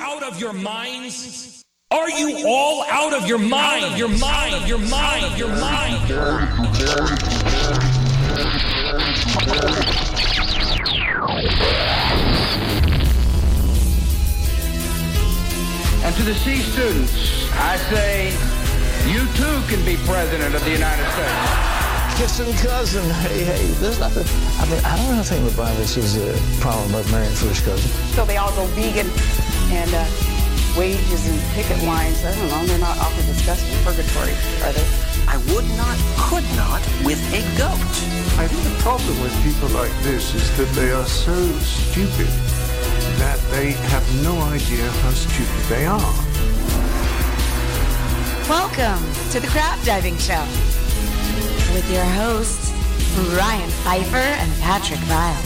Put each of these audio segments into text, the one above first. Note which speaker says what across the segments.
Speaker 1: out of your minds? Are you all out of your mind? Your mind, your mind, your mind.
Speaker 2: And to the C students, I say, you too can be president of the United States.
Speaker 3: Kissing cousin, hey, there's nothing. I don't really think the Bible says a problem about marrying first cousin.
Speaker 4: So they all go vegan and wages and picket lines. I don't know, they're not awfully discussed in purgatory, are they?
Speaker 5: I would not, could not with a goat.
Speaker 6: I think the problem with people like this is that they are so stupid that they have no idea how stupid they are.
Speaker 7: Welcome to the Crab Diving Show with your hosts, Ryan Pfeiffer and Patrick Vile.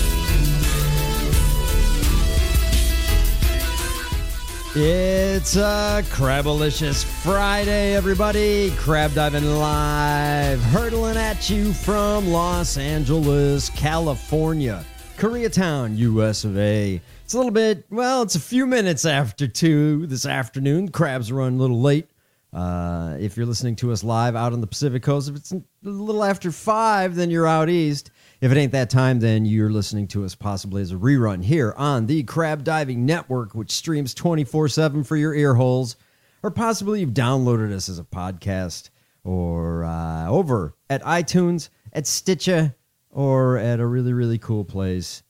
Speaker 8: It's a Crabalicious Friday, everybody. Crab diving live, hurtling at you from Los Angeles, California, Koreatown, US of A. It's a little bit, well, it's a few minutes after 2 this afternoon. Crabs run a little late. If you're listening to us live out on the Pacific Coast, if it's a little after 5, then you're out east. If it ain't that time, then you're listening to us possibly as a rerun here on the Crab Diving Network, which streams 24/7 for your ear holes, or possibly you've downloaded us as a podcast or over at iTunes, at Stitcher, or at a really, really cool place,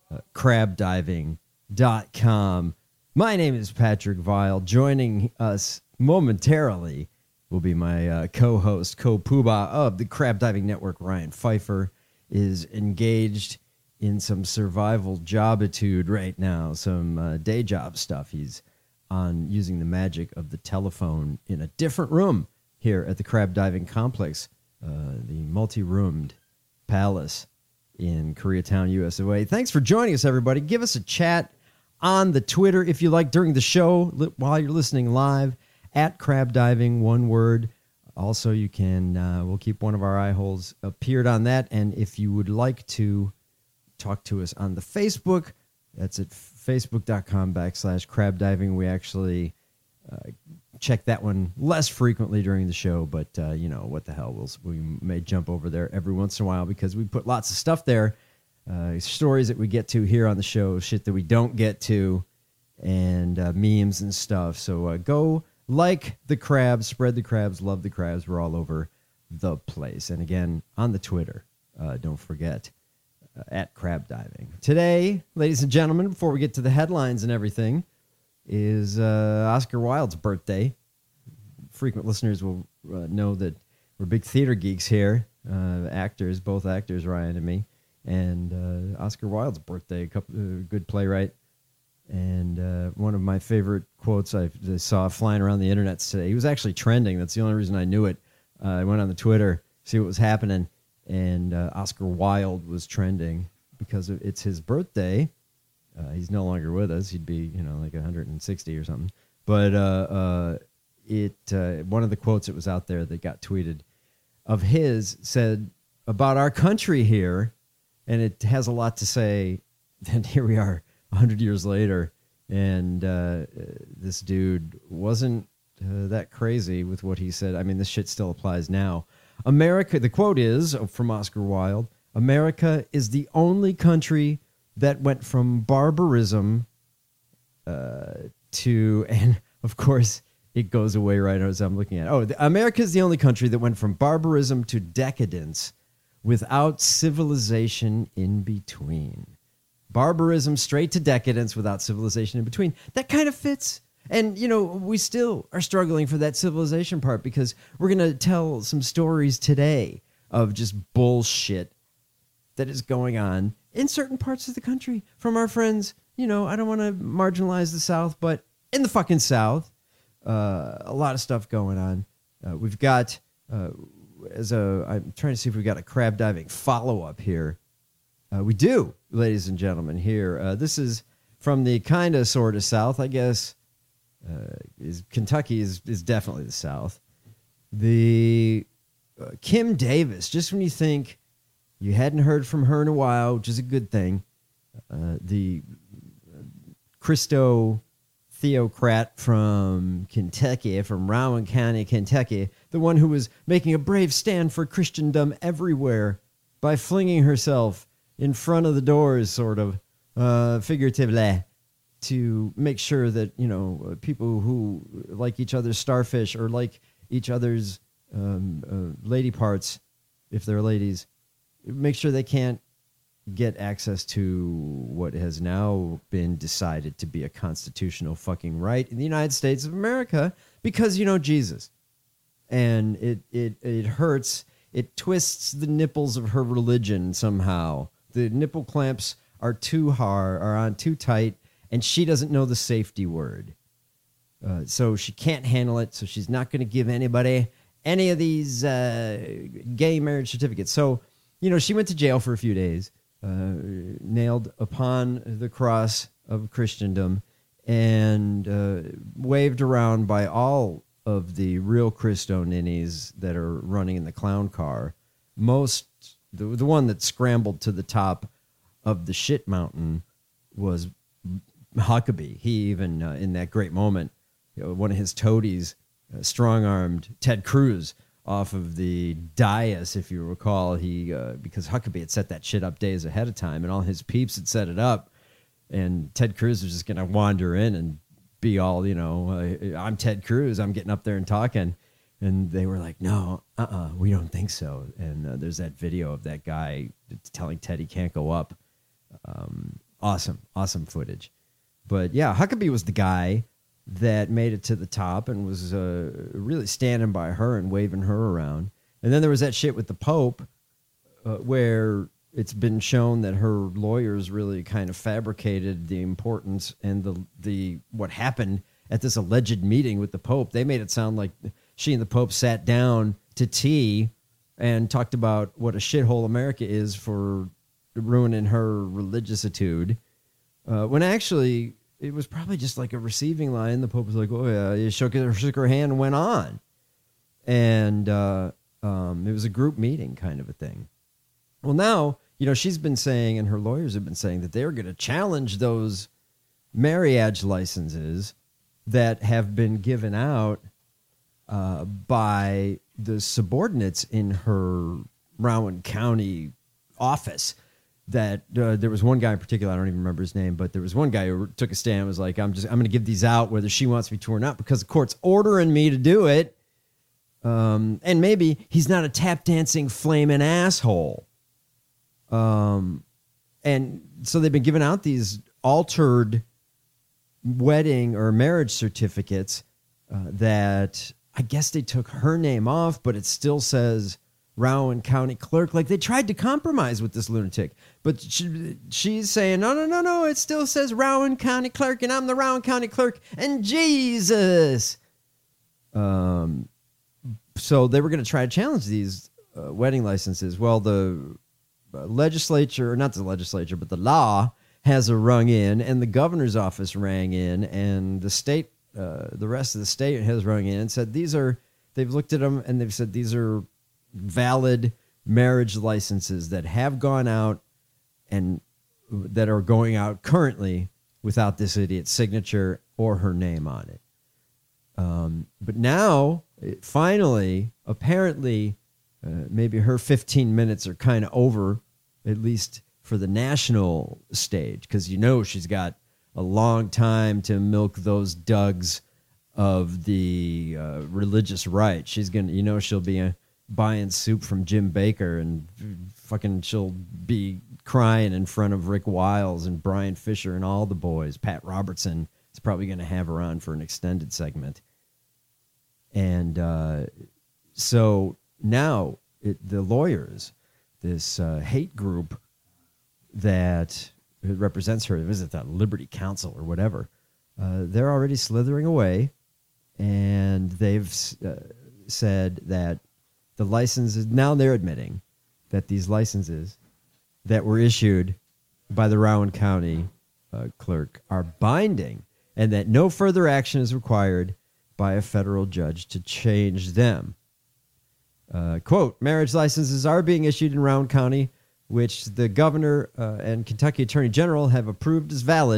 Speaker 8: crabdiving.com. My name is Patrick Vile. Joining us momentarily will be my co-host, co-poobah of the Crab Diving Network, Ryan Pfeiffer. Is engaged in some survival jobitude right now, some day job stuff. He's on using the magic of the telephone in a different room here at the Crab Diving Complex, the multi-roomed palace in Koreatown, US of A. Thanks for joining us, everybody. Give us a chat on the Twitter if you like during the show while you're listening live at Crab Diving, one word. Also, you can, we'll keep one of our eye holes appeared on that. And if you would like to talk to us on the Facebook, that's at facebook.com/crab diving. We actually check that one less frequently during the show, but you know, what the hell, we may jump over there every once in a while because we put lots of stuff there, stories that we get to here on the show, shit that we don't get to, and memes and stuff. So go like the crabs, spread the crabs, love the crabs. We're all over the place. And again, on the Twitter, don't forget, at Crab Diving. Today, ladies and gentlemen, before we get to the headlines and everything, is Oscar Wilde's birthday. Frequent listeners will know that we're big theater geeks here, actors, both actors, Ryan and me. And Oscar Wilde's birthday, good playwright. And one of my favorite quotes I saw flying around the internet today. He was actually trending. That's the only reason I knew it. I went on the Twitter, see what was happening, and Oscar Wilde was trending because it's his birthday. He's no longer with us. He'd be, like 160 or something. But one of the quotes that was out there that got tweeted of his said about our country here, and it has a lot to say. And here we are, 100 years later, and this dude wasn't that crazy with what he said. I mean, this shit still applies now. America, the quote is from Oscar Wilde, America is the only country that went from barbarism to, and of course, it goes away right as I'm looking at it. Oh, America is the only country that went from barbarism to decadence without civilization in between. Barbarism straight to decadence without civilization in between. That kind of fits. And, we still are struggling for that civilization part because we're going to tell some stories today of just bullshit that is going on in certain parts of the country from our friends. I don't want to marginalize the South, but in the fucking South, a lot of stuff going on. We've got, I'm trying to see if we've got a crab diving follow-up here. We do, ladies and gentlemen, here. This is from the kind of sort of South, I guess. Kentucky is definitely the South. The Kim Davis, just when you think you hadn't heard from her in a while, which is a good thing, the Christo theocrat from Kentucky, from Rowan County, Kentucky, the one who was making a brave stand for Christendom everywhere by flinging herself in front of the doors, sort of, figuratively, to make sure that, you know, people who like each other's starfish or like each other's lady parts, if they're ladies, make sure they can't get access to what has now been decided to be a constitutional fucking right in the United States of America because, you know, Jesus. And it hurts. It twists the nipples of her religion somehow. The nipple clamps are too hard, are on too tight, and she doesn't know the safety word. So she can't handle it, so she's not going to give anybody any of these gay marriage certificates. So, you know, she went to jail for a few days, nailed upon the cross of Christendom, and waved around by all of the real Christo ninnies that are running in the clown car. The one that scrambled to the top of the shit mountain was Huckabee. He even, in that great moment, you know, one of his toadies strong-armed Ted Cruz off of the dais, if you recall. Because Huckabee had set that shit up days ahead of time, and all his peeps had set it up, and Ted Cruz was just going to wander in and be all, you know, I'm Ted Cruz, I'm getting up there and talking. And they were like, no, we don't think so. And there's that video of that guy telling Ted he can't go up. Awesome footage. But yeah, Huckabee was the guy that made it to the top and was really standing by her and waving her around. And then there was that shit with the Pope where it's been shown that her lawyers really kind of fabricated the importance and the what happened at this alleged meeting with the Pope. They made it sound like she and the Pope sat down to tea and talked about what a shithole America is for ruining her religiousitude. When actually it was probably just like a receiving line. The Pope was like, oh yeah, he shook her hand and went on. And it was a group meeting kind of a thing. Well, now, you know, she's been saying, and her lawyers have been saying, that they're going to challenge those marriage licenses that have been given out by the subordinates in her Rowan County office. That there was one guy in particular, I don't even remember his name, but there was one guy who took a stand and was like, I'm going to give these out whether she wants me to or not because the court's ordering me to do it. And maybe he's not a tap dancing flaming asshole. And so they've been giving out these altered wedding or marriage certificates that I guess they took her name off, but it still says Rowan County Clerk. Like they tried to compromise with this lunatic, but she's saying, no, it still says Rowan County Clerk and I'm the Rowan County Clerk and Jesus. So they were going to try to challenge these wedding licenses. Well, the legislature, not the legislature, but the law has rung in, and the governor's office rang in, and the state, the rest of the state has rung in and said they've looked at them and they've said these are valid marriage licenses that have gone out and that are going out currently without this idiot's signature or her name on it. But now, finally, apparently, maybe her 15 minutes are kind of over, at least for the national stage, because you know she's got a long time to milk those dugs of the religious right. She's going to, you know, she'll be buying soup from Jim Baker and fucking she'll be crying in front of Rick Wiles and Brian Fisher and all the boys. Pat Robertson is probably going to have her on for an extended segment. And so now the lawyers, this hate group that represents her, visit that Liberty Council or whatever, they're already slithering away, and they've said that the licenses, now they're admitting that these licenses that were issued by the Rowan County clerk are binding and that no further action is required by a federal judge to change them. Quote, marriage licenses are being issued in Rowan County, which the governor and Kentucky Attorney General have approved as valid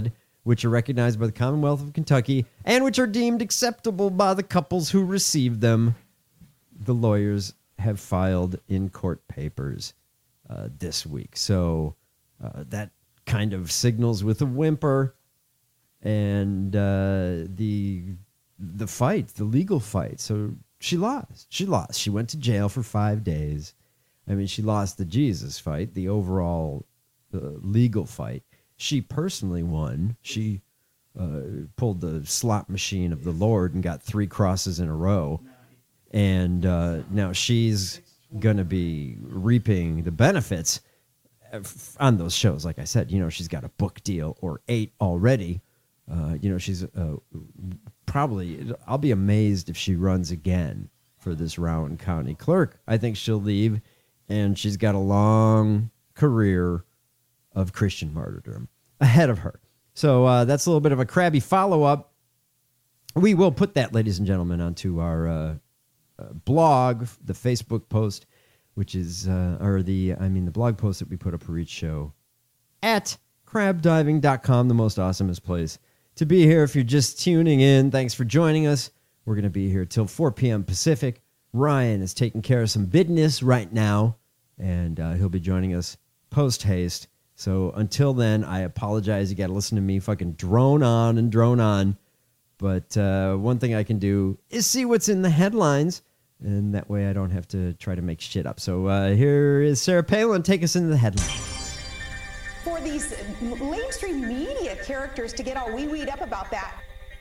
Speaker 8: which are recognized by the Commonwealth of Kentucky and which are deemed acceptable by the couples who receive them, the lawyers have filed in court papers this week. So that kind of signals with a whimper, and the fight, the legal fight. So she lost. She went to jail for 5 days. I mean, she lost the Jesus fight, the overall legal fight. She personally won. She pulled the slot machine of the Lord and got 3 crosses in a row. And now she's going to be reaping the benefits on those shows. Like I said, she's got a book deal or 8 already. She's probably, I'll be amazed if she runs again for this Rowan County clerk. I think she'll leave, and she's got a long career of Christian martyrdom ahead of her. So that's a little bit of a crabby follow-up. We will put that, ladies and gentlemen, onto our blog, the Facebook post, which is, the blog post that we put up for each show at crabdiving.com, the most awesomest place to be here. If you're just tuning in, thanks for joining us. We're going to be here till 4 p.m. Pacific. Ryan is taking care of some business right now, and he'll be joining us post-haste. So until then, I apologize. You got to listen to me fucking drone on and drone on. But one thing I can do is see what's in the headlines, and that way I don't have to try to make shit up. So here is Sarah Palin. Take us into the headlines.
Speaker 9: For these mainstream media characters to get all wee-weed up about that.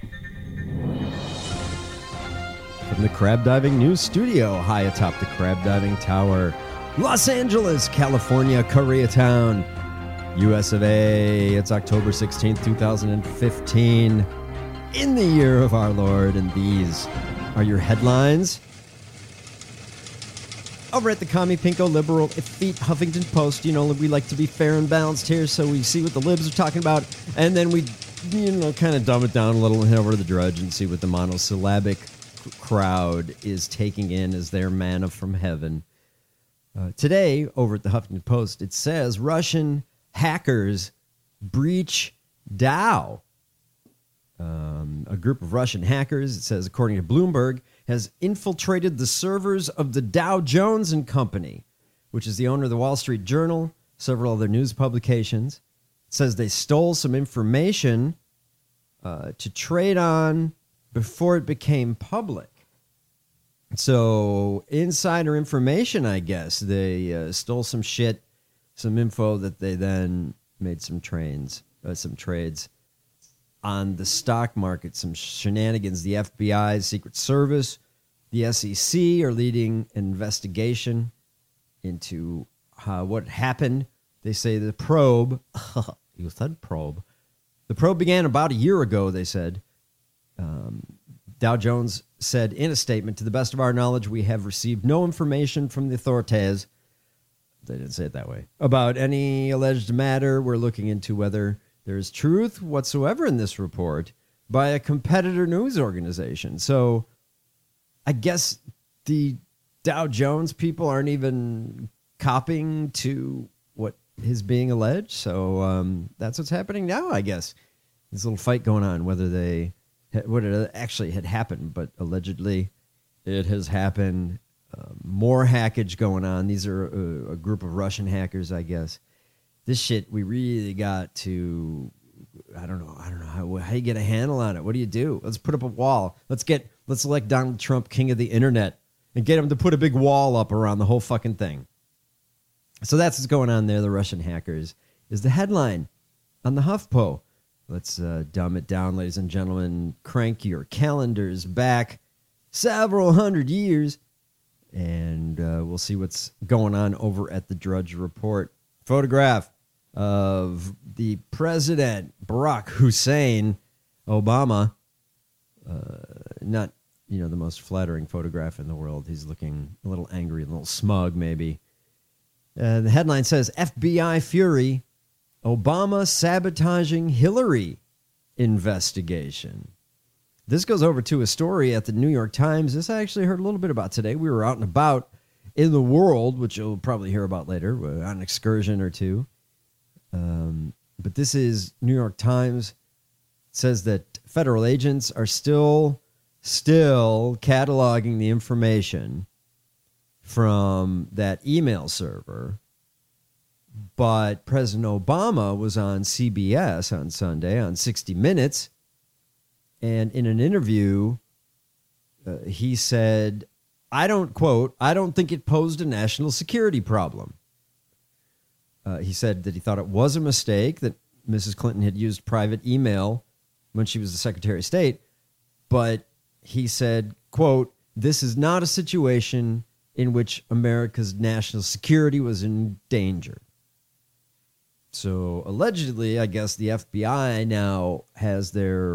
Speaker 8: From the Crab Diving News Studio, high atop the Crab Diving Tower, Los Angeles, California, Koreatown, US of A. It's October 16th, 2015, in the year of our Lord, and these are your headlines. Over at the Commie Pinko Liberal Effete Huffington Post, we like to be fair and balanced here, so we see what the libs are talking about, and then we, kind of dumb it down a little and head over to the Drudge and see what the monosyllabic crowd is taking in as their manna from heaven. Today, over at the Huffington Post, it says Russian hackers breach Dow. A group of Russian hackers, it says, according to Bloomberg, has infiltrated the servers of the Dow Jones and Company, which is the owner of the Wall Street Journal, several other news publications. It says they stole some information to trade on before it became public. So insider information, I guess. They stole some shit, some info that they then made some trades on the stock market, some shenanigans. The FBI, Secret Service, the SEC are leading an investigation into what happened. They say the probe, you said probe. The probe began about a year ago, they said. Dow Jones said in a statement, to the best of our knowledge, we have received no information from the authorities. They didn't say it that way. About any alleged matter, we're looking into whether there is truth whatsoever in this report by a competitor news organization. So I guess the Dow Jones people aren't even copying to what is being alleged. So that's what's happening now, I guess. This little fight going on, what it actually had happened, but allegedly it has happened. More hackage going on. These are a group of Russian hackers, I guess. This shit, we really got to, I don't know how you get a handle on it. What do you do? Let's put up a wall. Let's elect Donald Trump king of the internet and get him to put a big wall up around the whole fucking thing. So that's what's going on there. The Russian hackers is the headline on the HuffPo. Let's dumb it down, ladies and gentlemen. Crank your calendars back several hundred years, and we'll see what's going on over at the Drudge Report. Photograph of the president, Barack Hussein Obama. Not, the most flattering photograph in the world. He's looking a little angry, a little smug, maybe. The headline says, FBI fury, Obama sabotaging Hillary investigation. This goes over to a story at the New York Times. This I actually heard a little bit about today. We were out and about in the world, which you'll probably hear about later, on an excursion or two. But this is New York Times. says that federal agents are still cataloging the information from that email server. But President Obama was on CBS on Sunday on 60 Minutes. And in an interview, he said, I don't think it posed a national security problem. He said that he thought it was a mistake that Mrs. Clinton had used private email when she was the Secretary of State. But he said, quote, this is not a situation in which America's national security was in danger. So allegedly, I guess the FBI now has their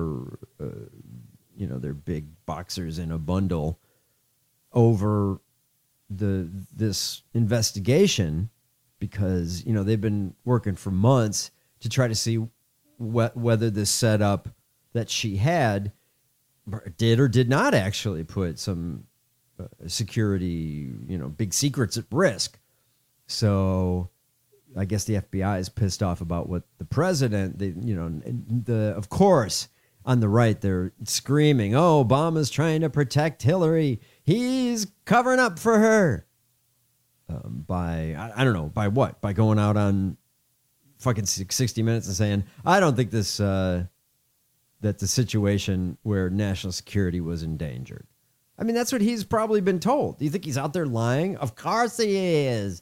Speaker 8: big boxers in a bundle over this investigation because, they've been working for months to try to see whether this setup that she had did or did not actually put some security, big secrets at risk. So I guess the FBI is pissed off about what the president, of course, on the right, they're screaming, oh, Obama's trying to protect Hillary. He's covering up for her. By what? By going out on fucking 60 Minutes and saying, I don't think this, that the situation where national security was endangered. I mean, that's what he's probably been told. Do you think he's out there lying? Of course he is.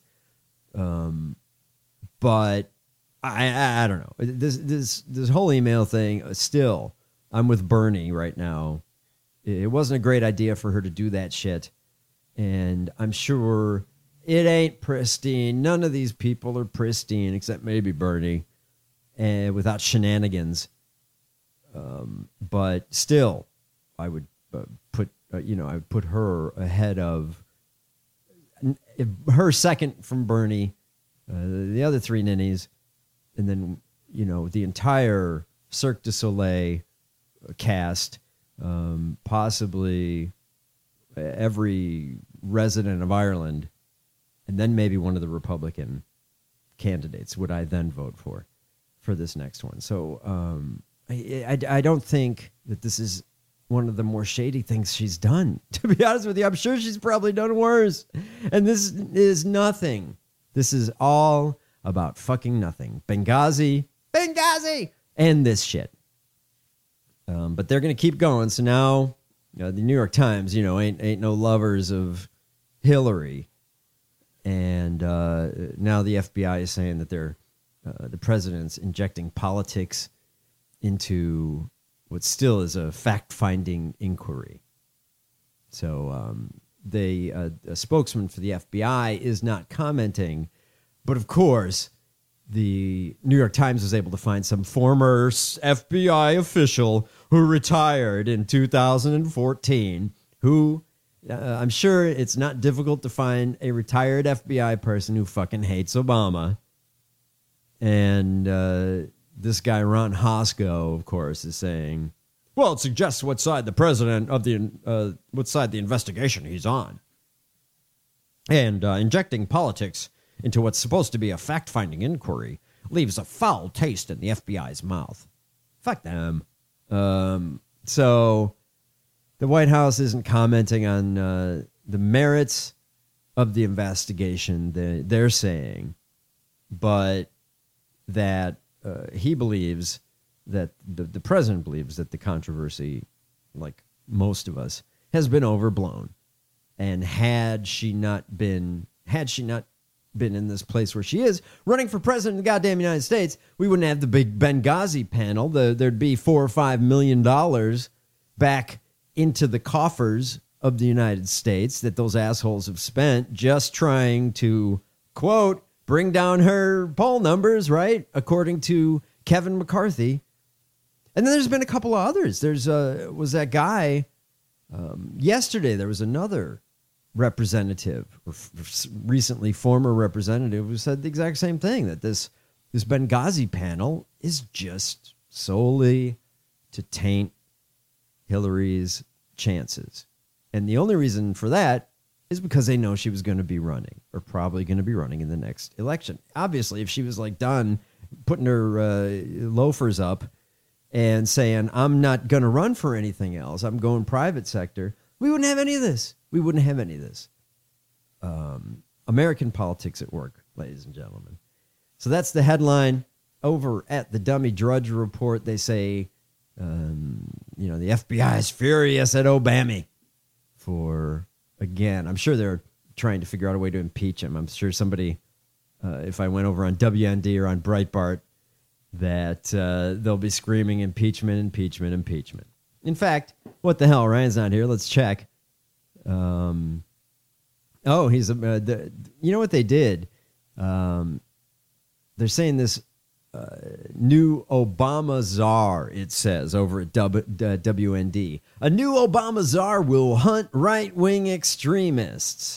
Speaker 8: But I don't know. This whole email thing, still, I'm with Bernie right now. It wasn't a great idea for her to do that shit. And I'm sure it ain't pristine. None of these people are pristine, except maybe Bernie, and without shenanigans. But still, I would put her ahead of her second from Bernie, the other three ninnies, and then the entire Cirque du Soleil cast, possibly every resident of Ireland, and then maybe one of the Republican candidates would I then vote for this next one. So I don't think that this is one of the more shady things she's done. To be honest with you, I'm sure she's probably done worse. And this is nothing. This is all about fucking nothing. Benghazi, and this shit. But they're going to keep going. So now the New York Times, ain't no lovers of Hillary. And now the FBI is saying that the president's injecting politics into what still is a fact-finding inquiry. So a spokesman for the FBI is not commenting. But of course, the New York Times was able to find some former FBI official who retired in 2014, who I'm sure it's not difficult to find a retired FBI person who fucking hates Obama. And this guy, Ron Hosko, of course, is saying, well, it suggests what side the president of what side the investigation he's on. And injecting politics into what's supposed to be a fact-finding inquiry leaves a foul taste in the FBI's mouth. Fuck them. So the White House isn't commenting on the merits of the investigation, they're saying, but that he believes that the president believes that the controversy, like most of us, has been overblown. And had she not been in this place where she is, running for president of the goddamn United States, we wouldn't have the big Benghazi panel. There'd be $4 or $5 million back into the coffers of the United States that those assholes have spent just trying to, quote, bring down her poll numbers, right? According to Kevin McCarthy. And then there's been a couple of others. Was that guy, yesterday there was another representative, or recently former representative, who said the exact same thing, that this Benghazi panel is just solely to taint Hillary's chances. And the only reason for that is because they know she was going to be running, or probably going to be running in the next election. Obviously, if she was done putting her loafers up and saying, I'm not going to run for anything else, I'm going private sector, we wouldn't have any of this. We wouldn't have any of this. American politics at work, ladies and gentlemen. So that's the headline. Over at the Dummy Drudge Report, they say, the FBI is furious at Obama for, again, I'm sure they're trying to figure out a way to impeach him. I'm sure somebody, if I went over on WND or on Breitbart, that they'll be screaming impeachment, impeachment, impeachment. In fact, what the hell? Ryan's not here. Let's check. He's you know what they did? They're saying this new Obama czar, it says over at WND. A new Obama czar will hunt right-wing extremists.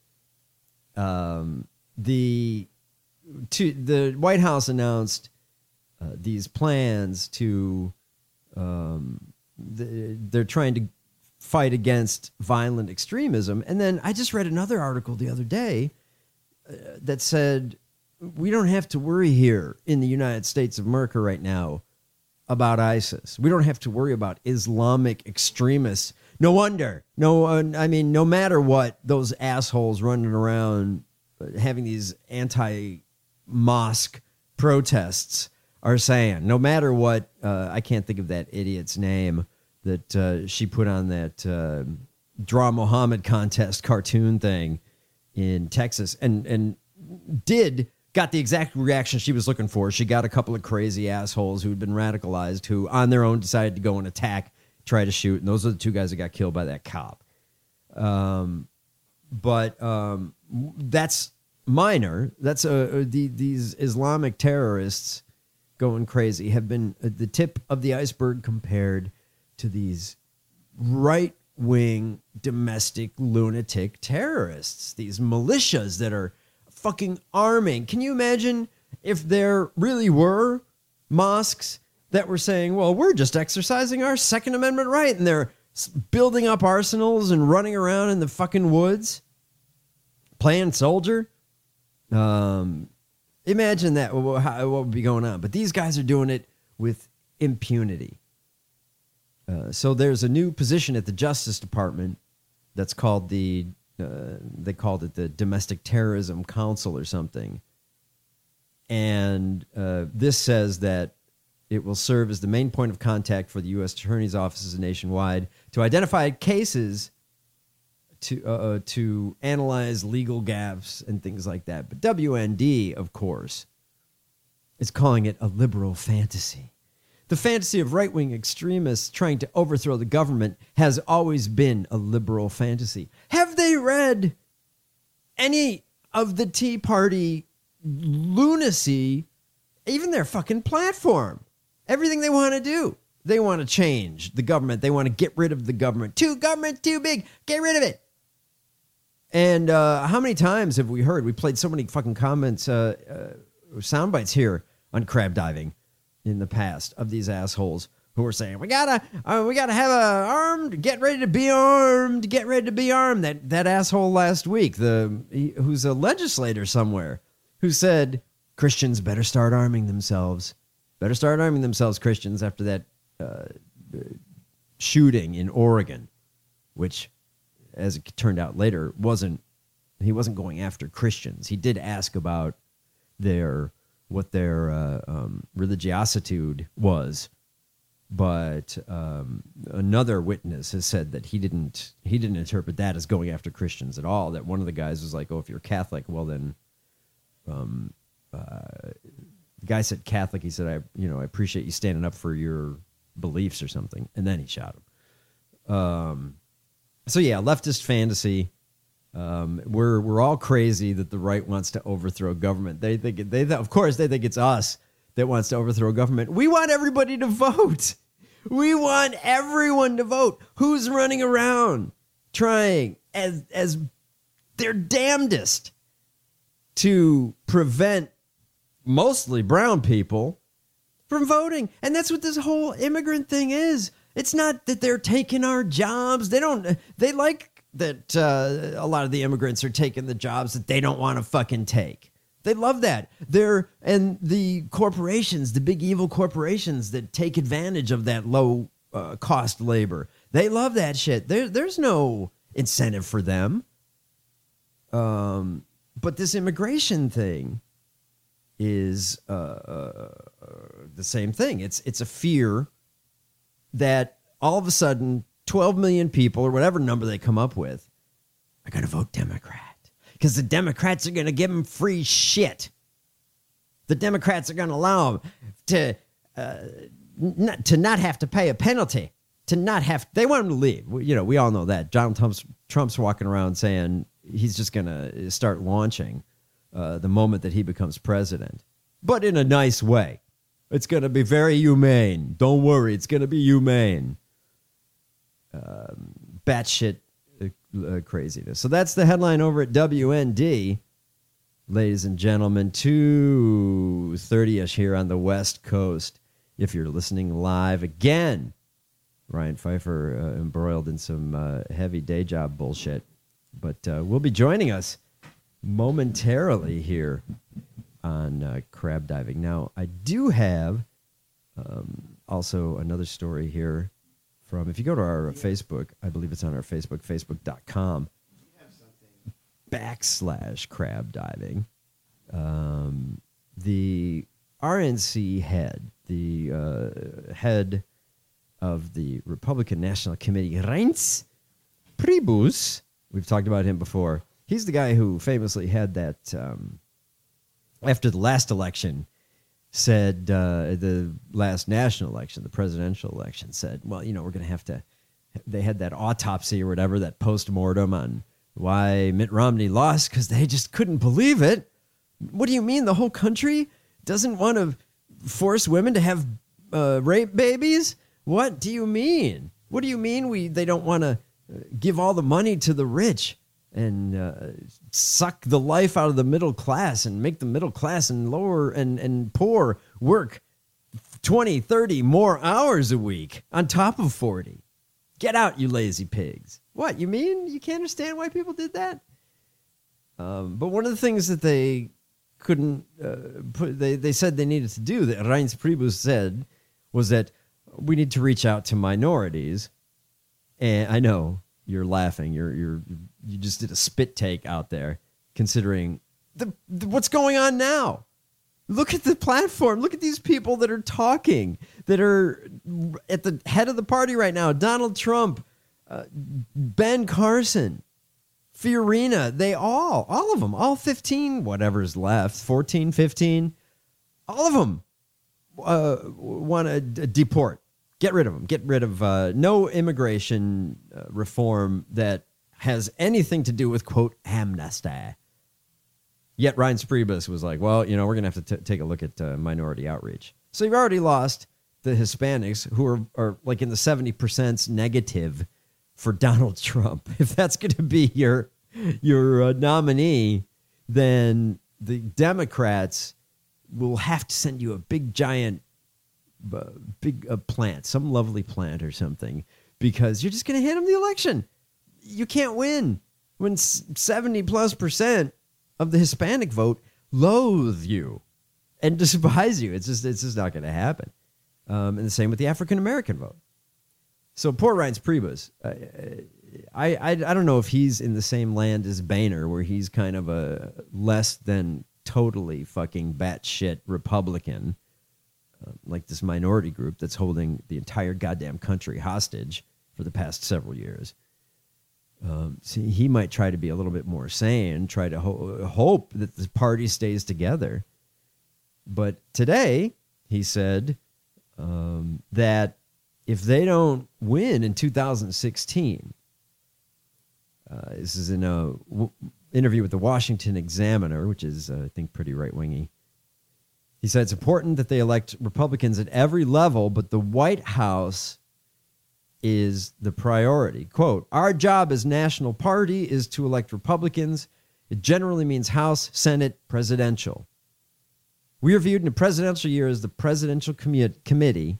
Speaker 8: The White House announced these plans to they're trying to fight against violent extremism. And then I just read another article the other day that said we don't have to worry here in the United States of America right now about ISIS. We don't have to worry about Islamic extremists. No wonder. No matter what, those assholes running around having these anti-mosque protests are saying, no matter what, I can't think of that idiot's name that she put on that Draw Muhammad contest cartoon thing in Texas and got the exact reaction she was looking for. She got a couple of crazy assholes who had been radicalized who on their own decided to go and attack, try to shoot. And those are the two guys that got killed by that cop. But that's minor. That's these Islamic terrorists going crazy have been the tip of the iceberg compared to these right-wing domestic lunatic terrorists, these militias that are fucking arming. Can you imagine if there really were mosques that were saying, well, we're just exercising our Second Amendment right, and they're building up arsenals and running around in the fucking woods playing soldier? Imagine that, what would be going on. But these guys are doing it with impunity. So there's a new position at the Justice Department that's called they called it the Domestic Terrorism Council or something. And this says that it will serve as the main point of contact for the U.S. Attorney's offices nationwide to identify cases to analyze legal gaps and things like that. But WND, of course, is calling it a liberal fantasy. The fantasy of right-wing extremists trying to overthrow the government has always been a liberal fantasy. Have they read any of the Tea Party lunacy, even their fucking platform? Everything they want to do. They want to change the government. They want to get rid of the government. Government too big. Get rid of it. And how many times have we heard? We played so many fucking comments, sound bites here on Crab Diving in the past of these assholes who were saying, we gotta have armed, get ready to be armed. That asshole last week, who's a legislator somewhere, who said Christians better start arming themselves. Better start arming themselves, Christians, after that shooting in Oregon, which, as it turned out later, he wasn't going after Christians. He did ask about what their religiositude was, but another witness has said that he didn't interpret that as going after Christians at all. That one of the guys was like, "Oh, if you're Catholic, well then," the guy said Catholic. He said, "I appreciate you standing up for your beliefs or something," and then he shot him. So yeah, leftist fantasy. We're all crazy that the right wants to overthrow government. They think it's us that wants to overthrow government. We want everybody to vote. We want everyone to vote. Who's running around trying as their damnedest to prevent mostly brown people from voting? And that's what this whole immigrant thing is. It's not that they're taking our jobs. They like that a lot of the immigrants are taking the jobs that they don't want to fucking take. They love that. And the corporations, the big evil corporations that take advantage of that low cost labor, they love that shit. There's no incentive for them. But this immigration thing is the same thing. It's a fear that all of a sudden 12 million people or whatever number they come up with are going to vote Democrat because the Democrats are going to give them free shit. The Democrats are going to allow them to not have to pay a penalty, to not have. They want them to leave. We all know that. Donald Trump's walking around saying he's just going to start launching the moment that he becomes president, but in a nice way. It's going to be very humane. Don't worry. It's going to be humane. Batshit craziness. So that's the headline over at WND. Ladies and gentlemen, 2:30-ish here on the West Coast. If you're listening live again, Ryan Pfeiffer embroiled in some heavy day job bullshit. But will be joining us momentarily here on crab diving. Now, I do have also another story here from, if you go to our Facebook, I believe it's on our Facebook, facebook.com/crab diving. The RNC head, the head of the Republican National Committee, Reince Priebus, we've talked about him before. He's the guy who famously had that, after the last election, said, the last national election, the presidential election, said, well, we're going to have to, they had that autopsy or whatever, that post-mortem on why Mitt Romney lost, because they just couldn't believe it. What do you mean the whole country doesn't want to force women to have rape babies? What do you mean? What do you mean they don't want to give all the money to the rich and suck the life out of the middle class and make the middle class and lower and poor work 20, 30 more hours a week on top of 40? Get out, you lazy pigs. What, you mean you can't understand why people did that? But one of the things that they couldn't they said they needed to do, that Reince Priebus said, was that we need to reach out to minorities. And I know you're laughing. You just did a spit take out there, considering what's going on now. Look at the platform. Look at these people that are talking, that are at the head of the party right now. Donald Trump, Ben Carson, Fiorina, all of them, all 15, whatever's left, 14, 15, all of them want to deport. Get rid of them. Get rid of no immigration reform that has anything to do with, quote, amnesty. Yet Reince Priebus was like, well, we're going to have to take a look at minority outreach. So you've already lost the Hispanics, who are like in the 70% negative for Donald Trump. If that's going to be your nominee, then the Democrats will have to send you a big, giant, plant, some lovely plant or something, because you're just going to hand them the election. You can't win when 70+% of the Hispanic vote loathe you and despise you. It's just not going to happen. And the same with the African American vote. So poor Reince Priebus. I don't know if he's in the same land as Boehner, where he's kind of a less than totally fucking batshit Republican, like this minority group that's holding the entire goddamn country hostage for the past several years. See, he might try to be a little bit more sane, try to hope that the party stays together. But today, he said that if they don't win in 2016, this is in a interview with the Washington Examiner, which is, I think, pretty right-wingy. He said it's important that they elect Republicans at every level, but the White House is the priority. Quote, our job as national party is to elect Republicans. It generally means House, Senate, presidential. We are viewed in a presidential year as the presidential committee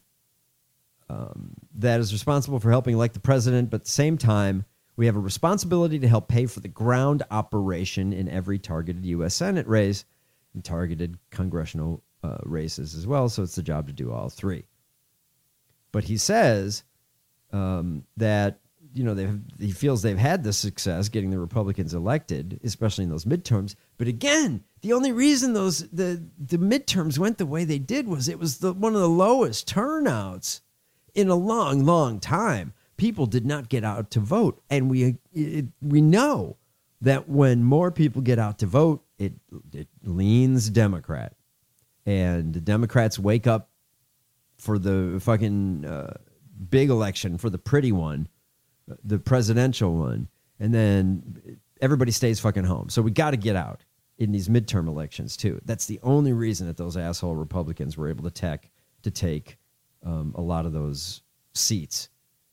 Speaker 8: that is responsible for helping elect the president, but at the same time, we have a responsibility to help pay for the ground operation in every targeted U.S. Senate race. targeted congressional races as well. So it's the job to do all three. But he says that, he feels they've had the success getting the Republicans elected, especially in those midterms. But again, the only reason the midterms went the way they did was it was one of the lowest turnouts in a long, long time. People did not get out to vote. And we know that when more people get out to vote, it leans Democrat. And the Democrats wake up for the fucking big election, for the pretty one, the presidential one, and then everybody stays fucking home. So we got to get out in these midterm elections too. That's the only reason that those asshole Republicans were able to take a lot of those seats.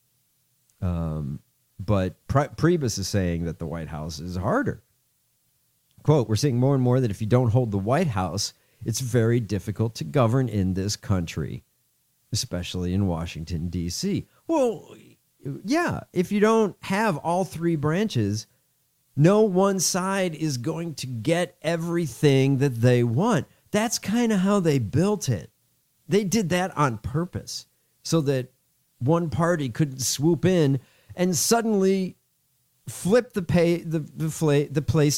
Speaker 8: But Priebus is saying that the White House is harder. Quote, we're seeing more and more that if you don't hold the White House, it's very difficult to govern in this country, especially in Washington, D.C. Well, yeah, if you don't have all three branches, no one side is going to get everything that they want. That's kind of how they built it. They did that on purpose so that one party could swoop in and suddenly flip the place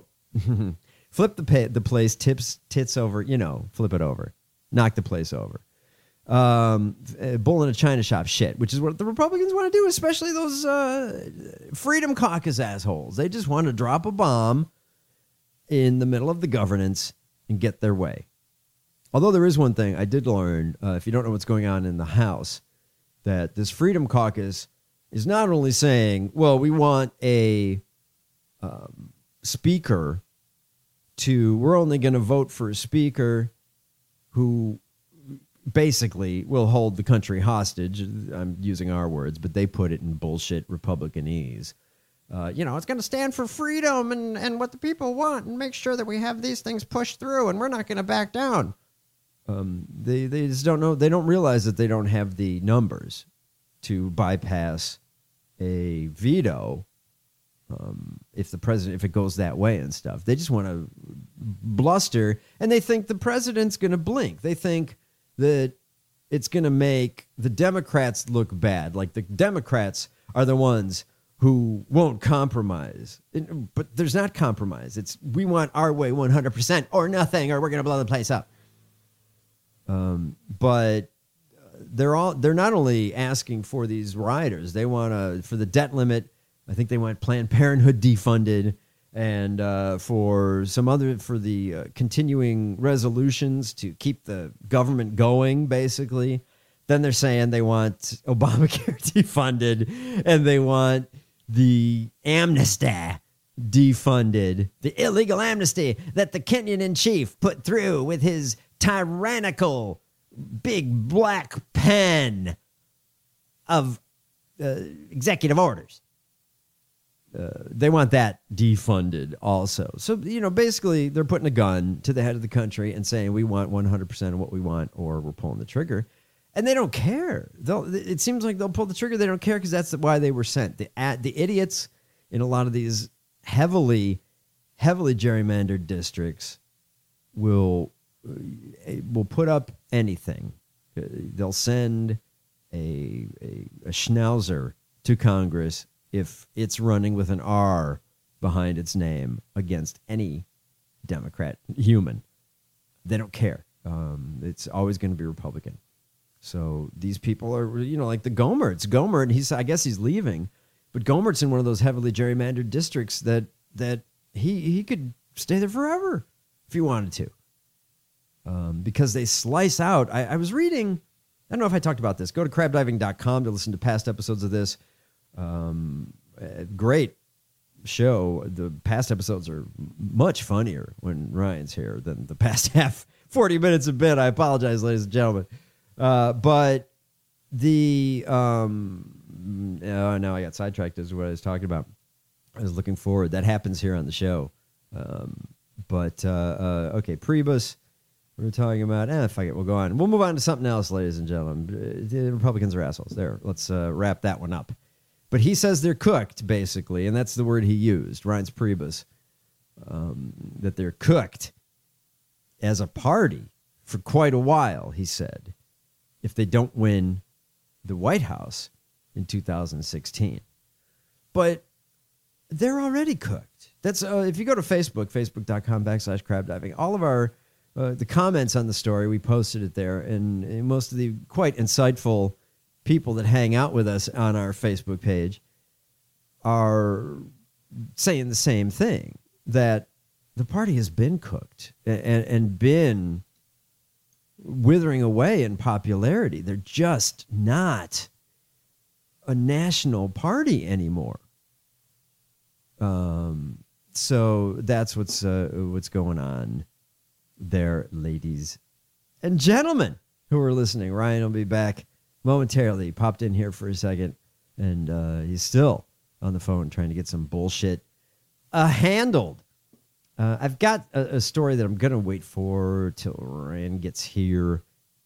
Speaker 8: tits over, flip it over, knock the place over. Bull in a china shop shit, which is what the Republicans want to do, especially those Freedom Caucus assholes. They just want to drop a bomb in the middle of the governance and get their way. Although there is one thing I did learn, if you don't know what's going on in the House, that this Freedom Caucus is not only saying, well, we want a speaker we're only going to vote for a speaker who basically will hold the country hostage. I'm using our words, but they put it in bullshit Republicanese. It's going to stand for freedom and what the people want and make sure that we have these things pushed through and we're not going to back down. They just don't know. They don't realize that they don't have the numbers to bypass a veto if it goes that way and stuff. They just want to bluster, and they think the president's going to blink. They think that it's going to make the Democrats look bad. Like the Democrats are the ones who won't compromise. But there's not compromise. It's we want our way 100% or nothing, or we're going to blow the place up. But they're not only asking for these riders, they want for the debt limit. I think they want Planned Parenthood defunded, and for the continuing resolutions to keep the government going, basically. Then they're saying they want Obamacare defunded, and they want the amnesty defunded, the illegal amnesty that the Kenyan-in-chief put through with his tyrannical big black pen of executive orders. They want that defunded also. So, basically they're putting a gun to the head of the country and saying we want 100% of what we want or we're pulling the trigger. And they don't care. It seems like they'll pull the trigger. They don't care because that's why they were sent. The idiots in a lot of these heavily gerrymandered districts will put up anything. They'll send a schnauzer to Congress if it's running with an R behind its name against any Democrat human. They don't care. It's always going to be Republican. So these people are, like the Gomertz. Gomert, I guess he's leaving, but Gomert's in one of those heavily gerrymandered districts that he could stay there forever if he wanted to. Because they slice out. I was reading, I don't know if I talked about this. Go to crabdiving.com to listen to past episodes of this. Great show. The past episodes are much funnier when Ryan's here than the past 40 minutes have been. I apologize, ladies and gentlemen. But the now I got sidetracked as to what I was talking about. I was looking forward. That happens here on the show. Okay, Priebus. We were talking about, fuck it, we'll go on. We'll move on to something else, ladies and gentlemen. The Republicans are assholes. There, let's wrap that one up. But he says they're cooked, basically, and that's the word he used, Reince Priebus, that they're cooked. as a party for quite a while, he said, if they don't win the White House in 2016. But they're already cooked. That's if you go to Facebook, facebook.com/crabdiving, all of our the comments on the story, we posted it there, and most of the quite insightful people that hang out with us on our Facebook page are saying the same thing, that the party has been cooked and been withering away in popularity. They're just not a national party anymore. So that's what's going on there, ladies and gentlemen who are listening. Ryan will be back momentarily. He popped in here for a second, and he's still on the phone trying to get some bullshit handled. I've got a story that I'm going to wait for till Ryan gets here.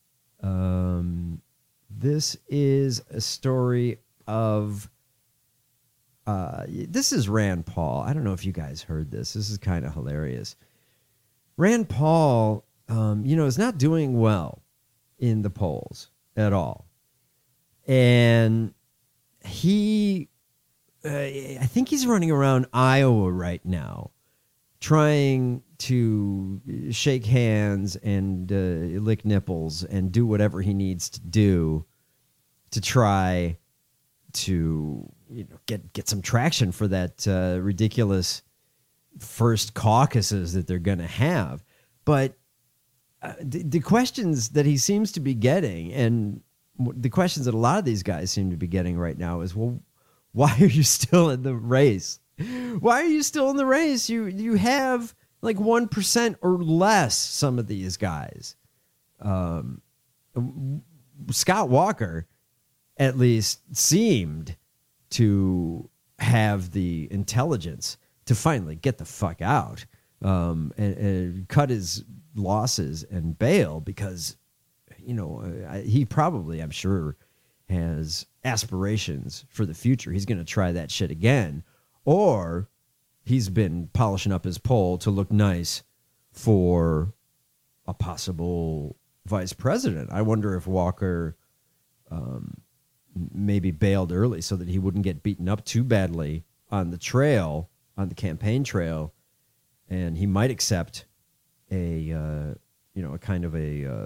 Speaker 8: This is a story of... this is Rand Paul. I don't know if you guys heard this. This is kind of hilarious. Rand Paul, is not doing well in the polls at all. And he, I think he's running around Iowa right now, trying to shake hands and lick nipples and do whatever he needs to do to try to get some traction for that ridiculous first caucuses that they're going to have. But the questions that he seems to be getting, and the questions that a lot of these guys seem to be getting right now is, well, why are you still in the race? Why are you still in the race? You have like 1% or less, some of these guys. Scott Walker at least seemed to have the intelligence to finally get the fuck out and cut his losses and bail, because, he probably, I'm sure, has aspirations for the future. He's going to try that shit again. Or he's been polishing up his poll to look nice for a possible vice president. I wonder if Walker maybe bailed early so that he wouldn't get beaten up too badly on the trail, on the campaign trail, and he might accept a kind of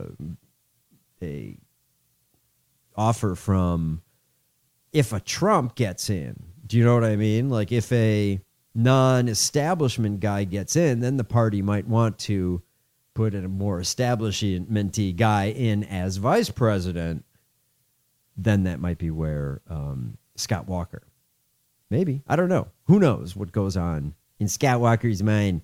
Speaker 8: a offer from, if a Trump gets in. Do you know what I mean? Like, if a non-establishment guy gets in, then the party might want to put in a more establishment-y guy in as vice president. Then that might be where Scott Walker, maybe, I don't know. Who knows what goes on in Scott Walker's mind?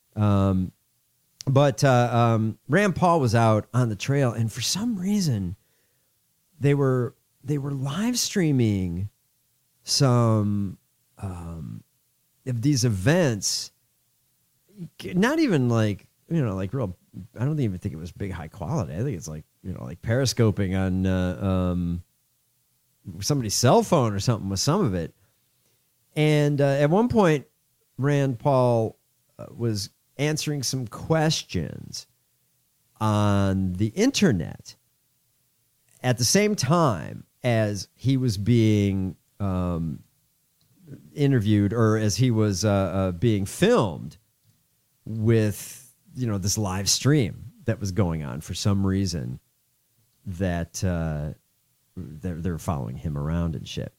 Speaker 8: But Rand Paul was out on the trail, and for some reason, they were live streaming some of these events. Not even like real. I don't even think it was big high quality. I think it's like periscoping on somebody's cell phone or something with some of it. And at one point, Rand Paul was answering some questions on the internet at the same time as he was being interviewed, or as he was being filmed with this live stream that was going on. For some reason that they're following him around and shit.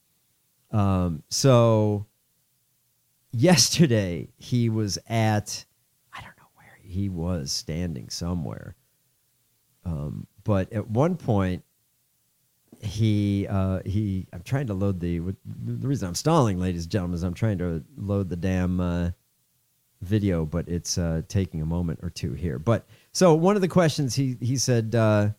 Speaker 8: So yesterday he was at, I don't know where he was, standing somewhere. But at one point I'm trying to load the reason I'm stalling, ladies and gentlemen, is I'm trying to load the damn video, but it's taking a moment or two here. But so one of the questions he said,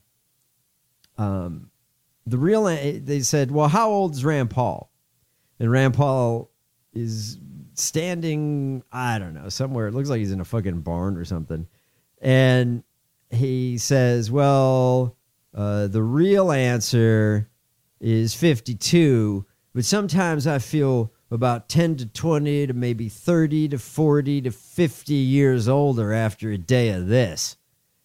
Speaker 8: they said, well, how old is Rand Paul? And Rand Paul is standing, I don't know, somewhere. It looks like he's in a fucking barn or something. And he says, well, the real answer is 52, but sometimes I feel about 10 to 20 to maybe 30 to 40 to 50 years older after a day of this.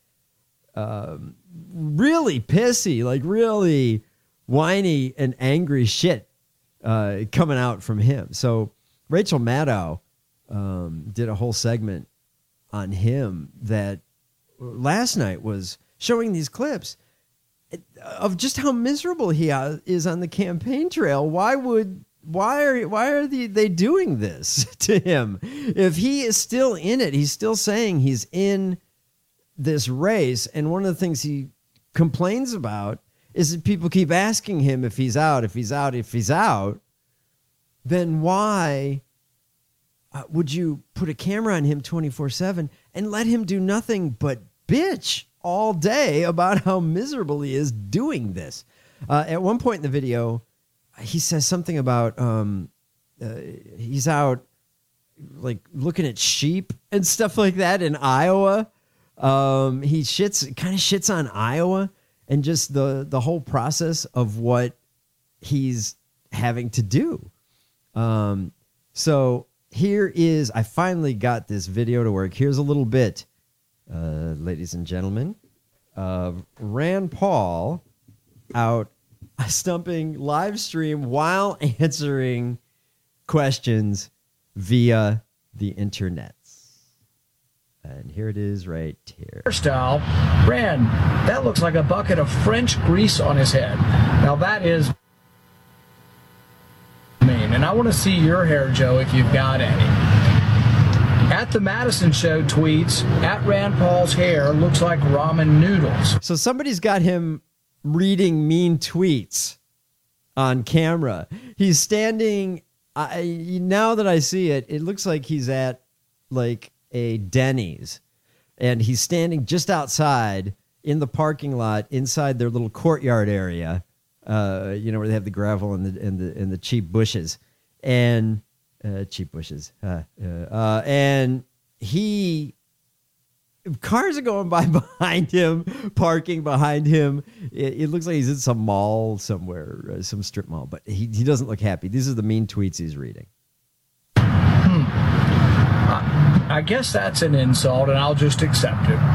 Speaker 8: really pissy, like really whiny and angry shit coming out from him. So Rachel Maddow did a whole segment on him that last night was showing these clips of just how miserable he is on the campaign trail. Why are they doing this to him? If he is still in it, he's still saying he's in this race. And one of the things he complains about is that people keep asking him if he's out, then why would you put a camera on him 24/7 and let him do nothing but bitch all day about how miserable he is doing this? At one point in the video, he says something about he's out like looking at sheep and stuff like that in Iowa. He kind of shits on Iowa and just the whole process of what he's having to do. So here is, I finally got this video to work. Here's a little bit, ladies and gentlemen, of Rand Paul out stumping live stream while answering questions via the internet. And here it is right here.
Speaker 10: Hairstyle, Rand, that looks like a bucket of French grease on his head. Now that is mean, and I want to see your hair, Joe, if you've got any. At the Madison Show tweets, at Rand Paul's hair looks like ramen noodles.
Speaker 8: So somebody's got him reading mean tweets on camera. He's standing, now that I see it, it looks like he's at like a Denny's, and he's standing just outside in the parking lot inside their little courtyard area, where they have the gravel and the cheap bushes and and cars are going by behind him, parking behind him. It looks like he's in some mall somewhere, some strip mall, but he doesn't look happy. These are the mean tweets he's reading.
Speaker 10: I guess that's an insult, and I'll just accept it.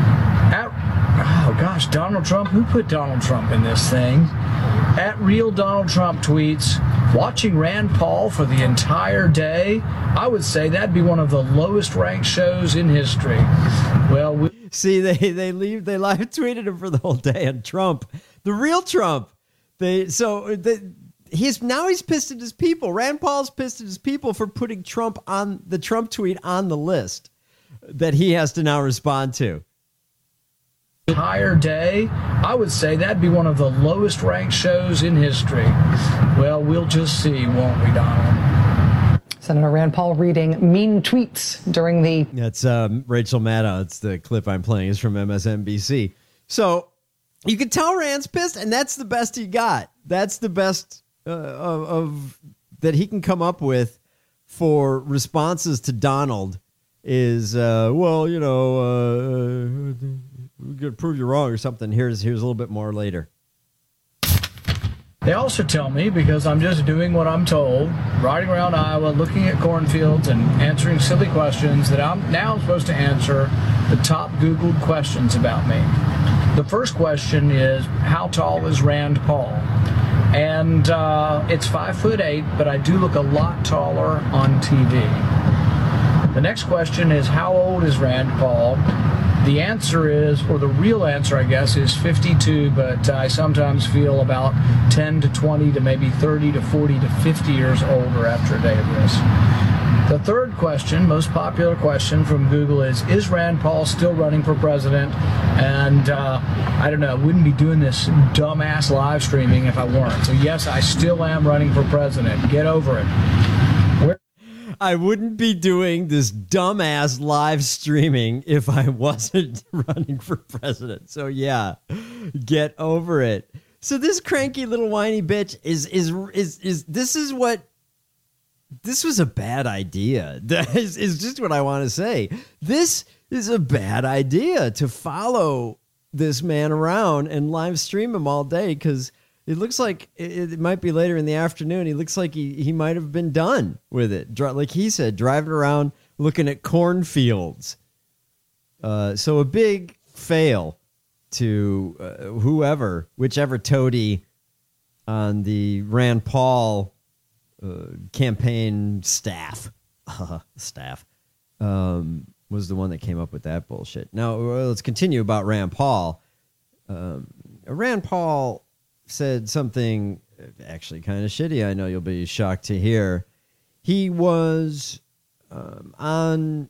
Speaker 10: Donald Trump. Who put Donald Trump in this thing? At Real Donald Trump tweets, watching Rand Paul for the entire day, I would say that'd be one of the lowest ranked shows in history. Well,
Speaker 8: see, they live tweeted him for the whole day, and Trump, the real Trump, he's pissed at his people. Rand Paul's pissed at his people for putting Trump on the Trump tweet on the list that he has to now respond to.
Speaker 10: Entire day, I would say that'd be one of the lowest ranked shows in history. Well, we'll just see, won't we, Donald?
Speaker 11: Senator Rand Paul reading mean tweets during the...
Speaker 8: That's Rachel Maddow. It's the clip I'm playing is from MSNBC. So you can tell Rand's pissed, and that's the best he got. That's the best of that he can come up with for responses to Donald is, we're going to prove you wrong or something. Here's a little bit more later.
Speaker 10: They also tell me, because I'm just doing what I'm told, riding around Iowa, looking at cornfields and answering silly questions, that I'm now supposed to answer the top Googled questions about me. The first question is, how tall is Rand Paul? And it's 5'8", but I do look a lot taller on TV. The next question is, how old is Rand Paul? The answer is, or the real answer, I guess, is 52, but I sometimes feel about 10 to 20 to maybe 30 to 40 to 50 years older after a day of this. The third question, most popular question from Google is Rand Paul still running for president? And I don't know, I wouldn't be doing this dumbass live streaming if I weren't. So yes, I still am running for president. Get over it.
Speaker 8: I wouldn't be doing this dumbass live streaming if I wasn't running for president. So yeah, get over it. So this cranky little whiny bitch this was a bad idea. That is just what I want to say. This is a bad idea to follow this man around and live stream him all day, because it looks like it might be later in the afternoon. He looks like he might have been done with it. Like he said, driving around looking at cornfields. So a big fail to whichever toady on the Rand Paul campaign staff was the one that came up with that bullshit. Now, let's continue about Rand Paul. Rand Paul said something actually kind of shitty. I know you'll be shocked to hear. He was on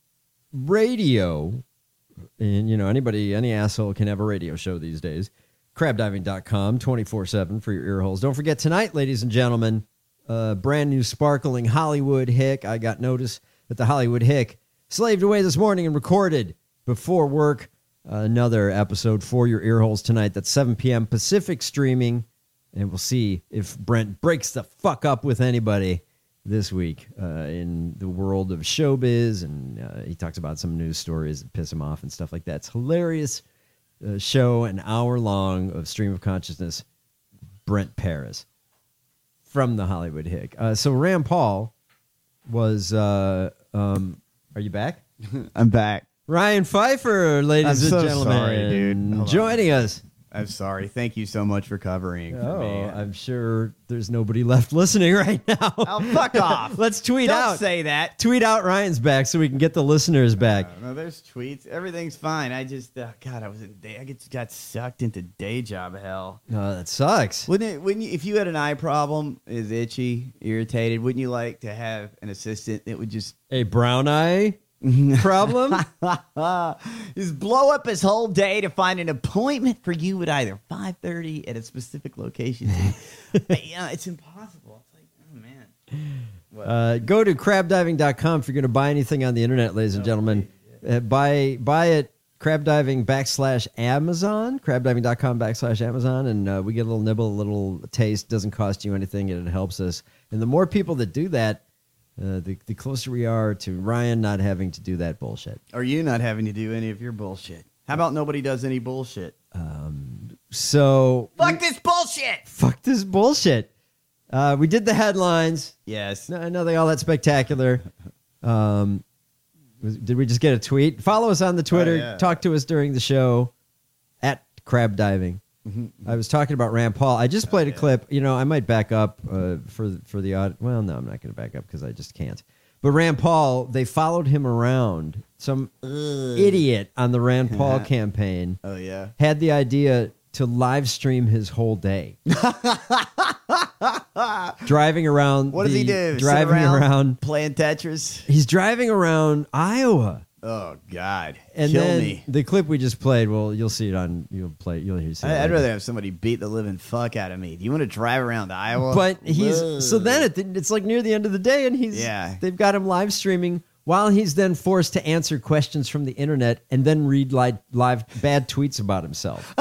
Speaker 8: radio, and any asshole can have a radio show these days. Crabdiving.com 24/7 for your ear holes. Don't forget tonight, ladies and gentlemen, brand new sparkling Hollywood Hick. I got notice that the Hollywood Hick slaved away this morning and recorded before work another episode for your ear holes tonight. That's 7 p.m. Pacific streaming, and we'll see if Brent breaks the fuck up with anybody this week in the world of showbiz, and he talks about some news stories that piss him off and stuff like that. It's hilarious show, an hour long of stream of consciousness. Brent Paris from the Hollywood Hick. So Rand Paul was are you back?
Speaker 12: I'm back.
Speaker 8: Ryan Pfeiffer, ladies and gentlemen,
Speaker 12: sorry, dude.
Speaker 8: joining us.
Speaker 12: I'm sorry. Thank you so much for covering for me.
Speaker 8: I'm sure there's nobody left listening right now.
Speaker 12: Oh, fuck off.
Speaker 8: Let's tweet
Speaker 12: Don't
Speaker 8: out.
Speaker 12: Don't say that.
Speaker 8: Tweet out Ryan's back so we can get the listeners back.
Speaker 12: No, there's tweets. Everything's fine. I just, I got sucked into day job hell.
Speaker 8: No, that sucks.
Speaker 12: If you had an eye problem, is itchy, irritated, wouldn't you like to have an assistant that would just...
Speaker 8: A brown eye problem?
Speaker 12: Just blow up his whole day to find an appointment for you at either 5:30 at a specific location. It's impossible. It's like, oh man.
Speaker 8: Go to crabdiving.com if you're going to buy anything on the internet, ladies and gentlemen. Buy it crabdiving.com/Amazon, crabdiving.com/Amazon, and we get a little nibble, a little taste. Doesn't cost you anything, and it helps us. And the more people that do that, the closer we are to Ryan not having to do that bullshit.
Speaker 12: Or you not having to do any of your bullshit. How about nobody does any bullshit?
Speaker 8: So
Speaker 12: fuck this bullshit.
Speaker 8: Fuck this bullshit. We did the headlines.
Speaker 12: Yes.
Speaker 8: Nothing all that spectacular. Did we just get a tweet? Follow us on the Twitter.
Speaker 12: Yeah.
Speaker 8: Talk to us during the show at Crab Diving. Mm-hmm. I was talking about Rand Paul. I just played a clip. I might back up for the audio. Well, no, I'm not going to back up because I just can't. But Rand Paul, they followed him around. Some idiot on the Rand Paul campaign.
Speaker 12: Oh, yeah.
Speaker 8: Had the idea to live stream his whole day. Driving around.
Speaker 12: What does he do?
Speaker 8: Driving around
Speaker 12: playing Tetris?
Speaker 8: He's driving around Iowa.
Speaker 12: Oh, God.
Speaker 8: And
Speaker 12: Kill
Speaker 8: then
Speaker 12: me.
Speaker 8: the clip we just played, well, you'll see it on, you'll hear it.
Speaker 12: I'd rather have somebody beat the living fuck out of me. Do you want to drive around Iowa?
Speaker 8: But so then it's like near the end of the day, and they've got him live streaming while he's then forced to answer questions from the internet and then read live bad tweets about himself.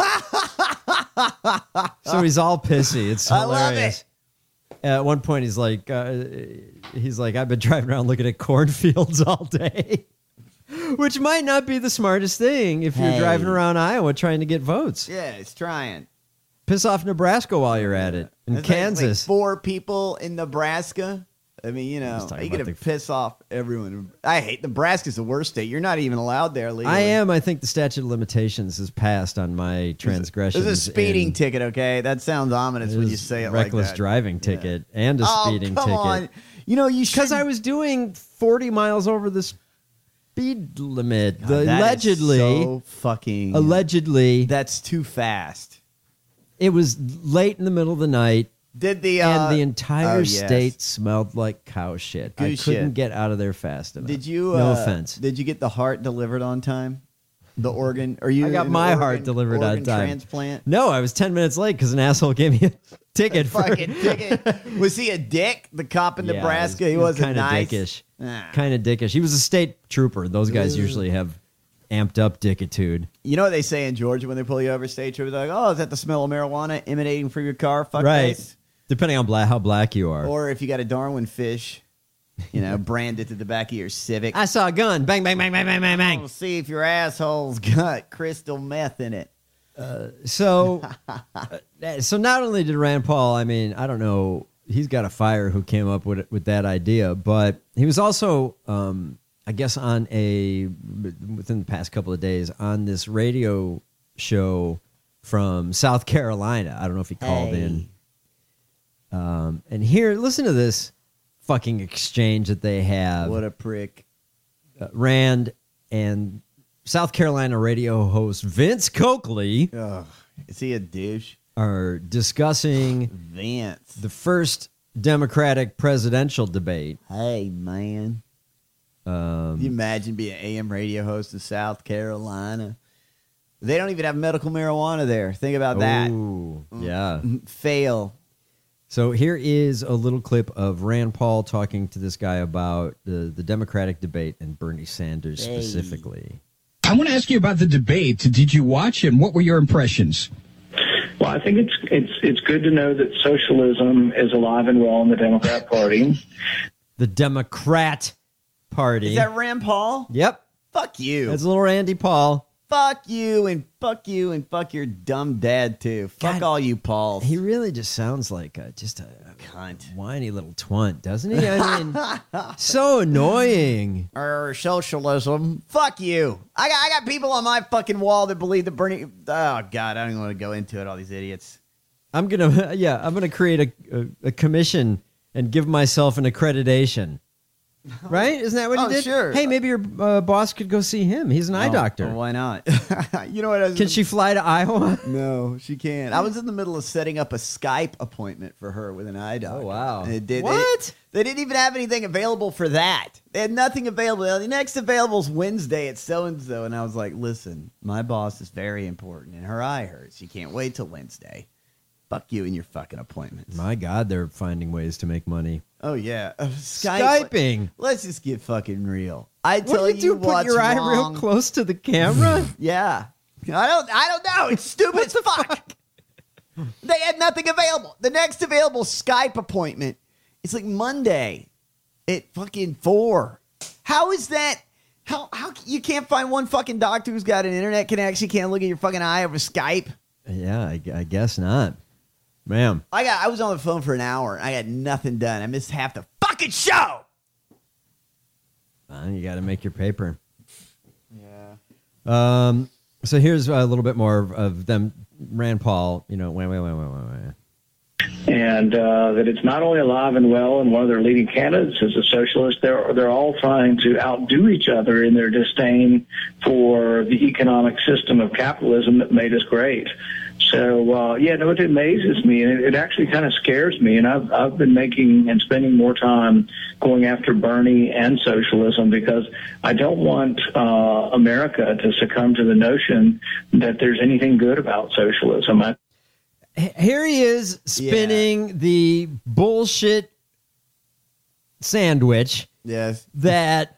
Speaker 8: So he's all pissy. It's hilarious.
Speaker 12: I love it.
Speaker 8: At one point, he's like, I've been driving around looking at cornfields all day. Which might not be the smartest thing if you're driving around Iowa trying to get votes.
Speaker 12: Yeah, it's trying.
Speaker 8: Piss off Nebraska while you're at it. And Kansas.
Speaker 12: Like 4 people in Nebraska. I mean, you're going to piss off everyone. I hate Nebraska's the worst state. You're not even allowed there legally.
Speaker 8: I am. I think the statute of limitations has passed on my transgressions.
Speaker 12: There's a speeding ticket, okay? That sounds ominous when you say it like that.
Speaker 8: Reckless driving ticket and a speeding
Speaker 12: come
Speaker 8: ticket.
Speaker 12: On. You should.
Speaker 8: Because I was doing 40 miles over the speed limit.
Speaker 12: God,
Speaker 8: Allegedly.
Speaker 12: so fucking.
Speaker 8: Allegedly.
Speaker 12: That's too fast.
Speaker 8: It was late in the middle of the night.
Speaker 12: And the
Speaker 8: entire state smelled like cow shit. I couldn't get out of there fast enough.
Speaker 12: Did you?
Speaker 8: No offense.
Speaker 12: Did you get the heart delivered on time? The organ? I
Speaker 8: got my heart delivered on time.
Speaker 12: Transplant?
Speaker 8: No, I was 10 minutes late because an asshole gave me a ticket.
Speaker 12: Ticket. Was he a dick? The cop in Nebraska? He wasn't
Speaker 8: kind of
Speaker 12: nice.
Speaker 8: dickish. Kind of dickish. He was a state trooper. Those guys usually have amped up dickitude.
Speaker 12: You know what they say in Georgia when they pull you over, state trooper? They're like, "Oh, is that the smell of marijuana emanating from your car?" Fuck
Speaker 8: right.
Speaker 12: This.
Speaker 8: Depending on how black you are.
Speaker 12: Or if you got a Darwin fish, branded to the back of your Civic.
Speaker 8: I saw a gun. Bang, bang, bang, bang, bang, bang, bang.
Speaker 12: We'll see if your asshole's got crystal meth in it.
Speaker 8: So not only did Rand Paul, I don't know, he's got a fire who came up with that idea, but he was also, I guess, within the past couple of days, on this radio show from South Carolina. I don't know if he called in. And here, listen to this fucking exchange that they have.
Speaker 12: What a prick.
Speaker 8: Rand and South Carolina radio host Vince Coakley.
Speaker 12: Ugh, is he a douche?
Speaker 8: Are discussing
Speaker 12: Vince,
Speaker 8: the first Democratic presidential debate.
Speaker 12: Hey, man. Can you imagine being an AM radio host in South Carolina? They don't even have medical marijuana there. Think about that.
Speaker 8: Ooh, yeah.
Speaker 12: Fail.
Speaker 8: So here is a little clip of Rand Paul talking to this guy about the Democratic debate and Bernie Sanders specifically.
Speaker 13: I want to ask you about the debate. Did you watch and what were your impressions?
Speaker 14: Well, I think it's good to know that socialism is alive and well in the Democrat Party.
Speaker 8: The Democrat Party.
Speaker 12: Is that Rand Paul?
Speaker 8: Yep.
Speaker 12: Fuck you.
Speaker 8: That's little Randy Paul.
Speaker 12: Fuck you and fuck you and fuck your dumb dad too. Fuck
Speaker 8: God,
Speaker 12: all you Pauls.
Speaker 8: He really just sounds like just a
Speaker 12: cunt,
Speaker 8: whiny little twant, doesn't he? I mean, so annoying.
Speaker 12: Socialism. Fuck you. I got people on my fucking wall that believe that Bernie. Oh God, I don't even want to go into it. All these idiots.
Speaker 8: I'm gonna create a commission and give myself an accreditation. Right? Isn't that what he did?
Speaker 12: Sure.
Speaker 8: Hey, maybe your boss could go see him. He's an eye doctor.
Speaker 12: Well, why not? You know what?
Speaker 8: Can she fly to Iowa?
Speaker 12: No, she can't. I was in the middle of setting up a Skype appointment for her with an eye doctor.
Speaker 8: Oh, wow.
Speaker 12: And
Speaker 8: What?
Speaker 12: They didn't even have anything available for that. They had nothing available. The next available is Wednesday at so-and-so. And I was like, listen, my boss is very important and her eye hurts. She can't wait till Wednesday. Fuck you and your fucking appointments.
Speaker 8: My God, they're finding ways to make money.
Speaker 12: Oh, yeah.
Speaker 8: Skyping.
Speaker 12: Let's just get fucking real. I tell
Speaker 8: what do you do? Put your eye real close to the camera?
Speaker 12: Yeah. I don't know. It's stupid as fuck. They had nothing available. The next available Skype appointment is like Monday at fucking 4. How is that? How you can't find one fucking doctor who's got an internet connection, can't look at your fucking eye over Skype?
Speaker 8: Yeah, I guess not. Ma'am.
Speaker 12: I was on the phone for an hour. And I got nothing done. I missed half the fucking show.
Speaker 8: You got to make your paper.
Speaker 12: Yeah.
Speaker 8: So here's a little bit more of them. Rand Paul, wait.
Speaker 14: And that it's not only alive and well, and one of their leading candidates is a socialist. They're all trying to outdo each other in their disdain for the economic system of capitalism that made us great. So, it amazes me, and it actually kind of scares me. And I've been making and spending more time going after Bernie and socialism because I don't want America to succumb to the notion that there's anything good about socialism.
Speaker 8: Here he is spinning the bullshit sandwich.
Speaker 12: Yes.
Speaker 8: That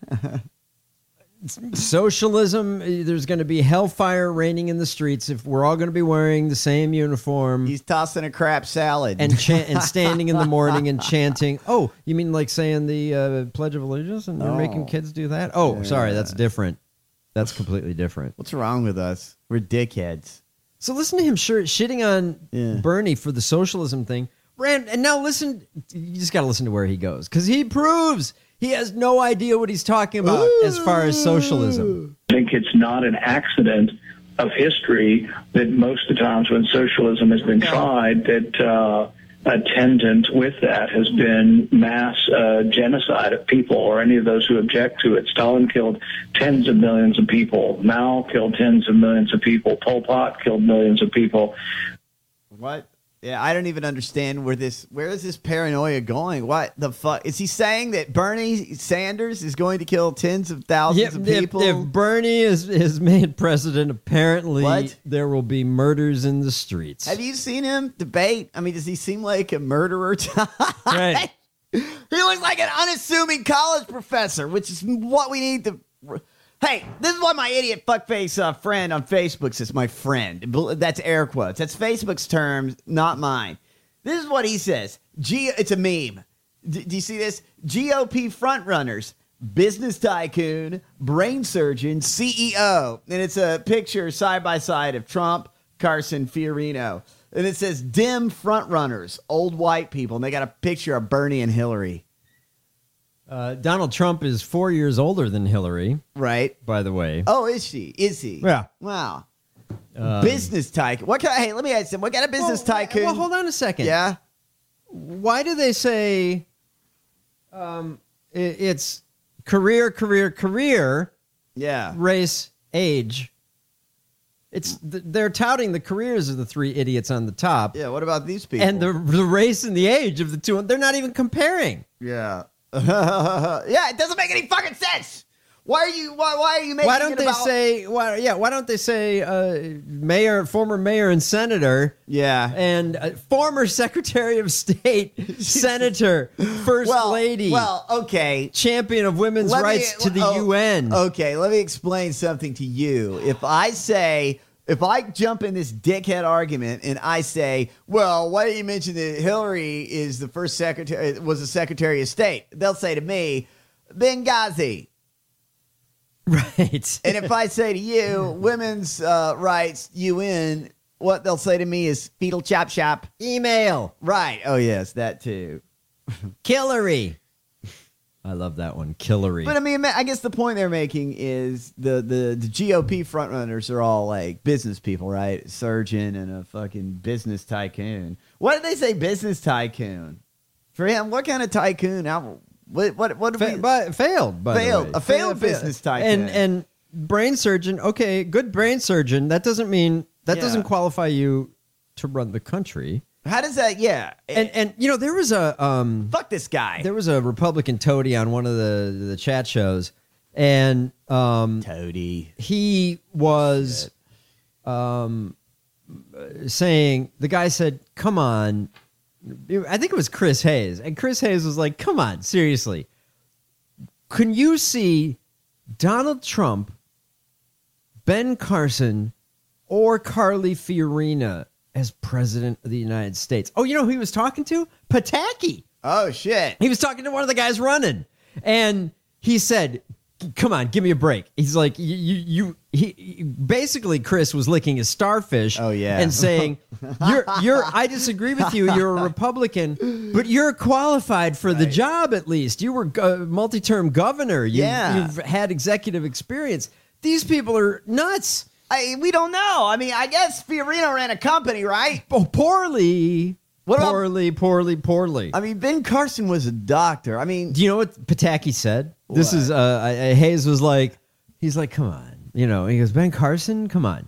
Speaker 8: socialism, there's going to be hellfire raining in the streets if we're all going to be wearing the same uniform.
Speaker 12: He's tossing a crap salad.
Speaker 8: And standing in the morning and chanting. Oh, you mean like saying the Pledge of Allegiance and you're making kids do that? Oh, yeah. Sorry, that's different. That's completely different.
Speaker 12: What's wrong with us? We're dickheads.
Speaker 8: So listen to him shitting on Bernie for the socialism thing. Rand, and now listen, you just got to listen to where he goes because he proves he has no idea what he's talking about as far as socialism.
Speaker 14: I think it's not an accident of history that most of the times when socialism has been tried, that attendant with that has been mass genocide of people or any of those who object to it. Stalin killed tens of millions of people. Mao killed tens of millions of people. Pol Pot killed millions of people.
Speaker 12: What? Yeah, I don't even understand where is this paranoia going? What the fuck? Is he saying that Bernie Sanders is going to kill tens of thousands of people?
Speaker 8: If Bernie is made president, apparently there will be murders in the streets.
Speaker 12: Have you seen him debate? I mean, does he seem like a murderer?
Speaker 8: Right.
Speaker 12: He looks like an unassuming college professor, which is what we need to... Hey, this is what my idiot fuckface friend on Facebook says, my friend. That's air quotes. That's Facebook's terms, not mine. This is what he says. It's a meme. Do you see this? GOP frontrunners, business tycoon, brain surgeon, CEO. And it's a picture side by side of Trump, Carson, Fiorino. And it says dim frontrunners, old white people. And they got a picture of Bernie and Hillary.
Speaker 8: Donald Trump is 4 years older than Hillary.
Speaker 12: Right.
Speaker 8: By the way.
Speaker 12: Oh, is she? Is he?
Speaker 8: Yeah.
Speaker 12: Wow. Business tycoon. Hey, let me ask you, what kind of business tycoon?
Speaker 8: Well, hold on a second.
Speaker 12: Yeah.
Speaker 8: Why do they say it's career,
Speaker 12: yeah,
Speaker 8: race, age? They're touting the careers of the three idiots on the top.
Speaker 12: Yeah, what about these people?
Speaker 8: And the race and the age of the two. They're not even comparing.
Speaker 12: Yeah. Yeah, it doesn't make any fucking sense. Why are you making
Speaker 8: Why don't they say former mayor and senator, and former Secretary of State, Senator, First Lady,
Speaker 12: okay,
Speaker 8: champion of women's rights to the UN.
Speaker 12: Okay, let me explain something to you. If I jump in this dickhead argument and I say, well, why didn't you mention that Hillary is the first was a Secretary of State? They'll say to me, Benghazi.
Speaker 8: Right.
Speaker 12: And if I say to you, women's rights, UN, what they'll say to me is fetal chop shop.
Speaker 8: Email.
Speaker 12: Right. Oh, yes, that too.
Speaker 8: Killery. I love that one. Killery.
Speaker 12: But I mean, I guess the point they're making is the GOP frontrunners are all like business people, right? A surgeon and a fucking business tycoon. Why did they say business tycoon? For him, what kind of tycoon?
Speaker 8: Failed.
Speaker 12: A failed business tycoon.
Speaker 8: And brain surgeon. Okay, good brain surgeon. That doesn't mean doesn't qualify you to run the country.
Speaker 12: How does that? Yeah.
Speaker 8: And you know, there was a
Speaker 12: fuck this guy.
Speaker 8: There was a Republican toady on one of the chat shows, and
Speaker 12: toady.
Speaker 8: He was saying, the guy said, "Come on." I think it was Chris Hayes. And Chris Hayes was like, come on, seriously. Can you see Donald Trump, Ben Carson, or Carly Fiorina as president of the United States? Oh, you know who he was talking to? Pataki.
Speaker 12: Oh, shit.
Speaker 8: He was talking to one of the guys running. And he said, come on, give me a break. He's like, he basically, Chris was licking his starfish.
Speaker 12: Oh, yeah.
Speaker 8: And saying, I disagree with you. You're a Republican, but you're qualified for the job at least. You were a multi-term governor. You've had executive experience. These people are nuts.
Speaker 12: We don't know. I mean, I guess Fiorina ran a company, right?
Speaker 8: Oh, poorly. Poorly. I
Speaker 12: mean, Ben Carson was a doctor. I mean,
Speaker 8: do you know what Pataki said? What? This is Hayes was like, he's like, come on, you know. He goes, Ben Carson, come on,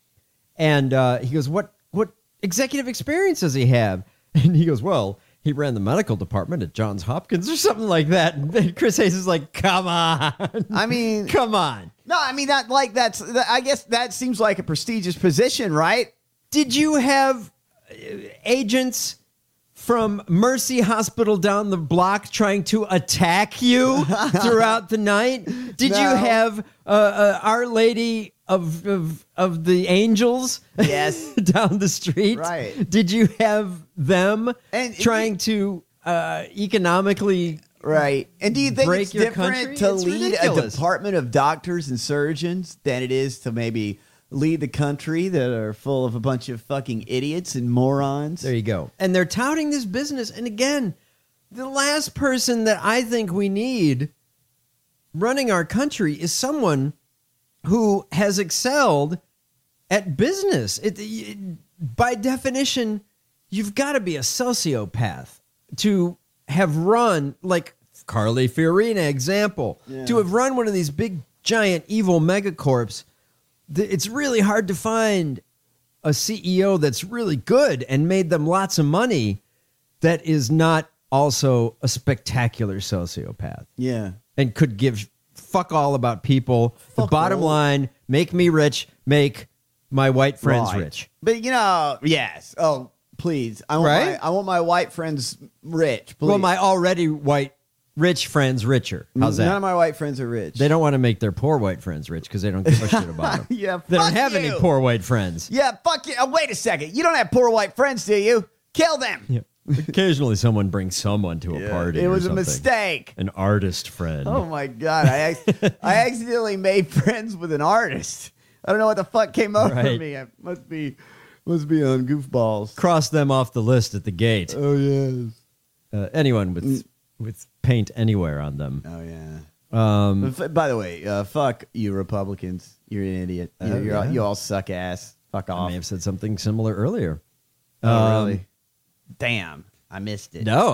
Speaker 8: and he goes, what executive experience does he have? And he goes, well, he ran the medical department at Johns Hopkins or something like that. And Chris Hayes is like, come on.
Speaker 12: I mean,
Speaker 8: come on.
Speaker 12: No, I mean I guess that seems like a prestigious position, right?
Speaker 8: Did you have agents from Mercy Hospital down the block trying to attack you throughout the night? Did you have Our Lady of the Angels down the street?
Speaker 12: Right.
Speaker 8: Did you have them trying to economically
Speaker 12: right? And do you think
Speaker 8: break
Speaker 12: it's
Speaker 8: your
Speaker 12: different
Speaker 8: country?
Speaker 12: to
Speaker 8: It's
Speaker 12: lead
Speaker 8: ridiculous.
Speaker 12: a department of doctors and surgeons than it is to maybe lead the country that are full of a bunch of fucking idiots and morons?
Speaker 8: There you go. And they're touting this business. And again, the last person that I think we need running our country is someone who has excelled at business. By definition, you've got to be a sociopath to have run, like Carly Fiorina example, to have run one of these big, giant, evil megacorps. It's really hard to find a CEO that's really good and made them lots of money that is not also a spectacular sociopath.
Speaker 12: Yeah.
Speaker 8: And could give fuck all about people. The bottom line, make me rich, make my white friends rich.
Speaker 12: But, you know, yes. Oh, please. I want my white friends rich, please.
Speaker 8: Well, my already white rich friends richer. How's that?
Speaker 12: None of my white friends are rich.
Speaker 8: They don't want to make their poor white friends rich because they don't give a shit about them.
Speaker 12: Yeah,
Speaker 8: they don't
Speaker 12: fuck
Speaker 8: have
Speaker 12: you.
Speaker 8: any poor white friends.
Speaker 12: Yeah, fuck you. Oh, wait a second. You don't have poor white friends, do you? Kill them.
Speaker 8: Yeah. Occasionally someone brings someone to a party.
Speaker 12: It was
Speaker 8: or
Speaker 12: a
Speaker 8: something.
Speaker 12: mistake.
Speaker 8: An artist friend.
Speaker 12: Oh, my God. I accidentally made friends with an artist. I don't know what the fuck came over me. I must be on goofballs.
Speaker 8: Cross them off the list at the gate.
Speaker 12: Oh, yes.
Speaker 8: Anyone with paint anywhere on them.
Speaker 12: Oh, yeah. By the way, fuck you Republicans. You're an idiot. You all suck ass. Fuck off.
Speaker 8: I may have said something similar earlier.
Speaker 12: Oh, really? Damn, I missed it.
Speaker 8: No,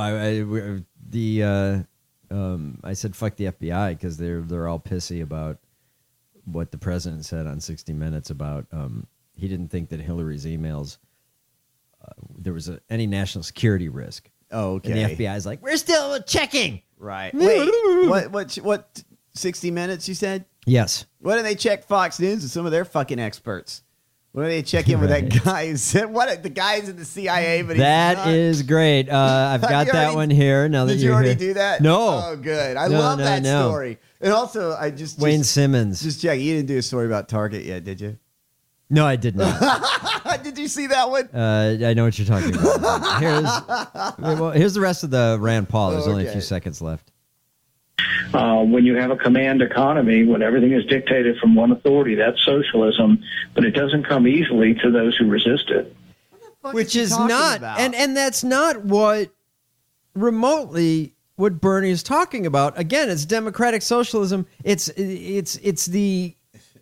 Speaker 8: I said fuck the FBI because they're all pissy about what the president said on 60 Minutes about he didn't think that Hillary's emails there was any national security risk.
Speaker 12: Oh, okay.
Speaker 8: And the FBI is like, we're still checking.
Speaker 12: Right. Wait, what 60 Minutes you said?
Speaker 8: Yes.
Speaker 12: Why don't they check Fox News and some of their fucking experts? Why don't they check in with that guy who said, the guy's in the CIA, but
Speaker 8: that is great. I've got that one here. Now that
Speaker 12: did you already do that?
Speaker 8: No.
Speaker 12: Oh, good. I love that story. And also,
Speaker 8: Wayne Simmons.
Speaker 12: Just check. You didn't do a story about Target yet, did you?
Speaker 8: No, I did not.
Speaker 12: Did you see that one?
Speaker 8: I know what you're talking about. Here's the rest of the Rand Paul. There's only a few seconds left.
Speaker 14: When you have a command economy, when everything is dictated from one authority, that's socialism, but it doesn't come easily to those who resist it.
Speaker 8: Which is not, and that's not what remotely what Bernie is talking about. Again, it's democratic socialism. It's the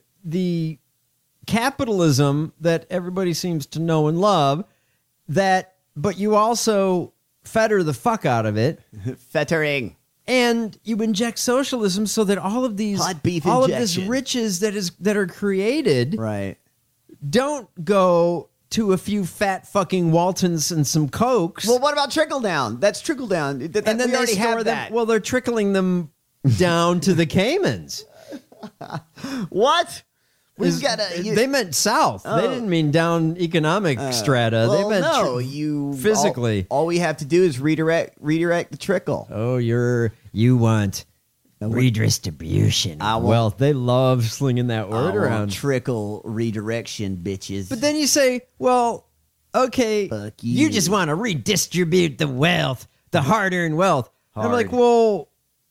Speaker 8: capitalism that everybody seems to know and love. But you also fetter the fuck out of it.
Speaker 12: Fettering.
Speaker 8: And you inject socialism so that all of these, all of this riches that are created,
Speaker 12: right,
Speaker 8: don't go to a few fat fucking Waltons and some Cokes.
Speaker 12: Well, what about trickle down? That's trickle down. And then
Speaker 8: they
Speaker 12: already
Speaker 8: store
Speaker 12: have
Speaker 8: them.
Speaker 12: that.
Speaker 8: Well, they're trickling them down to the Caymans.
Speaker 12: What? We've got
Speaker 8: they meant south. Oh. They didn't mean down economic strata.
Speaker 12: Well,
Speaker 8: they meant physically.
Speaker 12: All we have to do is redirect the trickle.
Speaker 8: Oh, you want redistribution. Well, they love slinging that word around.
Speaker 12: Trickle redirection, bitches.
Speaker 8: But then you say, well, okay, you just want to redistribute the wealth, the hard-earned wealth. I'm like, well,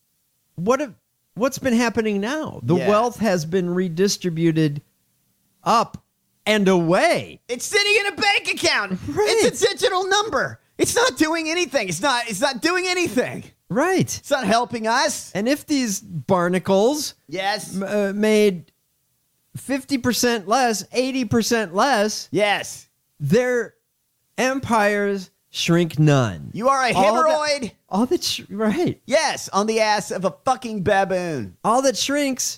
Speaker 8: what's been happening now? The wealth has been redistributed up and away.
Speaker 12: It's sitting in a bank account.
Speaker 8: Right.
Speaker 12: It's a digital number. It's not doing anything. It's not doing anything.
Speaker 8: Right.
Speaker 12: It's not helping us.
Speaker 8: And if these barnacles made 50% less, 80% less, their empires shrink none.
Speaker 12: You are a hemorrhoid.
Speaker 8: Right.
Speaker 12: Yes, on the ass of a fucking baboon.
Speaker 8: All that shrinks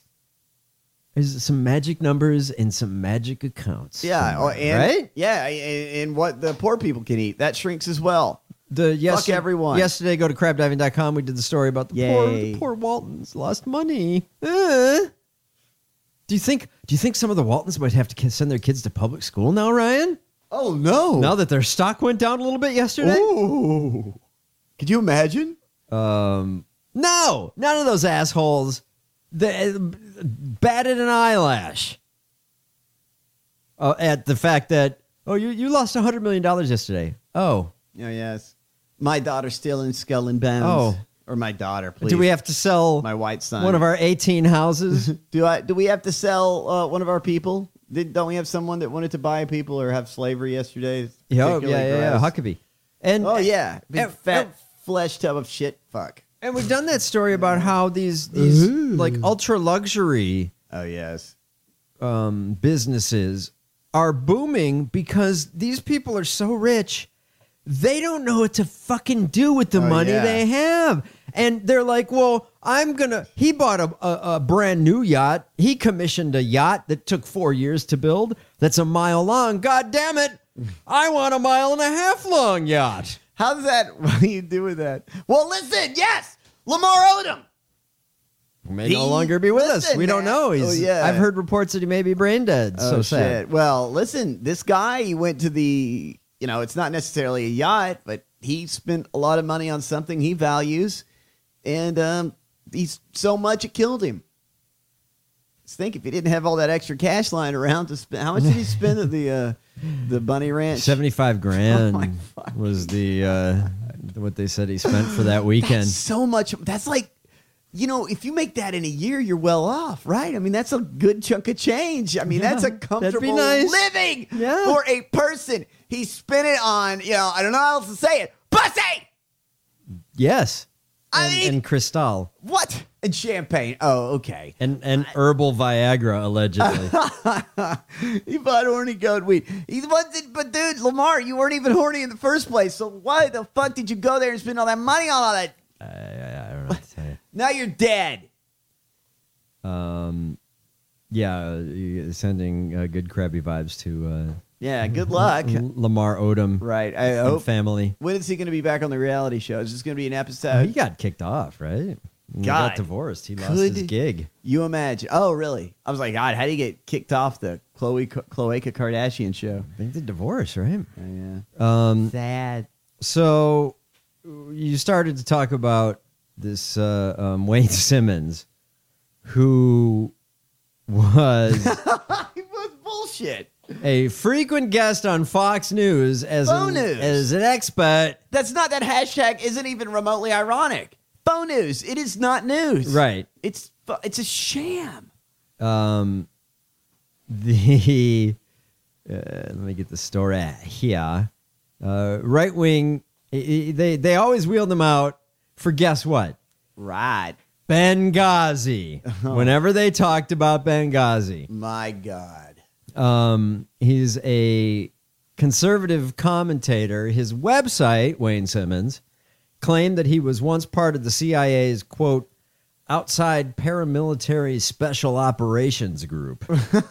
Speaker 8: is some magic numbers and some magic accounts.
Speaker 12: Yeah,
Speaker 8: right?
Speaker 12: Yeah, and what the poor people can eat. That shrinks as well. Fuck everyone.
Speaker 8: Yesterday, go to crabdiving.com. We did the story about the poor Waltons lost money. Do you think some of the Waltons might have to send their kids to public school now, Ryan?
Speaker 12: Oh, no.
Speaker 8: Now that their stock went down a little bit yesterday?
Speaker 12: Ooh. Could you imagine?
Speaker 8: No. None of those assholes batted an eyelash at the fact that, you lost $100 million yesterday. Oh.
Speaker 12: Oh, yes. My daughter's still in Skull and Bones.
Speaker 8: Oh.
Speaker 12: Or my daughter, please.
Speaker 8: Do we have to sell
Speaker 12: my white son?
Speaker 8: One of our 18 houses?
Speaker 12: Do we have to sell one of our people? Don't we have someone that wanted to buy people or have slavery yesterday?
Speaker 8: Yeah, Huckabee. And
Speaker 12: big fat flesh tub of shit. Fuck.
Speaker 8: And we've done that story about how these like ultra luxury businesses are booming because these people are so rich. They don't know what to fucking do with the money they have. And they're like, well, he bought a brand new yacht. He commissioned a yacht that took 4 years to build. That's a mile long. God damn it. I want a 1.5 mile long yacht.
Speaker 12: How's that? What do you do with that? Well, listen, yes, Lamar Odom.
Speaker 8: May no longer be with us. We don't know. I've heard reports that he may be brain dead. So sad.
Speaker 12: Well, listen, this guy, he went to the... it's not necessarily a yacht, but he spent a lot of money on something he values, and he's so much it killed him. Just think if he didn't have all that extra cash lying around to spend, how much did he spend at the Bunny Ranch?
Speaker 8: $75,000 was the what they said he spent for that weekend.
Speaker 12: That's so much. That's like, if you make that in a year, you're well off, right? I mean, that's a good chunk of change. I mean, that's a comfortable living for a person. He spent it on, I don't know how else to say it, pussy!
Speaker 8: Yes. And Cristal.
Speaker 12: What? And champagne. Oh, okay.
Speaker 8: And herbal Viagra, allegedly.
Speaker 12: He bought horny goat weed. But dude, Lamar, you weren't even horny in the first place. So why the fuck did you go there and spend all that money on all that?
Speaker 8: I don't know what to say.
Speaker 12: Now you're dead.
Speaker 8: Yeah, you're sending good crabby vibes to
Speaker 12: yeah, good luck.
Speaker 8: Lamar Odom.
Speaker 12: Right. I
Speaker 8: and
Speaker 12: hope.
Speaker 8: family.
Speaker 12: When is he going to be back on the reality show? Is this going to be an episode?
Speaker 8: He got kicked off, right? He
Speaker 12: God,
Speaker 8: got divorced. He lost his gig.
Speaker 12: You imagine? Oh, really? I was like, God, how do you get kicked off the Khloe Kardashian show?
Speaker 8: I think the divorce, right?
Speaker 12: Yeah. Sad.
Speaker 8: So you started to talk about this Wayne Simmons, who was
Speaker 12: he was bullshit.
Speaker 8: A frequent guest on Fox News as an expert.
Speaker 12: That's not, that hashtag isn't even remotely ironic. Faux news. It is not news.
Speaker 8: Right.
Speaker 12: It's a sham.
Speaker 8: Let me get the story here. Right wing. They always wheel them out for guess what?
Speaker 12: Right.
Speaker 8: Benghazi. Whenever they talked about Benghazi.
Speaker 12: My God.
Speaker 8: He's a conservative commentator. His website, Wayne Simmons, claimed that he was once part of the CIA's, quote, outside paramilitary special operations group.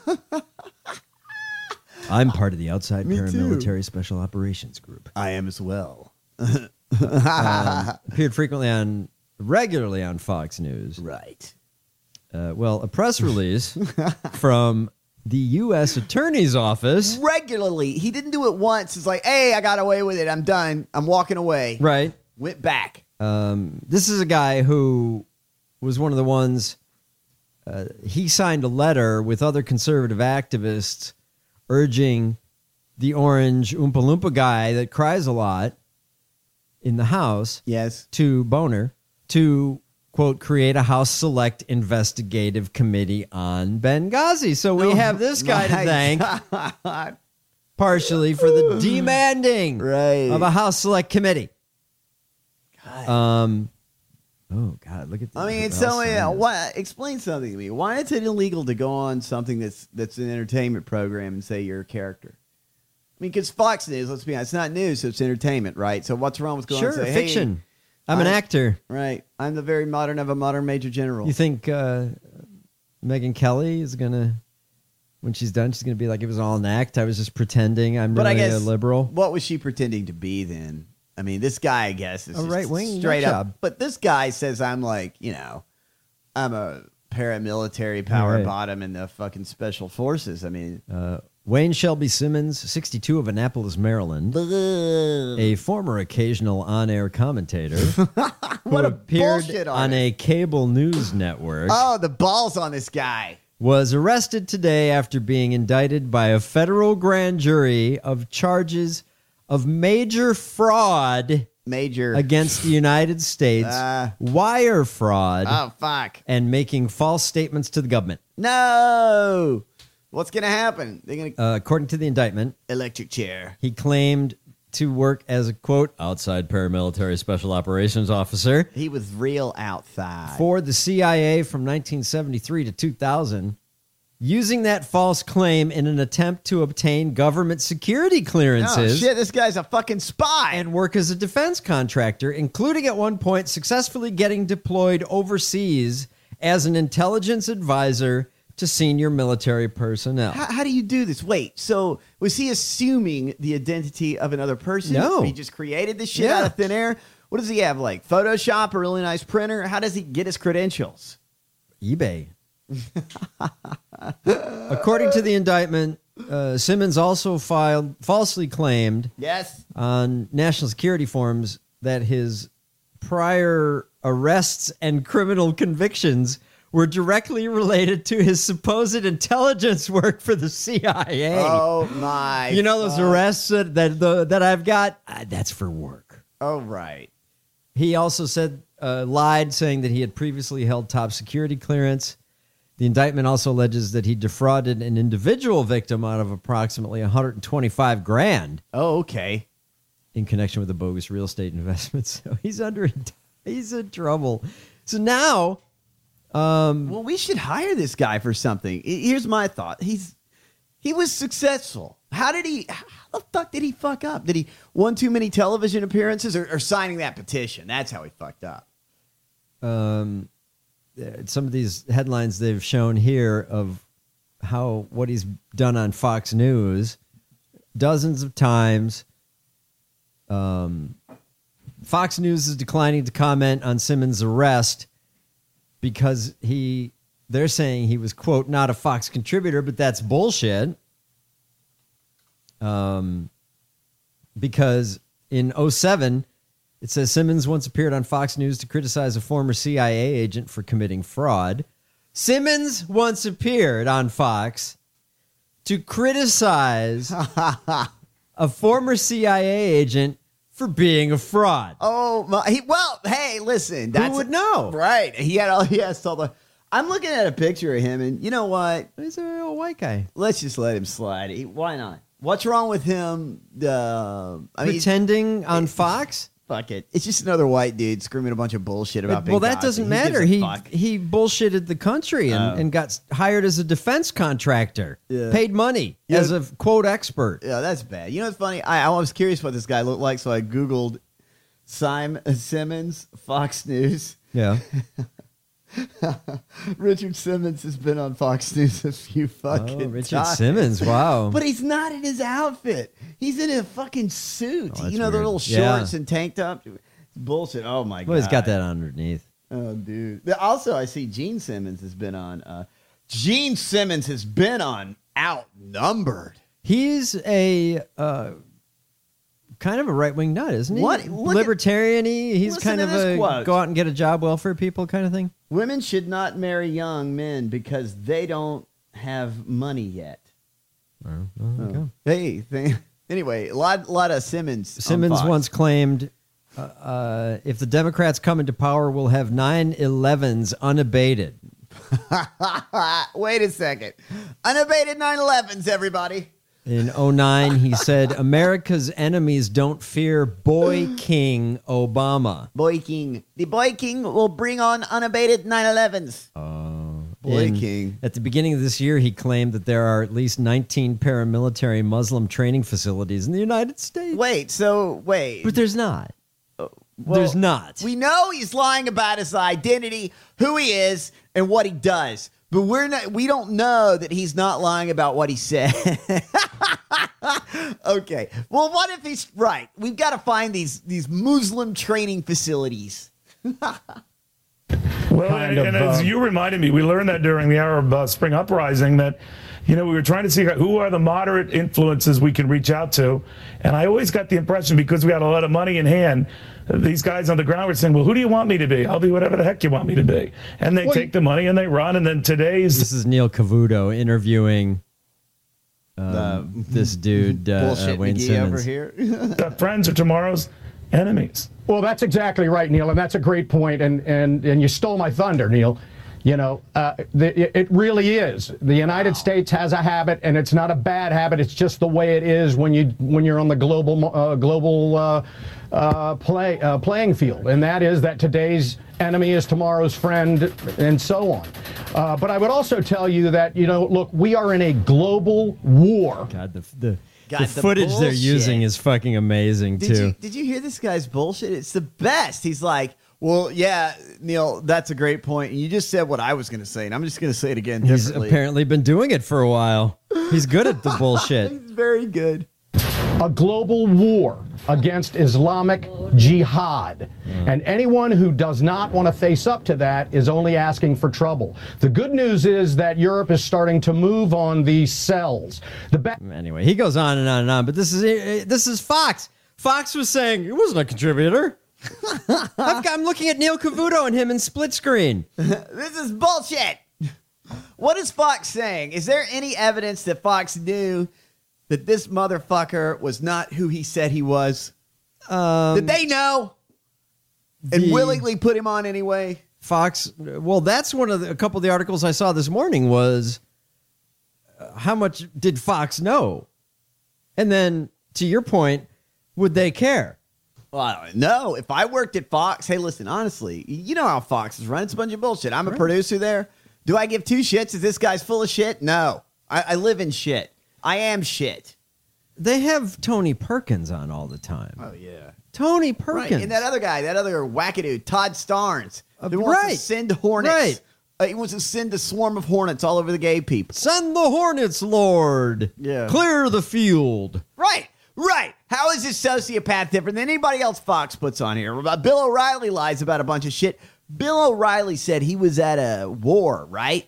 Speaker 8: I'm part of the outside paramilitary special operations group.
Speaker 12: I am as well.
Speaker 8: Appeared regularly on Fox News.
Speaker 12: Right.
Speaker 8: A press release from the U.S. Attorney's Office.
Speaker 12: Regularly. He didn't do it once. It's like, hey, I got away with it. I'm done. I'm walking away.
Speaker 8: Right.
Speaker 12: Went back.
Speaker 8: This is a guy who was one of the ones, he signed a letter with other conservative activists urging the orange Oompa Loompa guy that cries a lot in the House,
Speaker 12: yes,
Speaker 8: to Boner, to, quote, create a House Select Investigative Committee on Benghazi. So we have this guy to thank partially for the demanding of a House Select Committee.
Speaker 12: God.
Speaker 8: Oh God! Look at this.
Speaker 12: I mean, explain something to me. Why is it illegal to go on something that's an entertainment program and say you're a character? I mean, because Fox News, let's be honest, it's not news, so it's entertainment, right? So what's wrong with going and say, hey,
Speaker 8: fiction. I'm an actor,
Speaker 12: right? I'm the very modern of a modern major general.
Speaker 8: You think Megyn Kelly is gonna, when she's done, she's gonna be like, it was all an act. I was just pretending. I'm really a liberal.
Speaker 12: What was she pretending to be then? I mean, this guy, I guess, is
Speaker 8: a right wing
Speaker 12: straight up. But this guy says I'm like, I'm a paramilitary power bottom in the fucking special forces. I mean,
Speaker 8: Wayne Shelby Simmons, 62, of Annapolis, Maryland, a former occasional on-air commentator who appeared on a cable news network.
Speaker 12: Oh, the balls on this guy.
Speaker 8: Was arrested today after being indicted by a federal grand jury of charges of major fraud against the United States, wire fraud.
Speaker 12: Oh, fuck.
Speaker 8: And making false statements to the government.
Speaker 12: No. What's going to happen? They're gonna
Speaker 8: according to the indictment,
Speaker 12: electric chair.
Speaker 8: He claimed to work as a, quote, outside paramilitary special operations officer.
Speaker 12: He was real outside.
Speaker 8: For the CIA from 1973 to 2000. Using that false claim in an attempt to obtain government security clearances.
Speaker 12: Oh, shit, this guy's a fucking spy.
Speaker 8: And work as a defense contractor, including at one point successfully getting deployed overseas as an intelligence advisor to senior military personnel.
Speaker 12: How do you do this? Wait, so was he assuming the identity of another person?
Speaker 8: No.
Speaker 12: He just created this shit out of thin air? What does he have, like Photoshop, a really nice printer? How does he get his credentials?
Speaker 8: eBay. According to the indictment, Simmons also falsely claimed on national security forms that his prior arrests and criminal convictions were directly related to his supposed intelligence work for the CIA.
Speaker 12: Oh my!
Speaker 8: You know those arrests that I've got? That's for work.
Speaker 12: Oh right.
Speaker 8: He also said lied, saying that he had previously held top security clearance. The indictment also alleges that he defrauded an individual victim out of approximately $125,000.
Speaker 12: Oh, okay.
Speaker 8: In connection with the bogus real estate investment. So he's in trouble. So now
Speaker 12: Well, we should hire this guy for something. Here's my thought. He was successful. How the fuck did he fuck up? Did he won too many television appearances or signing that petition? That's how he fucked up.
Speaker 8: Some of these headlines they've shown here of what he's done on Fox News dozens of times. Fox News is declining to comment on Simmons' arrest because they're saying he was, quote, not a Fox contributor, but that's bullshit. Because in 2007, it says Simmons once appeared on Fox News to criticize a former CIA agent for committing fraud. Simmons once appeared on Fox to criticize a former CIA agent for being a fraud.
Speaker 12: Oh, hey, listen.
Speaker 8: Who would know?
Speaker 12: Right. He has all the... I'm looking at a picture of him, and you know what?
Speaker 8: He's a real white guy.
Speaker 12: Let's just let him slide. Why not? What's wrong with him?
Speaker 8: Pretending on Fox?
Speaker 12: Fuck it. It's just another white dude screaming a bunch of bullshit about big
Speaker 8: that
Speaker 12: dogs.
Speaker 8: doesn't matter. He bullshitted the country and got hired as a defense contractor.
Speaker 12: Yeah.
Speaker 8: Paid money as a, quote, expert.
Speaker 12: Yeah, that's bad. You know what's funny? I was curious what this guy looked like, so I Googled Simmons, Fox News.
Speaker 8: Yeah.
Speaker 12: Richard Simmons has been on Fox News a few fucking
Speaker 8: Richard
Speaker 12: times.
Speaker 8: Simmons, wow.
Speaker 12: But he's not in his outfit. He's in a fucking suit.
Speaker 8: Oh,
Speaker 12: you know, the little shorts and tank top? Bullshit. Oh, my God.
Speaker 8: Well, he's got that underneath.
Speaker 12: Oh, dude. Also, I see Gene Simmons has been on. Gene Simmons has been on Outnumbered.
Speaker 8: He's a... kind of a right-wing nut, isn't he?
Speaker 12: What?
Speaker 8: Libertarian-y. He's kind of a
Speaker 12: quote.
Speaker 8: go out and get a job welfare people kind of thing.
Speaker 12: Women should not marry young men because they don't have money yet. Hey, anyway, a lot of Simmons.
Speaker 8: Simmons once claimed, if the Democrats come into power, we'll have 9/11s unabated.
Speaker 12: Wait a second. Unabated 9/11s, everybody.
Speaker 8: In 2009, he said, America's enemies don't fear Boy King Obama.
Speaker 12: Boy King. The Boy King will bring on unabated 9/11s. Boy King.
Speaker 8: At the beginning of this year, he claimed that there are at least 19 paramilitary Muslim training facilities in the United States.
Speaker 12: Wait.
Speaker 8: But there's not. There's not.
Speaker 12: We know he's lying about his identity, who he is, and what he does. But we don't know that he's not lying about what he said. Okay. Well, what if he's right? We've got to find these Muslim training facilities.
Speaker 15: Well, and as you reminded me, we learned that during the Arab Spring Uprising that, we were trying to see who are the moderate influences we can reach out to. And I always got the impression, because we had a lot of money in hand, these guys on the ground were saying, well, who do you want me to be? I'll be whatever the heck you want me to be. And they take the money and they run. And then this
Speaker 8: is Neil Cavuto interviewing this dude, Wayne Simmons.
Speaker 12: Over here.
Speaker 15: Friends are tomorrow's enemies.
Speaker 16: Well, that's exactly right, Neil, and that's a great point. And you stole my thunder, Neil. It really is. The United States has a habit, and it's not a bad habit. It's just the way it is when you're on the global playing field, and that is that today's enemy is tomorrow's friend, and so on. But I would also tell you that look, we are in a global war.
Speaker 8: God, the footage bullshit they're using is fucking amazing too.
Speaker 12: Did you hear this guy's bullshit? It's the best. He's like, well, yeah, Neil, that's a great point. And you just said what I was going to say, and I'm just going to say it again differently.
Speaker 8: He's apparently been doing it for a while. He's good at the bullshit.
Speaker 12: He's very good.
Speaker 16: A global war against Islamic jihad. And anyone who does not want to face up to that is only asking for trouble. The good news is that Europe is starting to move on these cells.
Speaker 8: Anyway, he goes on and on and on, but this is Fox. Fox was saying it wasn't a contributor. I'm looking at Neil Cavuto and him in split screen.
Speaker 12: This is bullshit. What is Fox saying? Is there any evidence that Fox knew that this motherfucker was not who he said he was? Did they know and willingly put him on anyway?
Speaker 8: Fox, well, that's a couple of the articles I saw this morning was how much did Fox know? And then, to your point, would they care?
Speaker 12: Well, I don't know. If I worked at Fox, hey, listen, honestly, you know how Fox is run. It's a bunch of bullshit. I'm a producer there. Do I give two shits? Is this guy's full of shit? No. I live in shit. I am shit.
Speaker 8: They have Tony Perkins on all the time.
Speaker 12: Oh, yeah.
Speaker 8: Tony Perkins.
Speaker 12: Right. And that other guy, that other wackadoo, Todd Starnes. Who wants to send hornets.
Speaker 8: Right.
Speaker 12: He wants to send a swarm of hornets all over the gay people.
Speaker 8: Send the hornets, Lord.
Speaker 12: Yeah.
Speaker 8: Clear the field.
Speaker 12: Right. How is this sociopath different than anybody else Fox puts on here? Bill O'Reilly lies about a bunch of shit. Bill O'Reilly said he was at a war, right?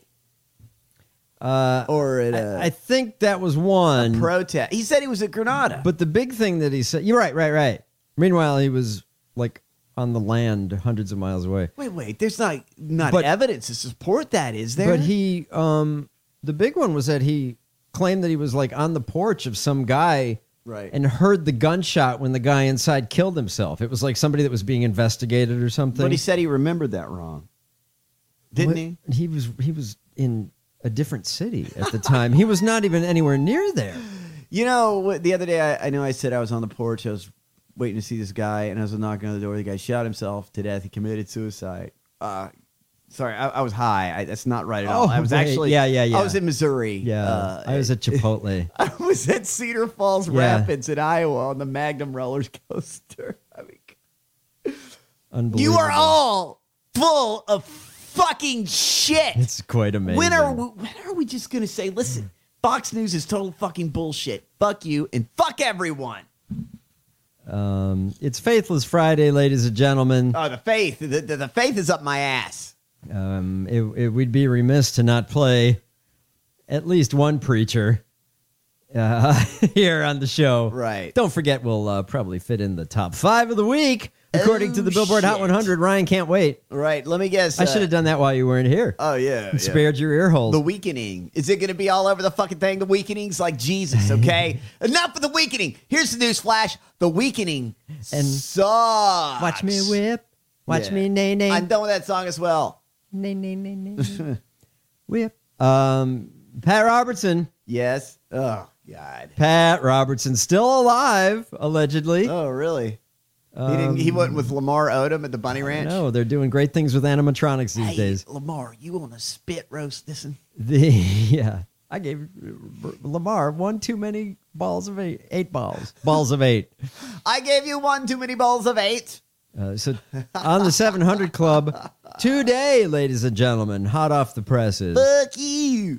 Speaker 12: Or at
Speaker 8: I think that was one.
Speaker 12: A protest. He said he was at Grenada.
Speaker 8: But the big thing that he said, you're right. Meanwhile, he was like on the land hundreds of miles away.
Speaker 12: Wait. There's not evidence to support that, is there?
Speaker 8: But he, the big one was that he claimed that he was like on the porch of some guy.
Speaker 12: Right.
Speaker 8: And heard the gunshot when the guy inside killed himself. It was like somebody that was being investigated or something.
Speaker 12: But he said he remembered that wrong. Didn't he?
Speaker 8: He was in a different city at the time. He was not even anywhere near there.
Speaker 12: You know, the other day I know I said I was on the porch. I was waiting to see this guy, and I was knocking on the door. The guy shot himself to death. He committed suicide. Sorry, I was high. That's not right at all. I was actually...
Speaker 8: Yeah.
Speaker 12: I was in Missouri.
Speaker 8: Yeah, I was at Chipotle.
Speaker 12: I was at Cedar Falls Rapids in Iowa on the Magnum roller coaster. I mean,
Speaker 8: unbelievable.
Speaker 12: You are all full of fucking shit.
Speaker 8: It's quite amazing.
Speaker 12: When are we just going to say, listen, Fox News is total fucking bullshit. Fuck you and fuck everyone.
Speaker 8: It's Faithless Friday, ladies and gentlemen.
Speaker 12: Oh, the faith. The faith is up my ass.
Speaker 8: We'd be remiss to not play at least one preacher here on the show.
Speaker 12: Right.
Speaker 8: Don't forget, we'll probably fit in the top 5 of the week. According to the Billboard Hot 100, Ryan can't wait.
Speaker 12: Right. Let me guess.
Speaker 8: I should have done that while you weren't here.
Speaker 12: Oh, yeah.
Speaker 8: And spared your ear holes.
Speaker 12: The Weakening. Is it going to be all over the fucking thing? The Weakening's like Jesus, okay? Enough of The Weakening. Here's the news flash. The Weakening sucks.
Speaker 8: Watch me whip. Watch me nay.
Speaker 12: I'm done with that song as well.
Speaker 8: Nay. Whip. Pat Robertson.
Speaker 12: Yes. Oh, God.
Speaker 8: Pat Robertson still alive, allegedly.
Speaker 12: Oh, really? He went with Lamar Odom at the Bunny Ranch?
Speaker 8: No, they're doing great things with animatronics these days.
Speaker 12: Lamar, you want to spit roast this one?
Speaker 8: Yeah. I gave Lamar one too many balls of 8 balls. Balls of 8.
Speaker 12: I gave you one too many balls of 8.
Speaker 8: So on the 700 Club today, ladies and gentlemen, hot off the presses.
Speaker 12: Fuck you.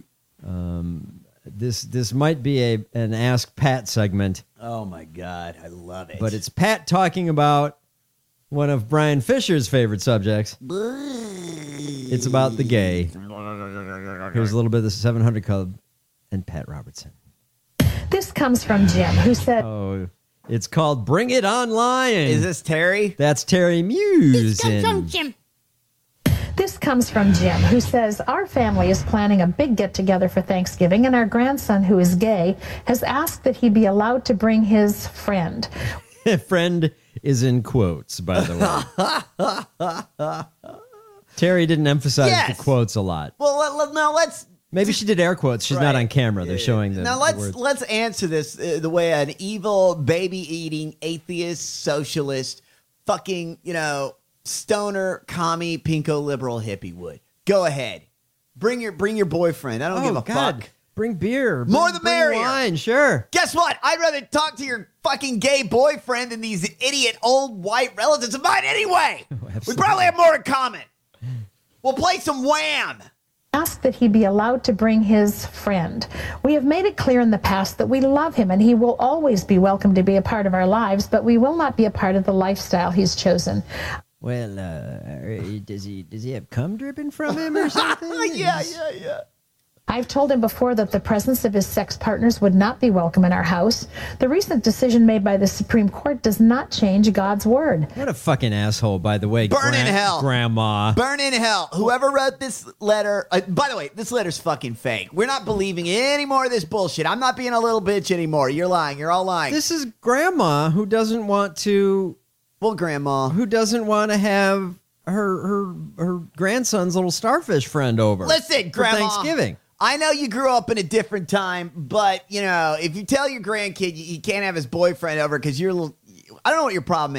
Speaker 8: This might be an Ask Pat segment.
Speaker 12: Oh, my God. I love it.
Speaker 8: But it's Pat talking about one of Brian Fisher's favorite subjects. It's about the gay. Here's a little bit of the 700 Club and Pat Robertson.
Speaker 17: This comes from Jim, who said...
Speaker 8: Oh, it's called Bring It Online.
Speaker 12: Is this Terry?
Speaker 8: That's Terry Muse.
Speaker 17: This comes from Jim, who says, our family is planning a big get-together for Thanksgiving, and our grandson, who is gay, has asked that he be allowed to bring his friend.
Speaker 8: Friend is in quotes, by the way. Terry didn't emphasize the quotes a lot.
Speaker 12: Well, now let's...
Speaker 8: Maybe she did air quotes. She's not on camera. They're showing the
Speaker 12: Now let's answer this the way an evil, baby-eating, atheist, socialist, fucking, stoner, commie, pinko, liberal hippie would. Go ahead. Bring your boyfriend. I don't give a fuck.
Speaker 8: Bring beer.
Speaker 12: More the merrier.
Speaker 8: Wine, sure.
Speaker 12: Guess what? I'd rather talk to your fucking gay boyfriend than these idiot old white relatives of mine anyway. We probably have more in common. We'll play some Wham.
Speaker 17: Asked that he be allowed to bring his friend. We have made it clear in the past that we love him and he will always be welcome to be a part of our lives, but we will not be a part of the lifestyle he's chosen.
Speaker 8: Well, does he have cum dripping from him or something?
Speaker 12: Yeah.
Speaker 17: I've told him before that the presence of his sex partners would not be welcome in our house. The recent decision made by the Supreme Court does not change God's word.
Speaker 8: What a fucking asshole, by the way.
Speaker 12: Burn in hell.
Speaker 8: Grandma.
Speaker 12: Burn in hell. Whoever wrote this letter, by the way, this letter's fucking fake. We're not believing any more of this bullshit. I'm not being a little bitch anymore. You're lying. You're all lying.
Speaker 8: This is Grandma who doesn't want to...
Speaker 12: Well, Grandma.
Speaker 8: Who doesn't want to have her grandson's little starfish friend over.
Speaker 12: Listen, Grandma.
Speaker 8: For Thanksgiving.
Speaker 12: I know you grew up in a different time, but, if you tell your grandkid he can't have his boyfriend over because you're a little... I don't know what your problem is,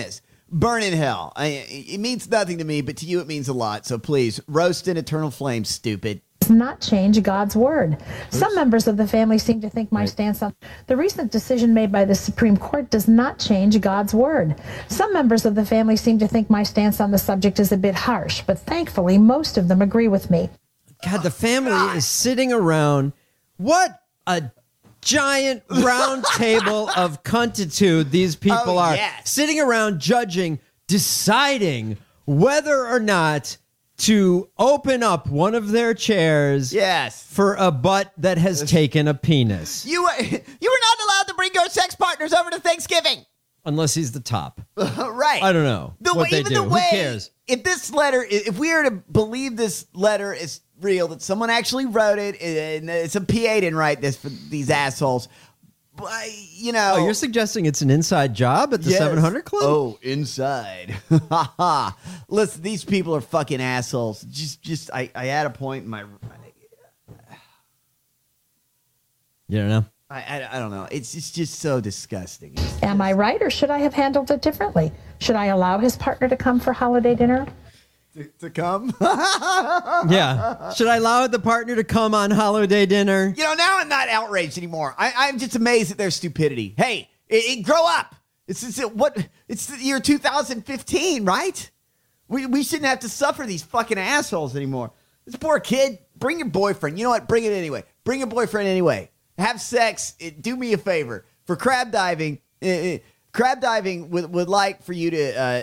Speaker 12: burn in hell. It means nothing to me, but to you it means a lot. So please, roast in eternal flames, stupid.
Speaker 17: Does not change God's word. Some members of the family seem to think my stance on the recent decision made by the Supreme Court does not change God's word. Some members of the family seem to think my stance on the subject is a bit harsh, but thankfully most of them agree with me.
Speaker 8: God, the family is sitting around. What a giant round table of cuntitude these people are.
Speaker 12: Yes.
Speaker 8: Sitting around judging, deciding whether or not to open up one of their chairs for a butt that has taken a penis.
Speaker 12: You were not allowed to bring your sex partners over to Thanksgiving.
Speaker 8: Unless he's the top.
Speaker 12: Right.
Speaker 8: I don't know what they do. Who cares?
Speaker 12: If this letter, if we are to believe this letter is real, that someone actually wrote it, and it's a PA didn't write this for these assholes, but, you know.
Speaker 8: Oh, you're suggesting it's an inside job at the 700 Club?
Speaker 12: Oh, inside. Listen, these people are fucking assholes. I had a point in my.
Speaker 8: You don't know?
Speaker 12: I don't know. It's just so disgusting.
Speaker 17: Am I right, or should I have handled it differently? Should I allow his partner to come for holiday dinner?
Speaker 12: To come?
Speaker 8: Yeah. Should I allow the partner to come on holiday dinner?
Speaker 12: You know, now I'm not outraged anymore. I'm just amazed at their stupidity. Hey, grow up. It's the year 2015, right? We shouldn't have to suffer these fucking assholes anymore. This poor kid, bring your boyfriend. You know what? Bring it anyway. Bring your boyfriend anyway. Have sex. Do me a favor. For crab diving, would like for you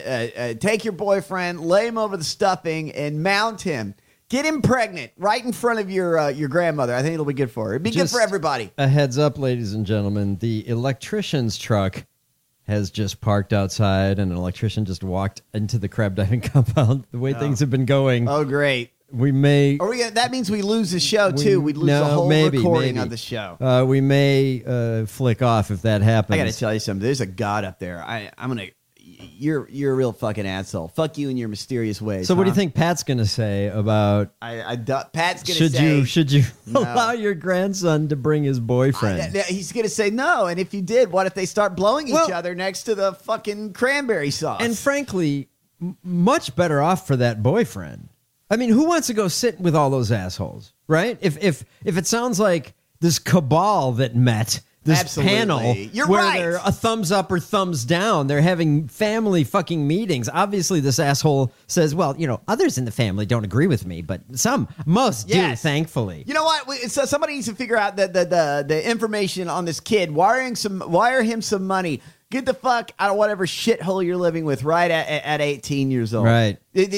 Speaker 12: to take your boyfriend, lay him over the stuffing, and mount him. Get him pregnant right in front of your grandmother. I think it'll be good for her. It'd be good for everybody.
Speaker 8: A heads up, ladies and gentlemen. The electrician's truck has just parked outside, and an electrician just walked into the crab diving compound. The way things have been going.
Speaker 12: Oh, great.
Speaker 8: We may.
Speaker 12: That means we lose the show, too. We'd lose the whole recording of the show.
Speaker 8: We may flick off if that happens.
Speaker 12: I got to tell you something. There's a God up there. I'm going to. You're a real fucking asshole. Fuck you in your mysterious ways.
Speaker 8: So what do you think Pat's going to say about...
Speaker 12: Pat's going to say...
Speaker 8: Should you allow your grandson to bring his boyfriend?
Speaker 12: He's going to say no. And if you did, what if they start blowing each other next to the fucking cranberry sauce?
Speaker 8: And frankly, much better off for that boyfriend. I mean, who wants to go sit with all those assholes, right? If it sounds like this cabal that met... This
Speaker 12: Absolutely.
Speaker 8: Panel where they're a thumbs up or thumbs down. They're having family fucking meetings. Obviously, this asshole says, well, you know, others in the family don't agree with me, but most do, thankfully.
Speaker 12: You know what? So somebody needs to figure out the information on this kid. Wire him some money. Get the fuck out of whatever shithole you're living with right at 18 years old.
Speaker 8: Right.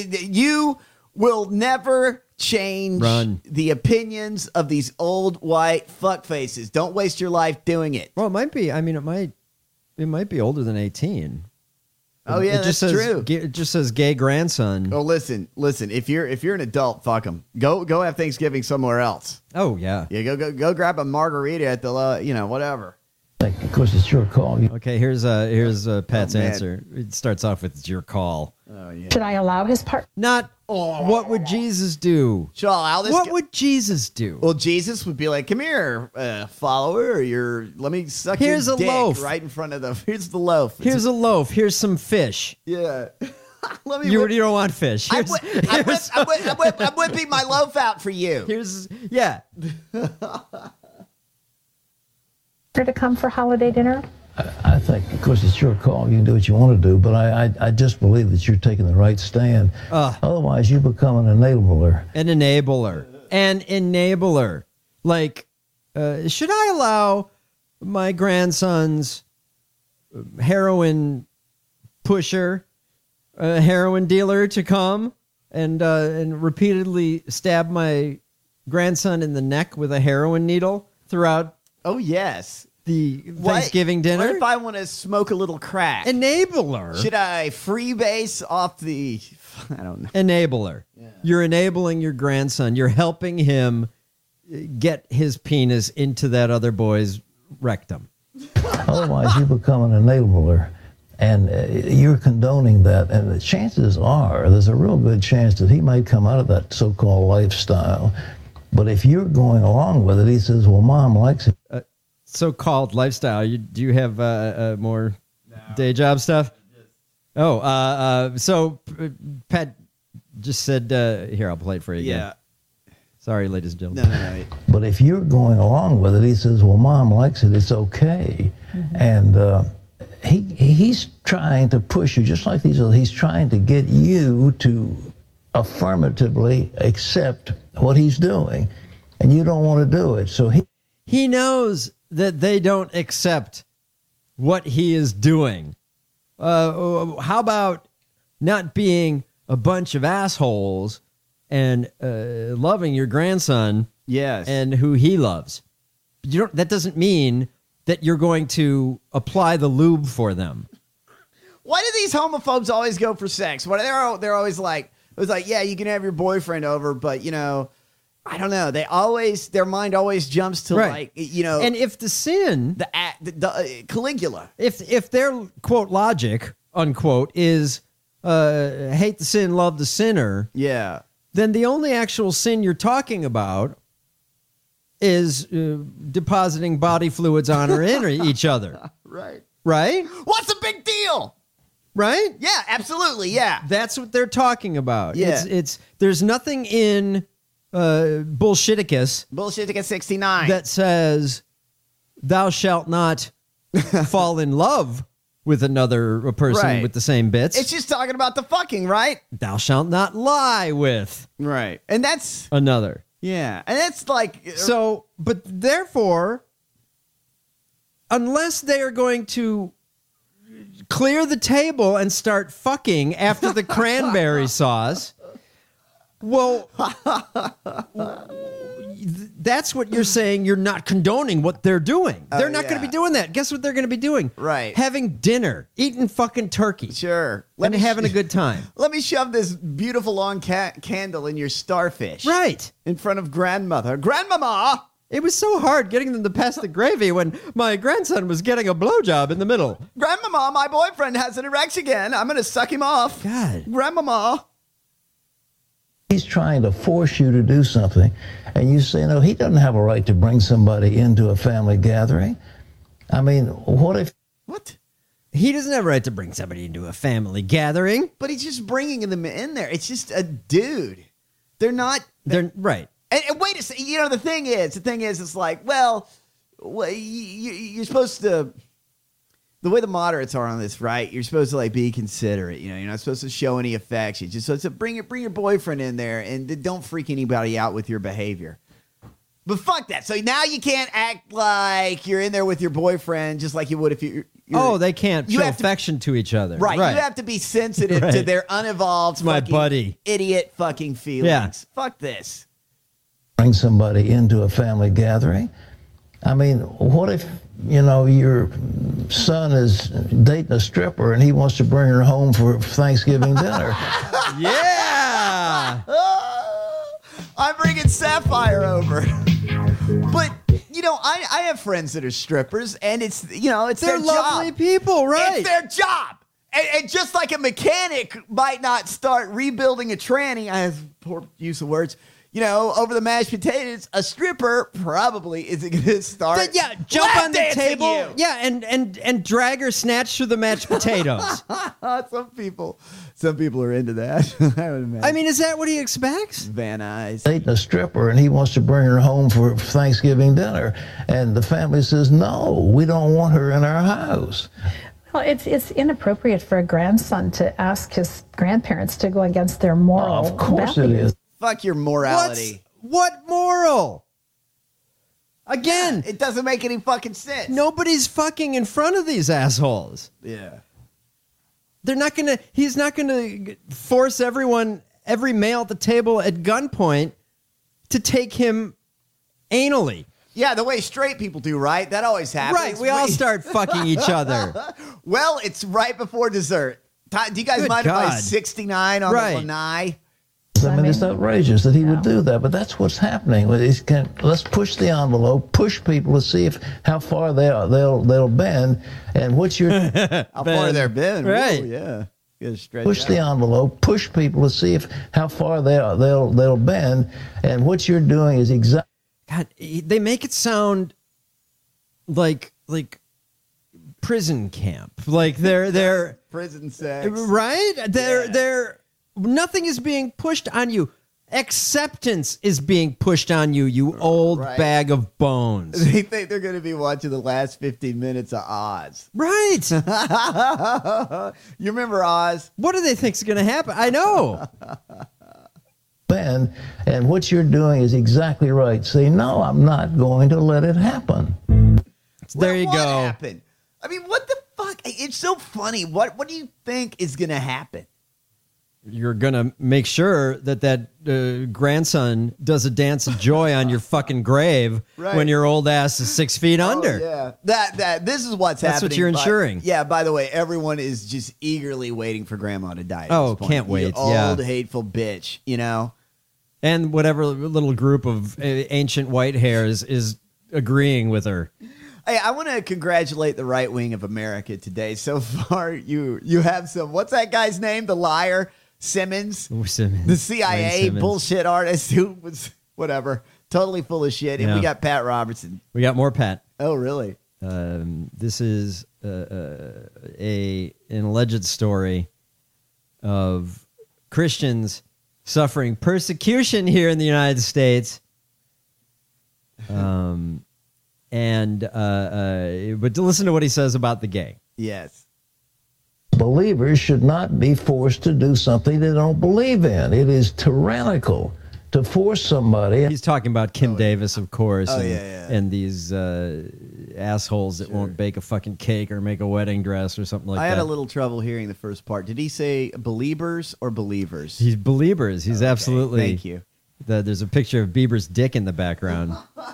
Speaker 12: You will never change the opinions of these old white fuckfaces. Don't waste your life doing it.
Speaker 8: Well, it might be. I mean, it might be older than 18.
Speaker 12: Oh yeah, that's true.
Speaker 8: It just says gay grandson.
Speaker 12: Oh, listen. If you're an adult, fuck them. Go have Thanksgiving somewhere else.
Speaker 8: Oh yeah.
Speaker 12: Yeah, go grab a margarita at the whatever.
Speaker 3: Of course, it's your call.
Speaker 8: Okay, here's Pat's answer. It starts off with "It's your call."
Speaker 12: Oh yeah.
Speaker 17: Should I allow his partner?
Speaker 8: Not. What would Jesus do?
Speaker 12: Should I allow this?
Speaker 8: What would Jesus do?
Speaker 12: Well, Jesus would be like, "Come here, follower. Let me suck your dick
Speaker 8: loaf
Speaker 12: right in front of the. Here's the loaf.
Speaker 8: Here's a loaf. Here's some fish.
Speaker 12: Yeah."
Speaker 8: You don't want fish.
Speaker 12: I'm whipping my loaf out for you.
Speaker 17: To come for holiday dinner?
Speaker 3: I think, of course, it's your call. You can do what you want to do, but I just believe that you're taking the right stand. Otherwise, you become an enabler.
Speaker 8: An enabler. Like, should I allow my grandson's heroin pusher, heroin dealer, to come and repeatedly stab my grandson in the neck with a heroin needle throughout?
Speaker 12: Oh yes.
Speaker 8: The Thanksgiving dinner?
Speaker 12: What if I want to smoke a little crack?
Speaker 8: Enabler.
Speaker 12: Should I freebase off the... I don't know.
Speaker 8: Enabler. Yeah. You're enabling your grandson. You're helping him get his penis into that other boy's rectum.
Speaker 3: Otherwise, you become an enabler. And you're condoning that. And the chances are, there's a real good chance that he might come out of that so-called lifestyle. But if you're going along with it, he says, well, Mom likes it.
Speaker 8: So-called lifestyle. Do you have more day job stuff? So Pat just said, here, I'll play it for you again.
Speaker 12: Yeah.
Speaker 8: Sorry, ladies and gentlemen.
Speaker 12: No.
Speaker 3: But if you're going along with it, he says, well, Mom likes it, it's okay. And he's trying to push you, just like these others. He's trying to get you to affirmatively accept what he's doing. And you don't want to do it. So
Speaker 8: he knows that they don't accept what he is doing. How about not being a bunch of assholes and loving your grandson?
Speaker 12: Yes.
Speaker 8: And who he loves. That doesn't mean that you're going to apply the lube for them.
Speaker 12: Why do these homophobes always go for sex? What they're always like, it was like, yeah, you can have your boyfriend over, but I don't know. Their mind always jumps to
Speaker 8: Right. And if the sin,
Speaker 12: the Caligula,
Speaker 8: if their quote logic unquote is hate the sin, love the sinner,
Speaker 12: yeah,
Speaker 8: then the only actual sin you're talking about is depositing body fluids on or in each other.
Speaker 12: Right.
Speaker 8: Right?
Speaker 12: What's the big deal?
Speaker 8: Right?
Speaker 12: Yeah, absolutely. Yeah.
Speaker 8: That's what they're talking about.
Speaker 12: Yeah.
Speaker 8: It's there's nothing in
Speaker 12: Bullshiticus 69
Speaker 8: that says thou shalt not fall in love with another person
Speaker 12: Right.
Speaker 8: with the same bits.
Speaker 12: It's just talking about the fucking, right?
Speaker 8: Thou shalt not lie with
Speaker 12: Right. And that's
Speaker 8: another.
Speaker 12: Yeah. And that's like
Speaker 8: So, but therefore, unless they are going to clear the table and start fucking after the cranberry sauce, well, that's what you're saying. You're not condoning what they're doing. They're not going to be doing that. Guess what they're going to be doing?
Speaker 12: Right.
Speaker 8: Having dinner, eating fucking turkey.
Speaker 12: Sure.
Speaker 8: And having a good time.
Speaker 12: Let me shove this beautiful long candle in your starfish.
Speaker 8: Right.
Speaker 12: In front of grandmother. Grandmama!
Speaker 8: It was so hard getting them to pass the gravy when my grandson was getting a blowjob in the middle.
Speaker 12: Grandmama, my boyfriend has an erection again. I'm going to suck him off.
Speaker 8: God.
Speaker 12: Grandmama.
Speaker 3: he's trying to force you to do something, and you say, no, he doesn't have a right to bring somebody into a family gathering. I mean, what if...
Speaker 12: What?
Speaker 8: He doesn't have a right to bring somebody into a family gathering.
Speaker 12: But he's just bringing them in there. It's just a dude. They're not...
Speaker 8: They're right.
Speaker 12: And wait a second. You know, the thing is, it's like, well you're supposed to... The way the moderates are on this, right? You're supposed to like be considerate. You know, you're not supposed to show any affection. Just supposed to bring your boyfriend in there and don't freak anybody out with your behavior. But fuck that. So now you can't act like you're in there with your boyfriend just like you would if you're
Speaker 8: they can't show affection to each other.
Speaker 12: Right. You have to be sensitive to their unevolved
Speaker 8: my buddy.
Speaker 12: Idiot fucking feelings.
Speaker 8: Yeah.
Speaker 12: Fuck this.
Speaker 3: Bring somebody into a family gathering. I mean, what if, you know, your son is dating a stripper and he wants to bring her home for Thanksgiving dinner?
Speaker 8: Yeah!
Speaker 12: I'm bringing Sapphire over. But, you know, I have friends that are strippers, and it's, you know, it's
Speaker 8: They're
Speaker 12: their job.
Speaker 8: lovely people, right?
Speaker 12: It's their job. And just like a mechanic might not start rebuilding a tranny, I have poor use of words, you know, over the mashed potatoes, a stripper probably isn't going to start.
Speaker 8: Jump on the
Speaker 12: lap-dancing
Speaker 8: table.
Speaker 12: you.
Speaker 8: Yeah, and drag her snatch through the mashed potatoes.
Speaker 12: Some people are into that. I would imagine.
Speaker 8: I mean, is that what he expects?
Speaker 12: Van Nuys.
Speaker 3: Dating a stripper and he wants to bring her home for Thanksgiving dinner. And the family says, no, we don't want her in our house.
Speaker 17: Well, it's inappropriate for a grandson to ask his grandparents to go against their moral
Speaker 3: Of course it
Speaker 17: values.
Speaker 3: is.
Speaker 12: Fuck your morality.
Speaker 8: What moral? Again,
Speaker 12: it doesn't make any fucking sense.
Speaker 8: Nobody's fucking in front of these assholes.
Speaker 12: Yeah.
Speaker 8: He's not gonna force every male at the table at gunpoint to take him anally.
Speaker 12: Yeah, the way straight people do, right? That always happens.
Speaker 8: Right, we all start fucking each other.
Speaker 12: Well, it's right before dessert. Do you guys
Speaker 8: Good
Speaker 12: mind if I
Speaker 8: God.
Speaker 12: 69 on
Speaker 8: Right.
Speaker 12: the lanai?
Speaker 3: I mean, it's outrageous that he would do that, but that's what's happening. Let's push the envelope, push people to see how far they'll bend, and what's your
Speaker 12: How far they're been.
Speaker 8: Right.
Speaker 12: Ooh, yeah. Gotta stretch
Speaker 3: push
Speaker 12: out.
Speaker 3: the envelope, push people to see how far they'll bend, and what you're doing is exactly.
Speaker 8: God, they make it sound like prison camp. Like they're
Speaker 12: prison sex.
Speaker 8: Right? They're nothing is being pushed on you. Acceptance is being pushed on you, you old bag of bones.
Speaker 12: They think they're going to be watching the last 15 minutes of Oz.
Speaker 8: Right.
Speaker 12: You remember Oz?
Speaker 8: What do they think is going to happen? I know.
Speaker 3: And what you're doing is exactly right. Say, no, I'm not going to let it happen.
Speaker 8: There you
Speaker 12: What
Speaker 8: go.
Speaker 12: happened? I mean, what the fuck? It's so funny. What do you think is going to happen?
Speaker 8: You're going to make sure that grandson does a dance of joy on your fucking grave when your old ass is 6 feet under.
Speaker 12: Yeah. This is what's
Speaker 8: That's
Speaker 12: happening.
Speaker 8: what you're ensuring.
Speaker 12: Yeah, by the way, everyone is just eagerly waiting for grandma to die. At
Speaker 8: Oh,
Speaker 12: this point.
Speaker 8: can't wait.
Speaker 12: You old,
Speaker 8: Yeah.
Speaker 12: hateful bitch, you know?
Speaker 8: And whatever little group of ancient white hairs is agreeing with her.
Speaker 12: Hey, I want to congratulate the right wing of America today. So far, you have some, what's that guy's name? The liar? Simmons, the CIA bullshit artist who was whatever, totally full of shit. And we got Pat Robertson.
Speaker 8: We got more Pat.
Speaker 12: Oh, really?
Speaker 8: This is an alleged story of Christians suffering persecution here in the United States. But to listen to what he says about the gay.
Speaker 12: Yes.
Speaker 3: Believers should not be forced to do something they don't believe in. It is tyrannical to force somebody.
Speaker 8: He's talking about Kim Davis, of course,
Speaker 12: Oh,
Speaker 8: and,
Speaker 12: yeah.
Speaker 8: and these assholes that won't bake a fucking cake or make a wedding dress or something like
Speaker 12: I
Speaker 8: that.
Speaker 12: had a little trouble hearing the first part. Did he say believers or believers?
Speaker 8: He's believers. He's absolutely.
Speaker 12: Thank you.
Speaker 8: There's a picture of Bieber's dick in the background.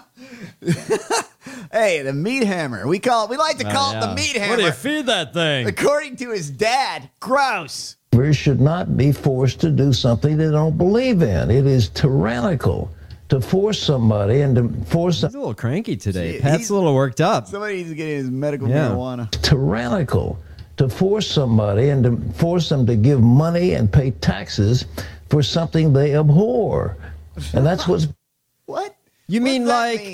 Speaker 12: Hey, the meat hammer. We like to call it the meat hammer.
Speaker 8: What do you feed that thing?
Speaker 12: According to his dad, gross.
Speaker 3: Believers should not be forced to do something they don't believe in. It is tyrannical to force somebody and to force.
Speaker 8: He's a little cranky today.
Speaker 12: See,
Speaker 8: Pat's a little worked up.
Speaker 12: Somebody needs to get his medical marijuana.
Speaker 3: Tyrannical to force somebody and to force them to give money and pay taxes for something they abhor. And that's what's.
Speaker 12: What?
Speaker 8: You mean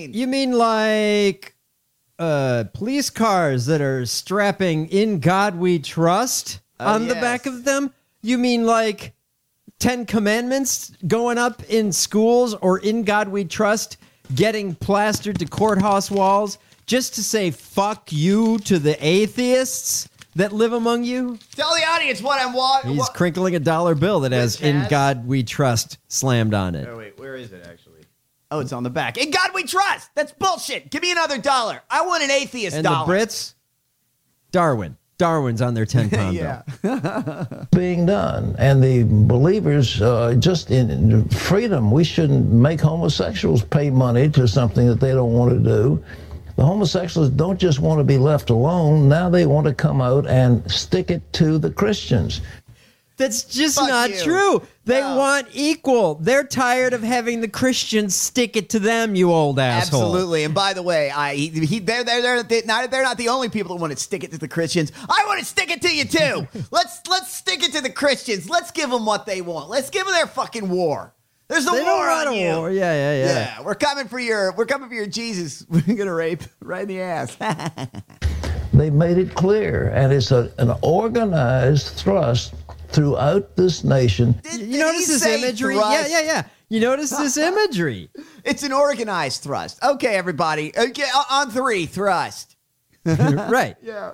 Speaker 8: like police cars that are strapping "In God We Trust" on the back of them? You mean like 10 Commandments going up in schools or "In God We Trust" getting plastered to courthouse walls just to say fuck you to the atheists that live among you?
Speaker 12: Tell the audience what I'm watching.
Speaker 8: He's crinkling a dollar bill that has "In God We Trust" slammed on it.
Speaker 12: Oh, wait, where is it actually? Oh, it's on the back. In God we trust. That's bullshit. Give me another $1. I want an atheist
Speaker 8: And
Speaker 12: dollar.
Speaker 8: the Brits, Darwin's on their 10-pound
Speaker 12: Yeah.
Speaker 8: bill.
Speaker 3: being done. And the believers, just in freedom, we shouldn't make homosexuals pay money to something that they don't want to do. The homosexuals don't just want to be left alone. Now they want to come out and stick it to the Christians.
Speaker 8: That's just
Speaker 12: Fuck
Speaker 8: not
Speaker 12: you.
Speaker 8: true. They want equal. They're tired of having the Christians stick it to them, you old asshole.
Speaker 12: Absolutely. And by the way, they're not the only people that want to stick it to the Christians. I want to stick it to you too. Let's stick it to the Christians. Let's give them what they want. Let's give them their fucking war. There's a
Speaker 8: They don't
Speaker 12: war
Speaker 8: want
Speaker 12: on
Speaker 8: a
Speaker 12: you.
Speaker 8: war. Yeah.
Speaker 12: Yeah, we're coming for your Jesus. We're gonna rape right in the ass.
Speaker 3: They made it clear, and it's an organized thrust throughout this nation.
Speaker 8: You notice this imagery?
Speaker 12: thrust?
Speaker 8: Yeah. You notice this imagery?
Speaker 12: It's an organized thrust. Okay, everybody. Okay, on 3, thrust.
Speaker 8: Right.
Speaker 12: Yeah.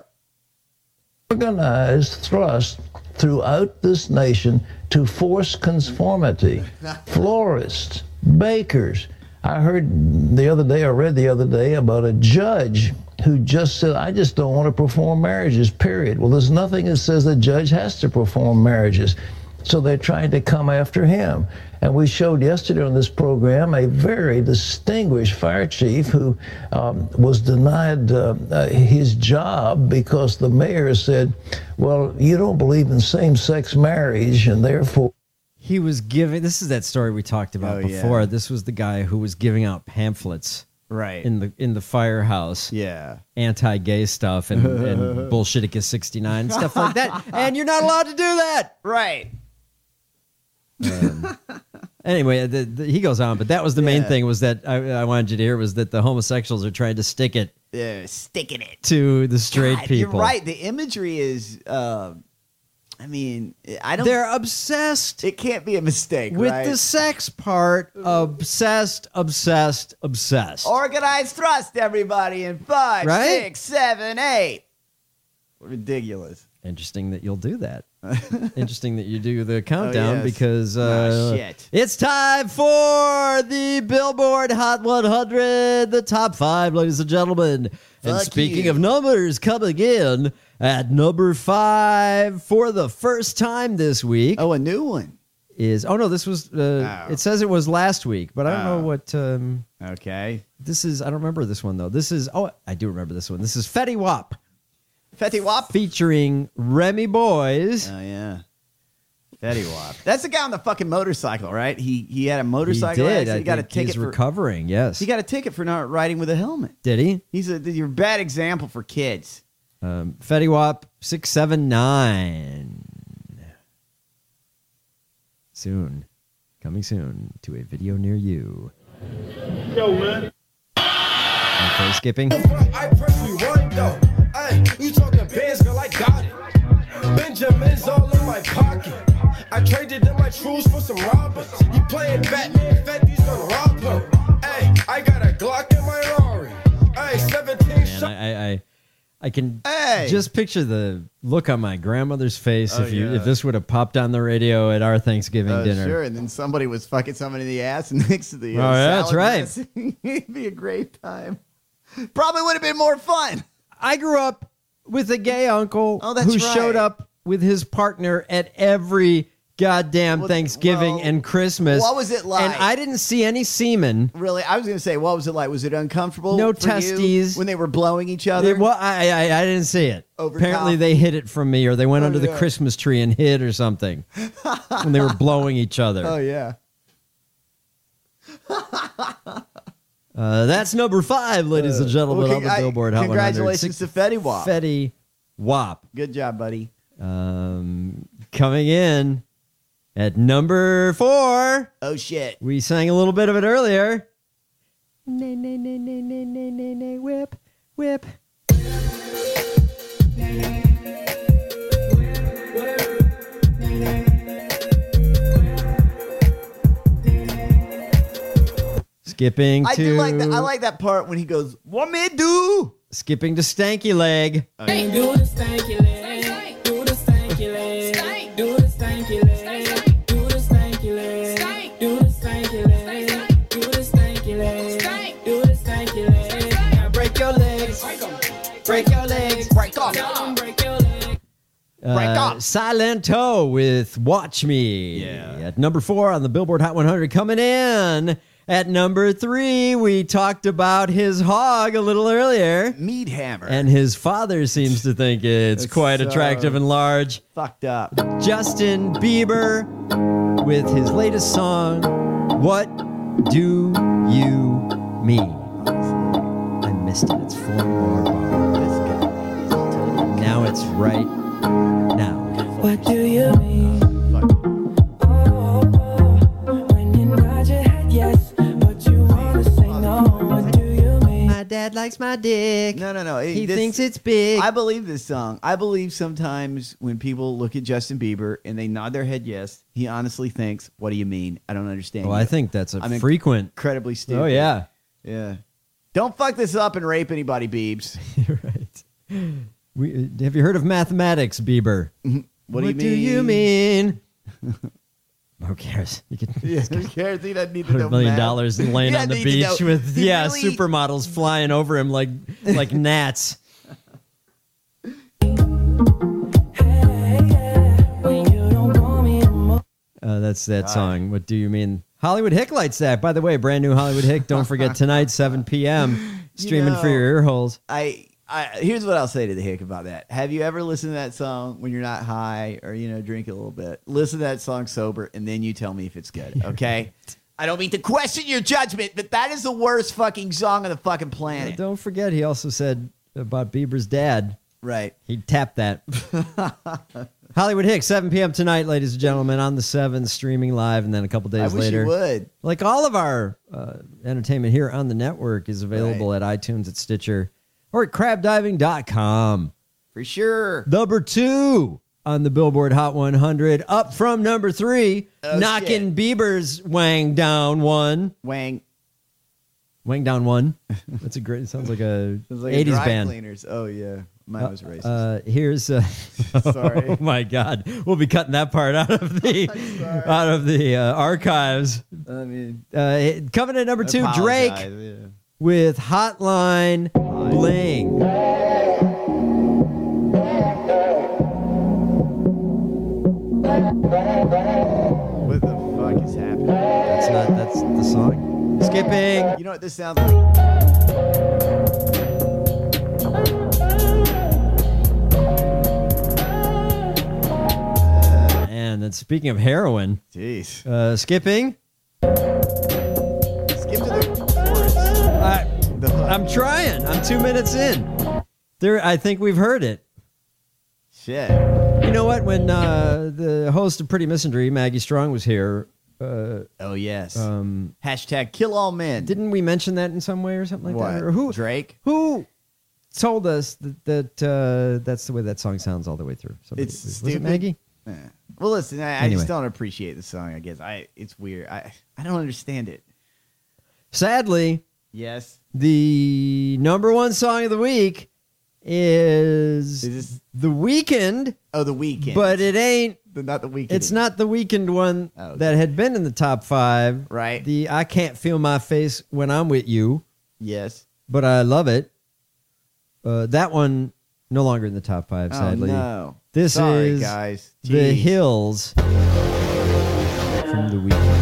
Speaker 3: Organized thrust throughout this nation to force conformity. Florists, bakers. I read the other day about a judge who just said, I just don't want to perform marriages, period. Well, there's nothing that says the judge has to perform marriages. So they're trying to come after him. And we showed yesterday on this program a very distinguished fire chief who was denied his job because the mayor said, well, you don't believe in same-sex marriage, and therefore...
Speaker 8: He was giving, this is that story we talked about before.
Speaker 12: Yeah.
Speaker 8: This was the guy who was giving out pamphlets.
Speaker 12: Right.
Speaker 8: In the firehouse.
Speaker 12: Yeah.
Speaker 8: Anti-gay stuff and Bullshiticus 69, stuff like that. And you're not allowed to do that.
Speaker 12: Right.
Speaker 8: Anyway, he goes on, but that was the main thing was that I wanted you to hear was that the homosexuals are trying to stick it.
Speaker 12: They're sticking it
Speaker 8: to the straight people.
Speaker 12: You're right. The imagery is, I mean, I don't.
Speaker 8: They're obsessed.
Speaker 12: It can't be a mistake,
Speaker 8: with
Speaker 12: right?
Speaker 8: the sex part. Obsessed.
Speaker 12: Organized thrust, everybody, in 5,
Speaker 8: Right?
Speaker 12: 6, 7, 8. Ridiculous.
Speaker 8: Interesting that you'll do that. Interesting that you do the countdown
Speaker 12: yes.
Speaker 8: because
Speaker 12: Shit.
Speaker 8: it's time for the Billboard Hot 100, the top 5, ladies and gentlemen. And
Speaker 12: Fuck
Speaker 8: speaking
Speaker 12: you.
Speaker 8: of numbers, coming in at number 5 for the first time this week.
Speaker 12: Oh, a new one.
Speaker 8: This was, it says it was last week, but I don't know what.
Speaker 12: Okay.
Speaker 8: This is, I don't remember this one though. This is, I do remember this one. This is Fetty Wap.
Speaker 12: Fetty Wap?
Speaker 8: Featuring Remy Boys.
Speaker 12: Oh, yeah. Fetty Wap. That's the guy on the fucking motorcycle, right? He had a motorcycle.
Speaker 8: He did.
Speaker 12: accident. He got a
Speaker 8: think
Speaker 12: ticket
Speaker 8: he's
Speaker 12: for
Speaker 8: recovering, yes.
Speaker 12: He got a ticket for not riding with a helmet.
Speaker 8: Did he?
Speaker 12: You're a bad example for kids.
Speaker 8: Fetty Wap 679. Soon. Coming soon to a video near you.
Speaker 18: Yo, man.
Speaker 8: Okay, skipping.
Speaker 18: I personally run though. Hey, you talking bands, girl, I got it. Benjamin's all in my pocket. I traded in my truths for some robbers. You playing Batman, Fetty's gonna rob her. Hey, I got a Glock in my Rari. Hey, 17 shots.
Speaker 8: I can just picture the look on my grandmother's face if this would have popped on the radio at our Thanksgiving dinner.
Speaker 12: Sure, and then somebody was fucking somebody in the ass next to the
Speaker 8: that's
Speaker 12: salad
Speaker 8: right.
Speaker 12: dressing. It'd be a great time. Probably would have been more fun.
Speaker 8: I grew up with a gay uncle
Speaker 12: that's
Speaker 8: who
Speaker 12: right.
Speaker 8: showed up with his partner at every goddamn Thanksgiving and Christmas.
Speaker 12: What was it like?
Speaker 8: And I didn't see any semen.
Speaker 12: Really, I was going to say, what was it like? Was it uncomfortable?
Speaker 8: No
Speaker 12: for
Speaker 8: testes.
Speaker 12: you when they were blowing each other.
Speaker 8: I didn't see it.
Speaker 12: Over
Speaker 8: Apparently
Speaker 12: top?
Speaker 8: they hid it from me, or they went under the Christmas tree and hid or something when they were blowing each other.
Speaker 12: Oh yeah.
Speaker 8: That's number 5, ladies and gentlemen, on the Billboard Hot 100.
Speaker 12: Congratulations to Fetty Wap.
Speaker 8: Fetty Wap.
Speaker 12: Good job, buddy.
Speaker 8: Coming in at number 4.
Speaker 12: Oh shit.
Speaker 8: We sang a little bit of it earlier. Nay, nay, nay, nay, nay, nay, nay, nay, whip, whip. Skipping to...
Speaker 12: I do like that. I like that part when he goes, "What me do?"
Speaker 8: Skipping to Stanky Leg.
Speaker 18: Hey, do the stanky leg. Do the stanky leg. Do the stanky leg. Do the stanky leg. Do the stanky leg. Do the stanky leg. Do the stanky leg. Now break your legs. Break your legs.
Speaker 12: Break off.
Speaker 18: Break your legs.
Speaker 8: Silento with Watch Me. At number 4 on the Billboard Hot 100. Coming in at number 3, we talked about his hog a little earlier.
Speaker 12: Meat Hammer.
Speaker 8: And his father seems to think it's quite attractive and large.
Speaker 12: Fucked up.
Speaker 8: Justin Bieber with his latest song, What Do You Mean? I missed it. It's 4 more bars. Now it's right now.
Speaker 18: What do you mean?
Speaker 8: My dad likes my dick.
Speaker 12: No.
Speaker 8: He thinks it's big.
Speaker 12: I believe this song. I believe sometimes when people look at Justin Bieber and they nod their head yes, he honestly thinks, "What do you mean? I don't understand."
Speaker 8: Well,
Speaker 12: you."
Speaker 8: I think that's a
Speaker 12: I'm
Speaker 8: frequent.
Speaker 12: incredibly stupid.
Speaker 8: Oh, yeah.
Speaker 12: Yeah. Don't fuck this up and rape anybody, Biebs.
Speaker 8: Right. Have you heard of mathematics, Bieber?
Speaker 12: What
Speaker 8: do you mean? Who cares? You can,
Speaker 12: Who cares? He doesn't need to know
Speaker 8: $100 million
Speaker 12: math.
Speaker 8: laying
Speaker 12: He
Speaker 8: on the
Speaker 12: doesn't need to
Speaker 8: beach
Speaker 12: know-
Speaker 8: with
Speaker 12: he really-
Speaker 8: supermodels flying over him like gnats. That's that song. What do you mean? Hollywood Hick lights that. By the way, brand new Hollywood Hick. Don't forget tonight, 7 p.m. Streaming for your ear holes.
Speaker 12: Here's what I'll say to the Hick about that. Have you ever listened to that song when you're not high or, drink a little bit? Listen to that song sober, and then you tell me if it's good, okay? I don't mean to question your judgment, but that is the worst fucking song on the fucking planet.
Speaker 8: Don't forget, he also said about Bieber's dad.
Speaker 12: Right.
Speaker 8: He tapped that. Hollywood Hicks, 7 p.m. tonight, ladies and gentlemen, on the 7, streaming live, and then a couple days
Speaker 12: I wish
Speaker 8: later.
Speaker 12: you would.
Speaker 8: Like all of our entertainment here on the network is available at iTunes, at Stitcher, or at crabdiving.com.
Speaker 12: For sure.
Speaker 8: Number 2 on the Billboard Hot 100, up from number 3, knocking Bieber's Wang Down 1.
Speaker 12: Wang
Speaker 8: Wang Down 1. That's a great, sounds like a
Speaker 12: Sounds like
Speaker 8: 80s
Speaker 12: a dry
Speaker 8: band.
Speaker 12: Cleaners. Oh, yeah. Mine was racist.
Speaker 8: Here's
Speaker 12: Sorry.
Speaker 8: Oh my God, we'll be cutting that part out of the archives.
Speaker 12: I mean,
Speaker 8: coming at number 2,
Speaker 12: apologize,
Speaker 8: Drake
Speaker 12: yeah.
Speaker 8: with Hotline Bling.
Speaker 12: What the fuck is happening?
Speaker 8: That's the song. Skipping.
Speaker 12: You know what this sounds like?
Speaker 8: And then speaking of heroin,
Speaker 12: jeez,
Speaker 8: skipping.
Speaker 12: Skip to the chorus.
Speaker 8: I'm trying. I'm 2 minutes in. I think we've heard it.
Speaker 12: Shit.
Speaker 8: You know what? When the host of Pretty Misandry, Maggie Strong, was here.
Speaker 12: Oh yes. Hashtag kill all men.
Speaker 8: Didn't we mention that in some way or something like
Speaker 12: What?
Speaker 8: that? Or who?
Speaker 12: Drake?
Speaker 8: Who told us that that's the way that song sounds all the way through? Somebody,
Speaker 12: It's
Speaker 8: was
Speaker 12: stupid.
Speaker 8: it Maggie?
Speaker 12: Yeah. Well, listen, I
Speaker 8: Anyway.
Speaker 12: just don't appreciate the song. I guess it's weird. I don't understand it.
Speaker 8: Sadly,
Speaker 12: Yes.
Speaker 8: the number 1 song of the week is The Weeknd.
Speaker 12: Oh, The Weeknd.
Speaker 8: But it ain't.
Speaker 12: Not The Weeknd.
Speaker 8: It's not the Weeknd one that had been in the top 5.
Speaker 12: Right.
Speaker 8: The I Can't Feel My Face When I'm With You.
Speaker 12: Yes.
Speaker 8: But I love it. That one no longer in the top 5, sadly.
Speaker 12: Oh, no.
Speaker 8: This
Speaker 12: Sorry,
Speaker 8: is
Speaker 12: guys.
Speaker 8: The
Speaker 12: Jeez.
Speaker 8: Hills from The Weeknd.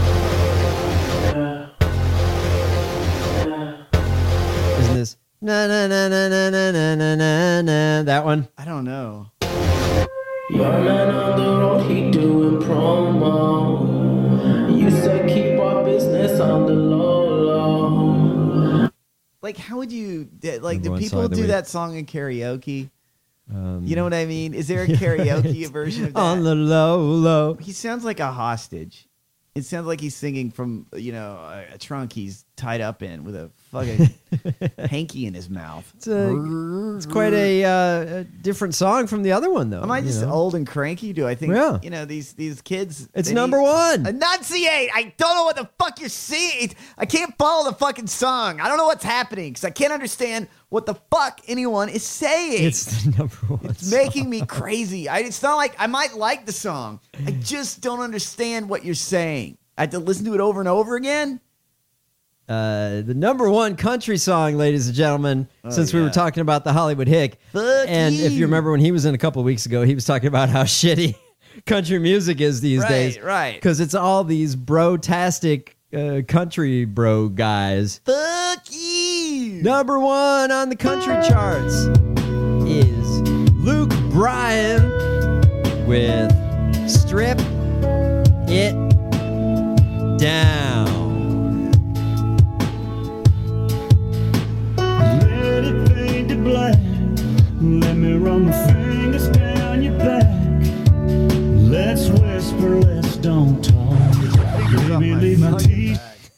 Speaker 8: Isn't this na na na na na na na na na na that one?
Speaker 12: I don't know.
Speaker 19: Your man on the road, he doing promo. You said keep our business on the low.
Speaker 12: Like, how would you like?
Speaker 8: Number
Speaker 12: Do
Speaker 8: one
Speaker 12: people
Speaker 8: song of the
Speaker 12: do
Speaker 8: week.
Speaker 12: that song in karaoke? You know what I mean? Is there a karaoke version of that?
Speaker 8: On the low.
Speaker 12: He sounds like a hostage. It sounds like he's singing from a trunk he's tied up in with a fucking hanky in his mouth.
Speaker 8: It's quite a different song from the other one, though.
Speaker 12: Am I just old and cranky? Do I think these kids?
Speaker 8: It's
Speaker 12: they
Speaker 8: number
Speaker 12: need-
Speaker 8: 1.
Speaker 12: Enunciate! I don't know what the fuck you're saying. I can't follow the fucking song. I don't know what's happening because I can't understand what the fuck anyone is saying.
Speaker 8: It's the number 1.
Speaker 12: It's making me crazy. It's not like I might like the song. I just don't understand what you're saying. I have to listen to it over and over again.
Speaker 8: The number 1 country song, ladies and gentlemen,
Speaker 12: Oh,
Speaker 8: since we were talking about the Hollywood Hick.
Speaker 12: Fuck
Speaker 8: and if you remember when he was in a couple of weeks ago, he was talking about how shitty country music is these days.
Speaker 12: Right.
Speaker 8: Because it's all these bro-tastic country bro guys.
Speaker 12: Fuck you.
Speaker 8: Number 1 on the country charts is Luke Bryan with Strip It Down.
Speaker 20: Let it fade to black. Let me run my fingers down your back. Let's whisper, let's don't talk. Baby, leave my teeth.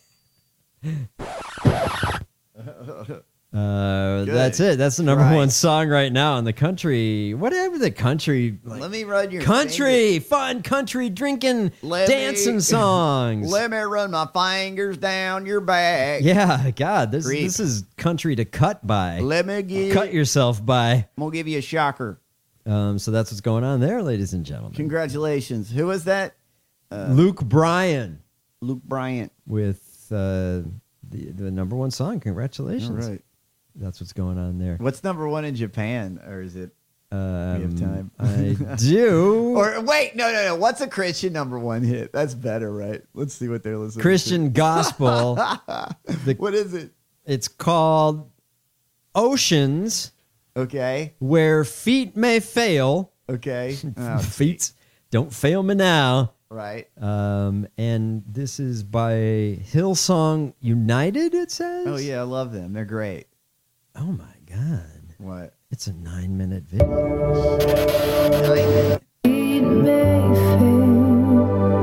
Speaker 8: That's it. That's the number 1 song right now in the country. Whatever the country.
Speaker 12: Let me run your
Speaker 8: country, fun country drinking, dancing songs.
Speaker 12: Let me run my fingers down your back.
Speaker 8: Yeah, God, this
Speaker 12: Creep.
Speaker 8: is country to cut by.
Speaker 12: Let me
Speaker 8: cut yourself by.
Speaker 12: I'm gonna give you a shocker.
Speaker 8: So that's what's going on there, ladies and gentlemen.
Speaker 12: Congratulations. Who was that?
Speaker 8: Luke Bryan.
Speaker 12: Luke Bryant
Speaker 8: With the number 1 song. Congratulations.
Speaker 12: All right.
Speaker 8: That's what's going on there.
Speaker 12: What's number 1 in Japan, or is it? We have time.
Speaker 8: I do.
Speaker 12: Or wait, no. What's a Christian number 1 hit? That's better, right? Let's see what they're listening
Speaker 8: Christian
Speaker 12: to.
Speaker 8: gospel.
Speaker 12: What is it?
Speaker 8: It's called Oceans.
Speaker 12: Okay.
Speaker 8: Where feet may fail.
Speaker 12: Okay.
Speaker 8: Feet don't fail me now.
Speaker 12: Right.
Speaker 8: And this is by Hillsong United, it says.
Speaker 12: Oh yeah, I love them. They're great.
Speaker 8: Oh my God.
Speaker 12: What?
Speaker 8: It's a 9-minute video.
Speaker 12: 9 minutes.
Speaker 20: may fade,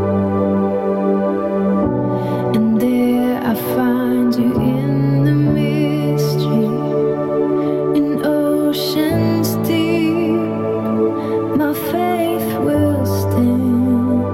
Speaker 20: and there I find you in the mystery, in oceans deep, my faith will stand,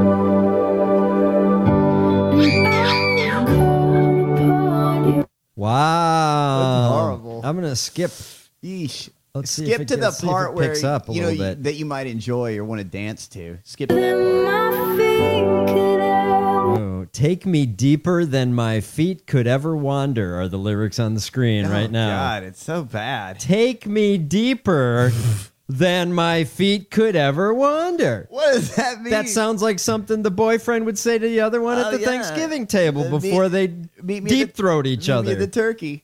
Speaker 20: and I call upon you.
Speaker 8: Wow.
Speaker 12: That's horrible.
Speaker 8: I'm going to skip.
Speaker 12: Yeesh.
Speaker 8: Let's see if
Speaker 12: Skip
Speaker 8: it
Speaker 12: to the
Speaker 8: gets- see if
Speaker 12: part
Speaker 8: it
Speaker 12: where
Speaker 8: picks up a
Speaker 12: you know
Speaker 8: little bit.
Speaker 12: that you might enjoy or want to dance to. Skip to that part.
Speaker 20: My feet could ever
Speaker 8: Oh, take me deeper than my feet could ever wander are the lyrics on the screen right now.
Speaker 12: God, it's so bad.
Speaker 8: Take me deeper than my feet could ever wander.
Speaker 12: What does that mean?
Speaker 8: That sounds like something the boyfriend would say to the other one at the
Speaker 12: yeah.
Speaker 8: Thanksgiving table
Speaker 12: Meet-
Speaker 8: before they
Speaker 12: meet me at
Speaker 8: deep throat
Speaker 12: the-
Speaker 8: each
Speaker 12: meet me
Speaker 8: other.
Speaker 12: at the turkey.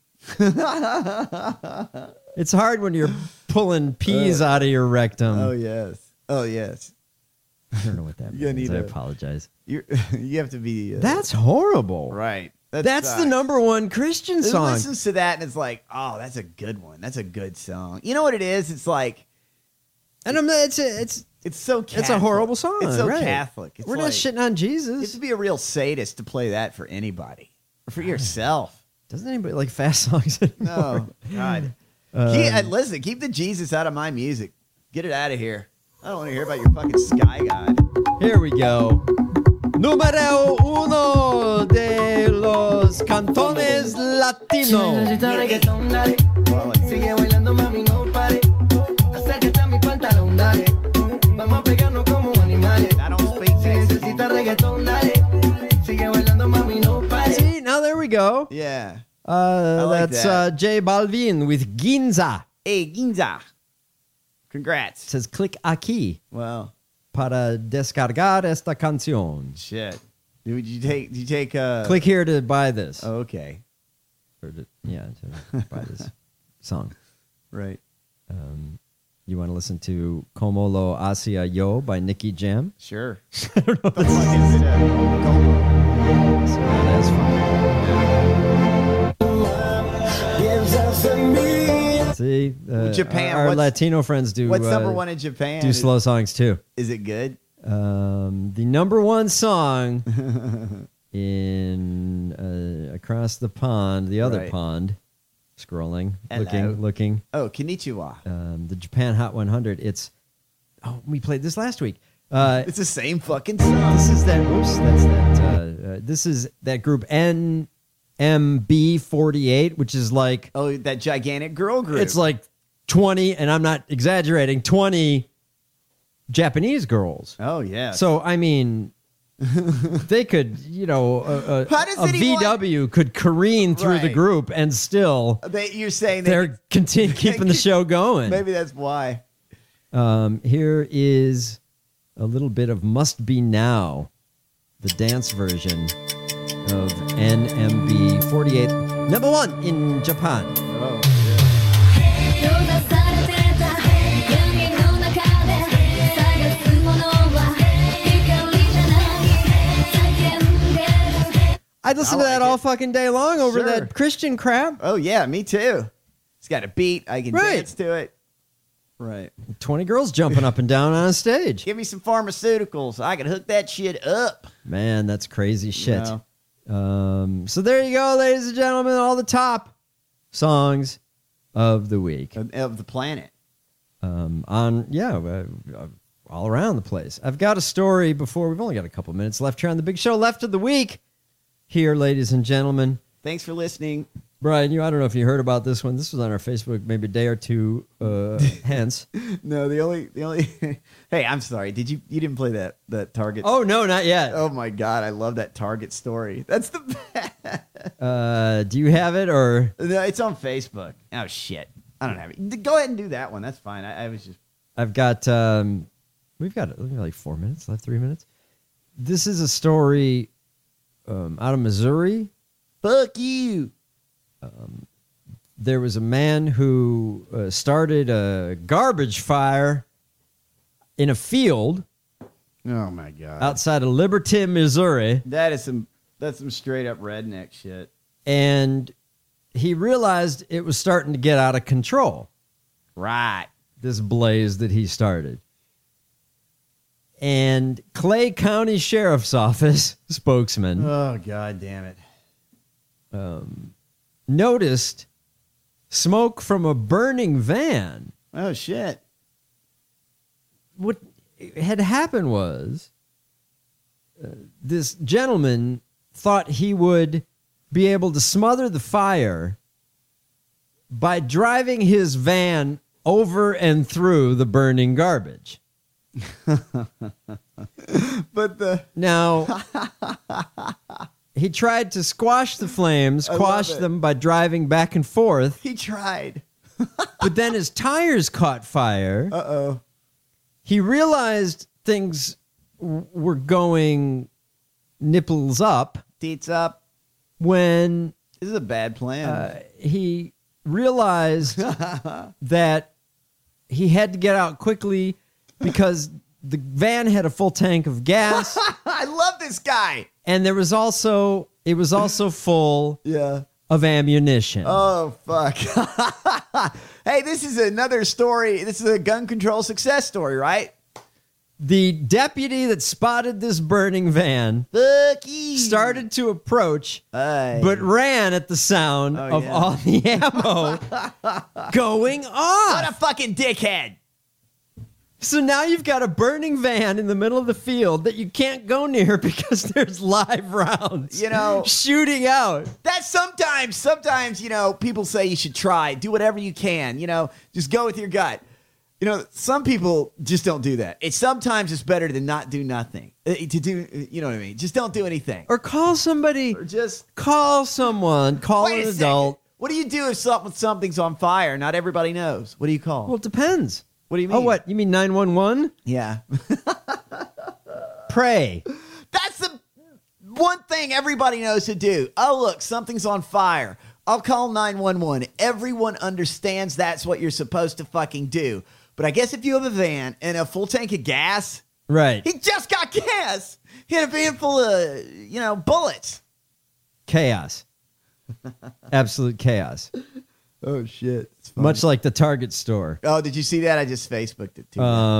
Speaker 8: It's hard when you're pulling peas out of your rectum.
Speaker 12: Oh yes. Oh yes.
Speaker 8: I don't know what that
Speaker 12: You
Speaker 8: means.
Speaker 12: need
Speaker 8: I
Speaker 12: a-
Speaker 8: apologize.
Speaker 12: You have to be.
Speaker 8: That's horrible.
Speaker 12: Right.
Speaker 8: That's the number one Christian
Speaker 12: Who
Speaker 8: song.
Speaker 12: listens to that and it's like, oh, that's a good one. That's a good song. You know what it is? It's like,
Speaker 8: And it's
Speaker 12: so Catholic.
Speaker 8: It's a horrible song.
Speaker 12: It's so
Speaker 8: right.
Speaker 12: Catholic. It's
Speaker 8: We're
Speaker 12: like,
Speaker 8: not shitting on
Speaker 12: You have
Speaker 8: Jesus.
Speaker 12: to be a real sadist to play that for anybody or for yourself.
Speaker 8: Doesn't anybody like fast songs anymore?
Speaker 12: No, God. Listen, keep the Jesus out of my music. Get it out of here. I don't want to hear about your fucking sky god.
Speaker 8: Here we go. Número uno de los cantones latinos.
Speaker 20: Sigue bailando, mami, no pare. Acércate a mi pantalón, dale. Vamos a pegarnos como animales.
Speaker 12: I don't speak Texas.
Speaker 20: Necesita reggaetón, dale. Sigue bailando, mami, no pare.
Speaker 8: See, now there we go.
Speaker 12: Yeah. like
Speaker 8: That's
Speaker 12: that.
Speaker 8: J Balvin with Ginza.
Speaker 12: Hey, Ginza. Congrats.
Speaker 8: It says click aquí
Speaker 12: Well,
Speaker 8: para descargar esta canción.
Speaker 12: shit. Did you take
Speaker 8: Click here to buy this.
Speaker 12: Oh, okay.
Speaker 8: Or to buy this song.
Speaker 12: Right.
Speaker 8: You want to listen to Como Lo Hacía Yo by Nicky Jam?
Speaker 12: Sure.
Speaker 8: I don't know.
Speaker 12: That's
Speaker 8: See,
Speaker 12: Japan,
Speaker 8: Our
Speaker 12: what's-
Speaker 8: Latino friends do.
Speaker 12: What's number one in Japan?
Speaker 8: Do slow songs too.
Speaker 12: Is it good?
Speaker 8: The number one song in across the pond, the other
Speaker 12: Right.
Speaker 8: pond, scrolling,
Speaker 12: Hello.
Speaker 8: looking.
Speaker 12: Oh, konnichiwa.
Speaker 8: The Japan Hot 100. We played this last week.
Speaker 12: It's the same fucking song.
Speaker 8: This is that. Oops, that's that. This is that group NMB48, which is like
Speaker 12: that gigantic girl group.
Speaker 8: It's like 20, and I'm not exaggerating, 20 Japanese girls.
Speaker 12: Oh yeah.
Speaker 8: So I mean, they could, a
Speaker 12: How does anyone-
Speaker 8: VW could careen through the
Speaker 12: Right.
Speaker 8: group and still
Speaker 12: You're saying
Speaker 8: they're keeping the show going.
Speaker 12: Maybe that's why.
Speaker 8: Here is a little bit of Must Be Now, the dance version of NMB48, number one in Japan.
Speaker 12: Oh,
Speaker 8: I'd listen to that all fucking day long over
Speaker 12: Sure.
Speaker 8: that Christian crap.
Speaker 12: Oh yeah, me too. It's got a beat. I can
Speaker 8: Right.
Speaker 12: dance to it. Right.
Speaker 8: 20 girls jumping up and down on a stage.
Speaker 12: Give me some pharmaceuticals. I can hook that shit up.
Speaker 8: Man, that's crazy shit.
Speaker 12: No.
Speaker 8: So there you go, ladies and gentlemen, all the top songs of the week.
Speaker 12: Of the planet.
Speaker 8: All around the place. I've got a story before. We've only got a couple minutes left here on the big show. Left of the week here, ladies and gentlemen.
Speaker 12: Thanks for listening.
Speaker 8: Brian, I don't know if you heard about this one. This was on our Facebook maybe a day or two hence.
Speaker 12: No, the only Hey, I'm sorry. You didn't play that Target?
Speaker 8: Oh no, not yet.
Speaker 12: Oh my god, I love that Target story. That's the best.
Speaker 8: Do you have it or
Speaker 12: No, it's on Facebook. Oh shit. I don't have it. Go ahead and do that one. That's fine. I was just
Speaker 8: I've got we've got like 4 minutes left, 3 minutes. This is a story out of Missouri.
Speaker 12: Fuck you.
Speaker 8: There was a man who started a garbage fire in a field.
Speaker 12: Oh my god.
Speaker 8: Outside of Liberty, Missouri.
Speaker 12: That's some straight up redneck shit.
Speaker 8: And he realized it was starting to get out of control.
Speaker 12: Right.
Speaker 8: This blaze that he started. and Clay County Sheriff's Office spokesman.
Speaker 12: Oh, God damn it.
Speaker 8: Noticed smoke from a burning van.
Speaker 12: Oh, shit.
Speaker 8: What had happened was this gentleman thought he would be able to smother the fire by driving his van over and through the burning garbage. Now, he tried to squash the flames, quash them by driving back and forth.
Speaker 12: He tried.
Speaker 8: But then his tires caught fire.
Speaker 12: Uh-oh.
Speaker 8: He realized things were going nipples up.
Speaker 12: Deets up.
Speaker 8: When...
Speaker 12: This is a bad plan.
Speaker 8: He realized that he had to get out quickly because the van had a full tank of gas.
Speaker 12: I love this guy.
Speaker 8: And it was also full of ammunition.
Speaker 12: Oh, fuck. Hey, this is another story. This is a gun control success story, right?
Speaker 8: The deputy that spotted this burning van started to approach, but ran at the sound of all the ammo going off.
Speaker 12: What a fucking dickhead.
Speaker 8: So now you've got a burning van in the middle of the field that you can't go near because there's live rounds, shooting out.
Speaker 12: That's sometimes, people say you should try, do whatever you can, just go with your gut. Some people just don't do that. Sometimes it's better to not do nothing. To do, you know what I mean? Just don't do anything.
Speaker 8: Or call somebody.
Speaker 12: Or just
Speaker 8: call someone. Call an adult.
Speaker 12: What do you do if something's on fire? Not everybody knows. What do you call?
Speaker 8: Well, it depends.
Speaker 12: What do you mean?
Speaker 8: Oh, what? You mean 911?
Speaker 12: Yeah.
Speaker 8: Pray.
Speaker 12: That's the one thing everybody knows to do. Oh, look, something's on fire. I'll call 911. Everyone understands that's what you're supposed to fucking do. But I guess if you have a van and a full tank of gas,
Speaker 8: right?
Speaker 12: He just got gas. He had a van full of, bullets.
Speaker 8: Chaos. Absolute chaos.
Speaker 12: Oh shit!
Speaker 8: Much like the Target store.
Speaker 12: Oh, did you see that? I just Facebooked it too.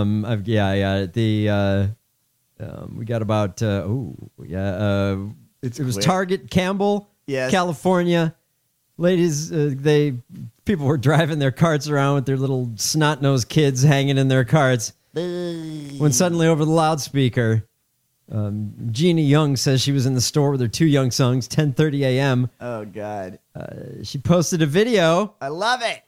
Speaker 8: We got about it was
Speaker 12: quick.
Speaker 8: Target, Campbell,
Speaker 12: yes.
Speaker 8: California. Ladies, people were driving their carts around with their little snot-nosed kids hanging in their carts. When suddenly over the loudspeaker, Jeannie Young says she was in the store with her two young sons, 10:30 a.m.
Speaker 12: Oh, God.
Speaker 8: She posted a video.
Speaker 12: I love it.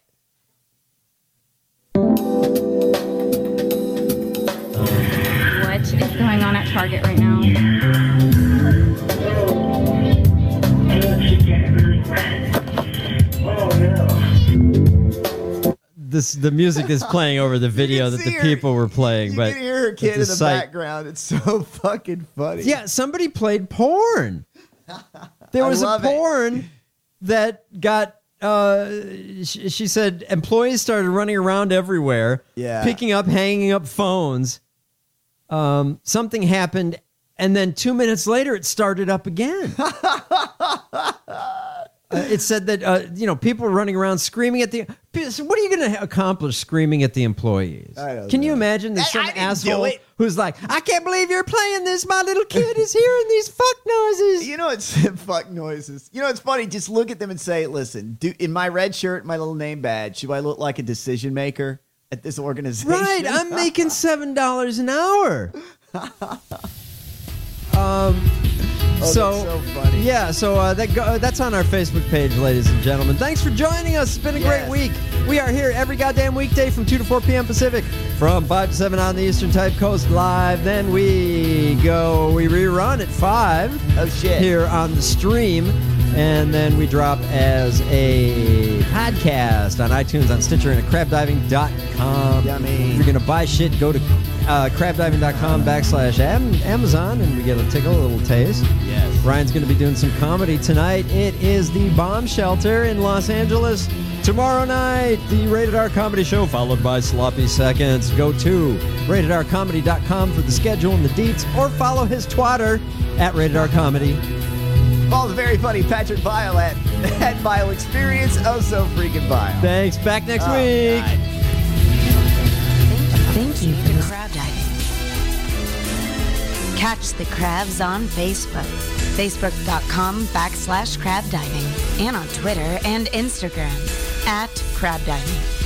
Speaker 21: What is going on at Target right now?
Speaker 8: The music is playing over the video that the people were playing.
Speaker 12: You can hear her kid in the background. It's so fucking funny.
Speaker 8: Yeah, somebody played porn. There was a porn that got, she said, employees started running around everywhere, picking up, hanging up phones. Something happened, and then 2 minutes later, it started up again. It said that, people were running around screaming at the... So what are you going to accomplish screaming at the employees? Can you imagine there's some asshole who's like, I can't believe you're playing this. My little kid is hearing these fuck noises.
Speaker 12: It's fuck noises. It's funny. Just look at them and say, listen, in my red shirt, my little name badge, do I look like a decision maker at this organization?
Speaker 8: Right. I'm making $7 an hour.
Speaker 12: So funny.
Speaker 8: Yeah, so that's on our Facebook page, ladies and gentlemen. Thanks for joining us. It's been a great week. We are here every goddamn weekday from 2 to 4 p.m. Pacific, from 5 to 7 on the Eastern Type Coast live. Then we rerun at 5.
Speaker 12: Oh, shit.
Speaker 8: Here on the stream. And then we drop as a podcast on iTunes, on Stitcher, and at crabdiving.com.
Speaker 12: Yummy.
Speaker 8: If you're going to buy shit, go to crabdiving.com/Amazon, and we get a tickle, a little taste.
Speaker 12: Yes.
Speaker 8: Ryan's going to be doing some comedy tonight. It is the Bomb Shelter in Los Angeles. Tomorrow night, the Rated R Comedy Show, followed by Sloppy Seconds. Go to ratedrcomedy.com for the schedule and the deets, or follow his Twitter at Rated R Comedy.
Speaker 12: Follow the very funny Patrick Vile at Vile Experience. Oh, so freaking vile.
Speaker 8: Thanks. Back next week.
Speaker 7: Thank you for crowd diving. Catch the crabs on Facebook, facebook.com/crabdiving, and on Twitter and Instagram @crabdiving.